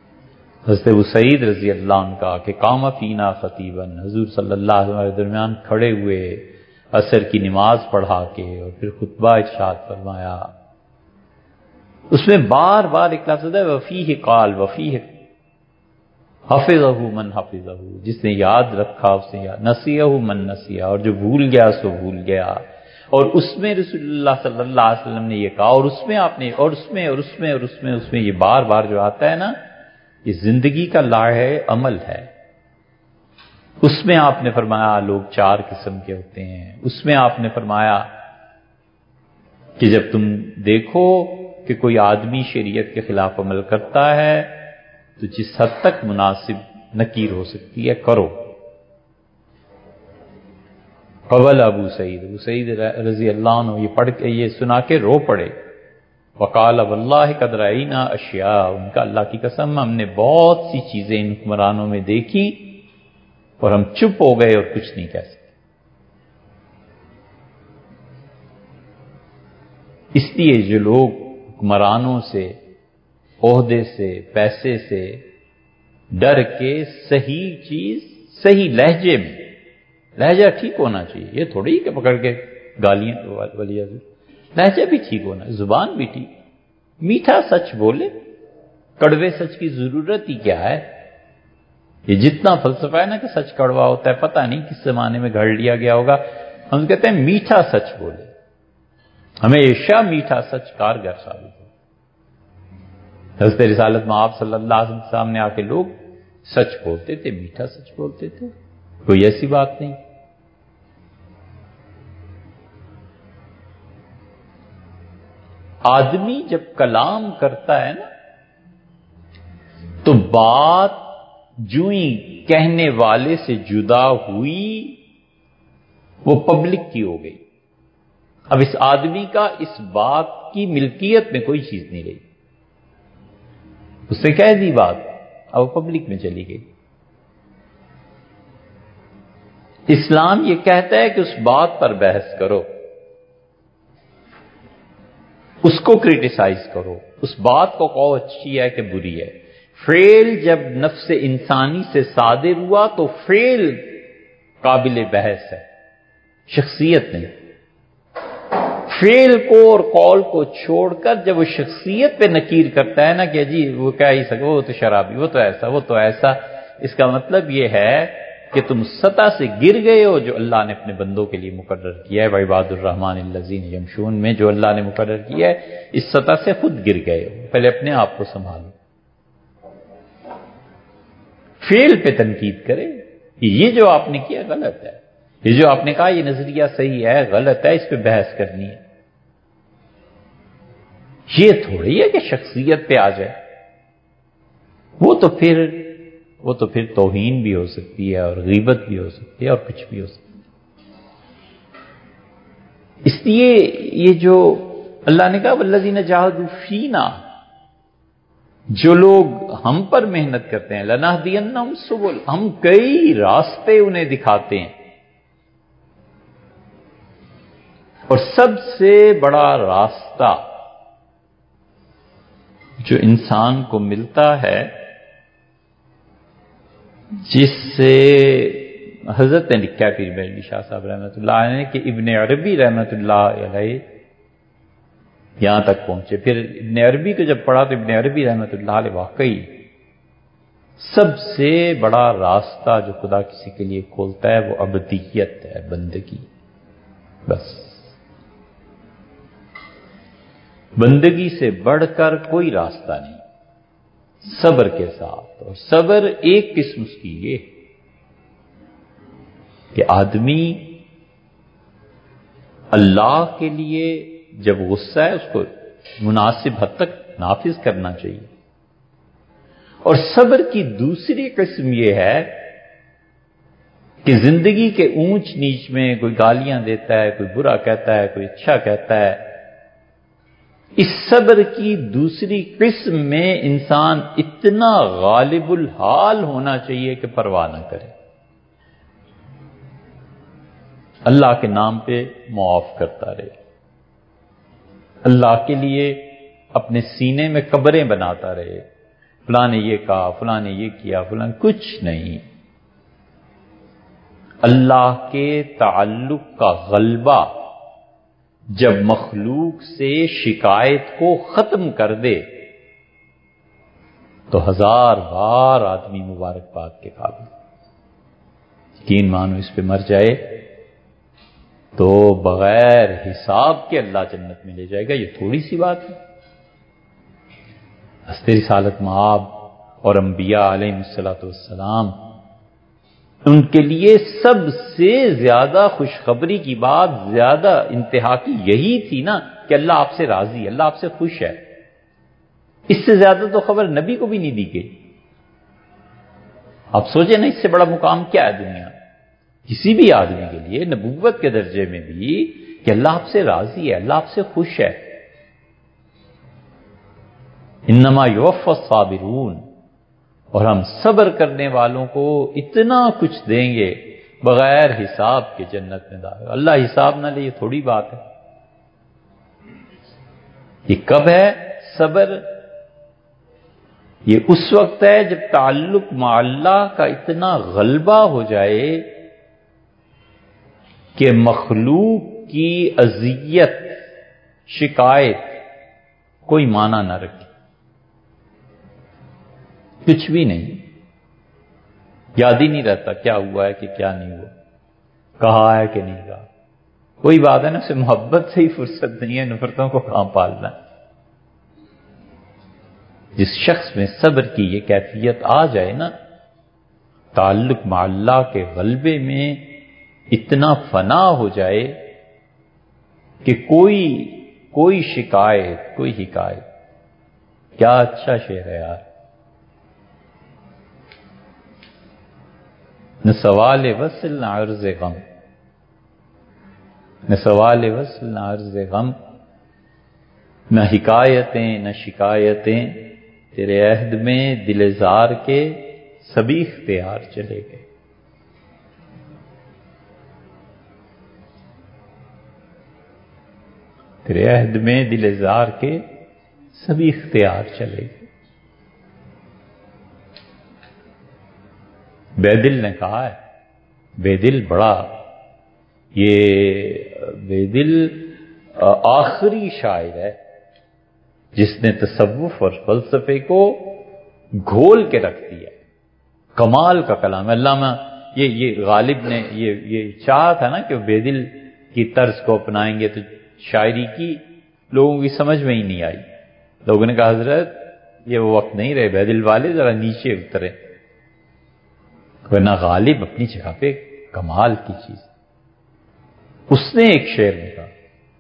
حضرت ابو سعید رضی اللہ عنہ کا کہ قام فینا خطیبا، حضور صلی اللہ علیہ وسلم کے درمیان کھڑے ہوئے عصر کی نماز پڑھا کے اور پھر خطبہ ارشاد فرمایا. اس میں بار بار ایک لفظ ہے وفیہ قال، وفیہ حفظہ من حفظہ، جس نے یاد رکھا اس نے یاد، نسیہ من نسیہ، اور جو بھول گیا سو بھول گیا. اور اس میں رسول اللہ صلی اللہ علیہ وسلم نے یہ کہا، اور اس میں آپ نے، اور اس میں اور اس میں اور اس میں اس میں یہ بار بار جو آتا ہے نا، یہ زندگی کا لاہ عمل ہے. اس میں آپ نے فرمایا لوگ چار قسم کے ہوتے ہیں. اس میں آپ نے فرمایا کہ جب تم دیکھو کہ کوئی آدمی شریعت کے خلاف عمل کرتا ہے تو جس حد تک مناسب نکیر ہو سکتی ہے کرو. قبل ابو سعید، ابو سعید رضی اللہ عنہ یہ پڑھ کے یہ سنا کے رو پڑے. وقال واللہ قد رأینا اشیاء، ان کا اللہ کی قسم ہم نے بہت سی چیزیں ان حکمرانوں میں دیکھی اور ہم چپ ہو گئے اور کچھ نہیں کہہ سکتے. اس لیے جو لوگ حکمرانوں سے، عہدے سے، پیسے سے ڈر کے صحیح چیز صحیح لہجے میں، لہجہ ٹھیک ہونا چاہیے، یہ تھوڑی کہ پکڑ کے گالیاں والی، لہجہ بھی ٹھیک ہونا، زبان بھی ٹھیک، میٹھا سچ بولے. کڑوے سچ کی ضرورت ہی کیا ہے؟ یہ جتنا فلسفہ ہے نا کہ سچ کڑوا ہوتا ہے، پتہ نہیں کس زمانے میں گھڑ لیا گیا ہوگا. ہم کہتے ہیں میٹھا سچ بولے، ہمیشہ میٹھا سچ کارگر ثابت ہو. حضرت رسالت مآب صلی اللہ علیہ وسلم سامنے آ کے لوگ سچ بولتے تھے، میٹھا سچ بولتے تھے، کوئی ایسی بات نہیں. آدمی جب کلام کرتا ہے نا تو بات جو ہی کہنے والے سے جدا ہوئی وہ پبلک کی ہو گئی. اب اس آدمی کا اس بات کی ملکیت میں کوئی چیز نہیں رہی، اس نے کہہ دی بات، اب پبلک میں چلی گئی. اسلام یہ کہتا ہے کہ اس بات پر بحث کرو، اس کو کریٹیسائز کرو، اس بات کو کہو اچھی ہے کہ بری ہے. فعل جب نفس انسانی سے صادر ہوا تو فعل قابل بحث ہے، شخصیت نہیں. فعل کو اور قول کو چھوڑ کر جب وہ شخصیت پہ نکیر کرتا ہے نا کہ جی وہ کہہ ہی سکو، وہ تو شرابی، وہ تو ایسا، وہ تو ایسا، اس کا مطلب یہ ہے کہ تم سطح سے گر گئے ہو جو اللہ نے اپنے بندوں کے لیے مقرر کیا ہے. وعباد الرحمن الذین یمشون میں جو اللہ نے مقرر کیا ہے، اس سطح سے خود گر گئے ہو. پہلے اپنے آپ کو سنبھالو. فعل پہ تنقید کرے کہ یہ جو آپ نے کیا غلط ہے، یہ جو آپ نے کہا یہ نظریہ صحیح ہے غلط ہے، اس پہ بحث کرنی ہے. یہ تھوڑی ہے کہ شخصیت پہ آ جائے. وہ تو پھر وہ تو پھر توہین بھی ہو سکتی ہے اور غیبت بھی ہو سکتی ہے اور کچھ بھی ہو سکتی ہے. اس لیے یہ جو اللہ نے کہا والذین جاہدوا فینا، جو لوگ ہم پر محنت کرتے ہیں، لنہدینہم سبل، ہم کئی راستے انہیں دکھاتے ہیں. اور سب سے بڑا راستہ جو انسان کو ملتا ہے، جس سے حضرت نے لکھا پیر مہدی شاہ صاحب رحمۃ اللہ علیہ نے کہ ابن عربی رحمۃ اللہ علیہ یہاں تک پہنچے. پھر ابن عربی کو جب پڑھا تو ابن عربی رحمۃ اللہ علیہ واقعی سب سے بڑا راستہ جو خدا کسی کے لیے کھولتا ہے وہ ابدیت ہے، بندگی. بس بندگی سے بڑھ کر کوئی راستہ نہیں، صبر کے ساتھ. اور صبر ایک قسم کی یہ کہ آدمی اللہ کے لیے جب غصہ ہے اس کو مناسب حد تک نافذ کرنا چاہیے. اور صبر کی دوسری قسم یہ ہے کہ زندگی کے اونچ نیچ میں کوئی گالیاں دیتا ہے، کوئی برا کہتا ہے، کوئی اچھا کہتا ہے، اس صبر کی دوسری قسم میں انسان اتنا غالب الحال ہونا چاہیے کہ پرواہ نہ کرے، اللہ کے نام پہ معاف کرتا رہے، اللہ کے لیے اپنے سینے میں قبریں بناتا رہے فلاں نے یہ کہا، فلاں نے یہ کیا، فلاں، کچھ نہیں۔ اللہ کے تعلق کا غلبہ جب مخلوق سے شکایت کو ختم کر دے تو ہزار بار آدمی مبارکباد کے قابل۔ یقین مانو اس پہ مر جائے تو بغیر حساب کے اللہ جنت میں لے جائے گا۔ یہ تھوڑی سی بات ہے۔ ہست رسالت مآب اور انبیاء علیہ الصلوۃ والسلام، ان کے لیے سب سے زیادہ خوشخبری کی بات، زیادہ انتہا کی یہی تھی نا کہ اللہ آپ سے راضی، اللہ آپ سے خوش ہے۔ اس سے زیادہ تو خبر نبی کو بھی نہیں دی گئی۔ آپ سوچیں نا، اس سے بڑا مقام کیا ہے دنیا کسی بھی آدمی کے لیے، نبوت کے درجے میں بھی، کہ اللہ آپ سے راضی ہے، اللہ آپ سے خوش ہے۔ انما یوفی الصابرون، اور ہم صبر کرنے والوں کو اتنا کچھ دیں گے بغیر حساب کے جنت میں داخل۔ اللہ حساب نہ لے، یہ تھوڑی بات ہے۔ یہ کب ہے صبر؟ یہ اس وقت ہے جب تعلق مع اللہ کا اتنا غلبہ ہو جائے کہ مخلوق کی اذیت، شکایت کوئی معنی نہ رکھے، کچھ بھی نہیں، یاد ہی نہیں رہتا کیا ہوا ہے کہ کیا نہیں ہوا، کہا ہے کہ نہیں کہا۔ کوئی بات ہے نا، اسے محبت سے ہی فرصت نہیں ہے، نفرتوں کو کہاں پالنا ہے۔ جس شخص میں صبر کی یہ کیفیت آ جائے نا، تعلق مع اللہ کے غلبے میں اتنا فنا ہو جائے کہ کوئی کوئی شکایت، کوئی حکایت، کیا اچھا شعر ہے یار۔ نہ سوال وصل نہ عرض غم، نہ سوال وصل نہ عرض غم، نہ حکایتیں نہ شکایتیں، تیرے عہد میں دل زار کے سبھی اختیار چلے گئے۔ تیرے عہد میں دل زار کے سبھی اختیار چلے گئے۔ بے دل نے کہا ہے، بے دل بڑا، یہ بے دل آخری شاعر ہے جس نے تصوف اور فلسفے کو گھول کے رکھ دیا۔ کمال کا کلام ہے۔ علامہ یہ یہ غالب نے یہ یہ چاہا تھا نا کہ بے دل کی طرز کو اپنائیں گے تو شاعری کی لوگوں کی سمجھ میں ہی نہیں آئی۔ لوگوں نے کہا حضرت یہ وہ وقت نہیں رہے، بے دل والے ذرا نیچے اترے، ورنہ غالب اپنی جگہ پہ کمال کی چیز۔ اس نے ایک شعر میں کہا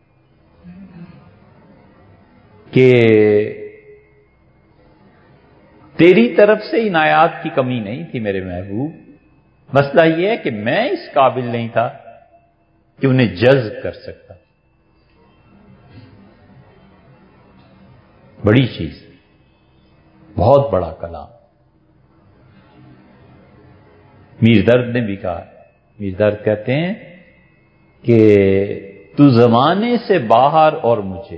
کہ تیری طرف سے عنایات کی کمی نہیں تھی میرے محبوب، مسئلہ یہ ہے کہ میں اس قابل نہیں تھا کہ انہیں جذب کر سکتا۔ بڑی چیز، بہت بڑا کلام۔ میر درد نے بھی کہا، میر درد کہتے ہیں کہ تو زمانے سے باہر اور مجھے،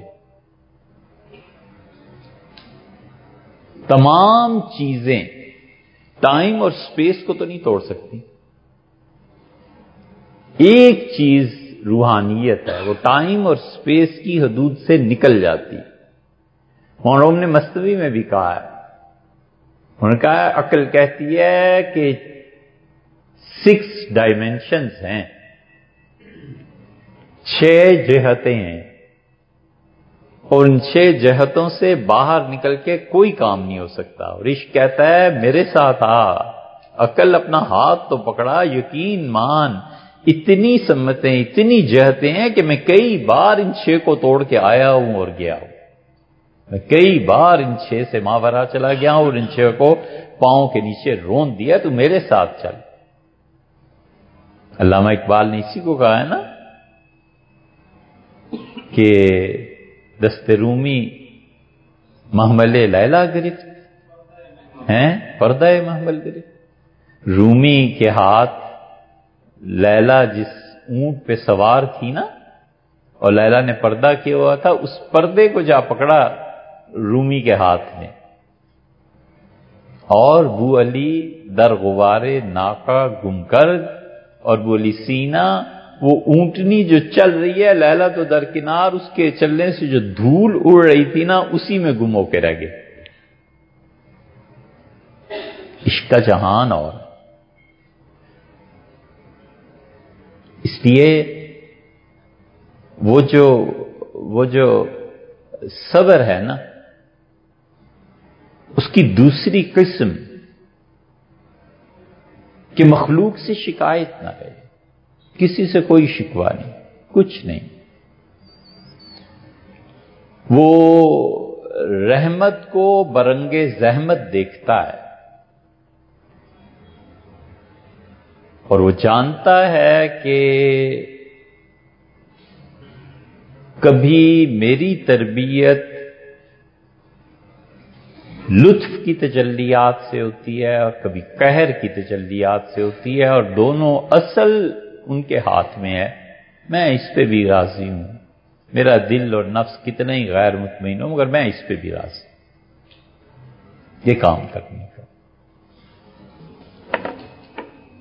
تمام چیزیں ٹائم اور سپیس کو تو نہیں توڑ سکتی۔ ایک چیز روحانیت ہے، وہ ٹائم اور سپیس کی حدود سے نکل جاتی۔ مولانا نے مستوی میں بھی کہا ہے، انہوں نے کہا عقل کہتی ہے کہ سکس ڈائمینشنز ہیں، چھ جہتیں ہیں، اور ان چھ جہتوں سے باہر نکل کے کوئی کام نہیں ہو سکتا۔ اور عشق کہتا ہے میرے ساتھ آ، عقل اپنا ہاتھ تو پکڑا، یقین مان، اتنی سمتیں، اتنی جہتیں ہیں کہ میں کئی بار ان چھ کو توڑ کے آیا ہوں اور گیا ہوں، میں کئی بار ان چھ سے ماورا چلا گیا ہوں اور ان چھ کو پاؤں کے نیچے رون دیا، تو میرے ساتھ چل۔ علامہ اقبال نے اسی کو کہا ہے نا کہ دست رومی محمل لیلا گرفت ہیں، پردہ محمل گرفت۔ رومی کے ہاتھ لیلا جس اونٹ پہ سوار تھی نا، اور لیلا نے پردہ کیا ہوا تھا، اس پردے کو جا پکڑا رومی کے ہاتھ نے۔ اور بو علی در غبار ناقہ گم کرد، اور بو علی سینا وہ اونٹنی جو چل رہی ہے، لیلا تو درکنار، اس کے چلنے سے جو دھول اڑ رہی تھی نا، اسی میں گم ہو کے رہ گئے۔ عشق کا جہان اور اس لیے وہ جو وہ جو صبر ہے نا، اس کی دوسری قسم کہ مخلوق سے شکایت نہ رہے، کسی سے کوئی شکوہ نہیں، کچھ نہیں، وہ رحمت کو برنگ زحمت دیکھتا ہے اور وہ جانتا ہے کہ کبھی میری تربیت لطف کی تجلیات سے ہوتی ہے اور کبھی قہر کی تجلیات سے ہوتی ہے، اور دونوں اصل ان کے ہاتھ میں ہے۔ میں اس پہ بھی راضی ہوں، میرا دل اور نفس کتنے ہی غیر مطمئن ہو، مگر میں اس پہ بھی راضی، یہ کام کرنے کا۔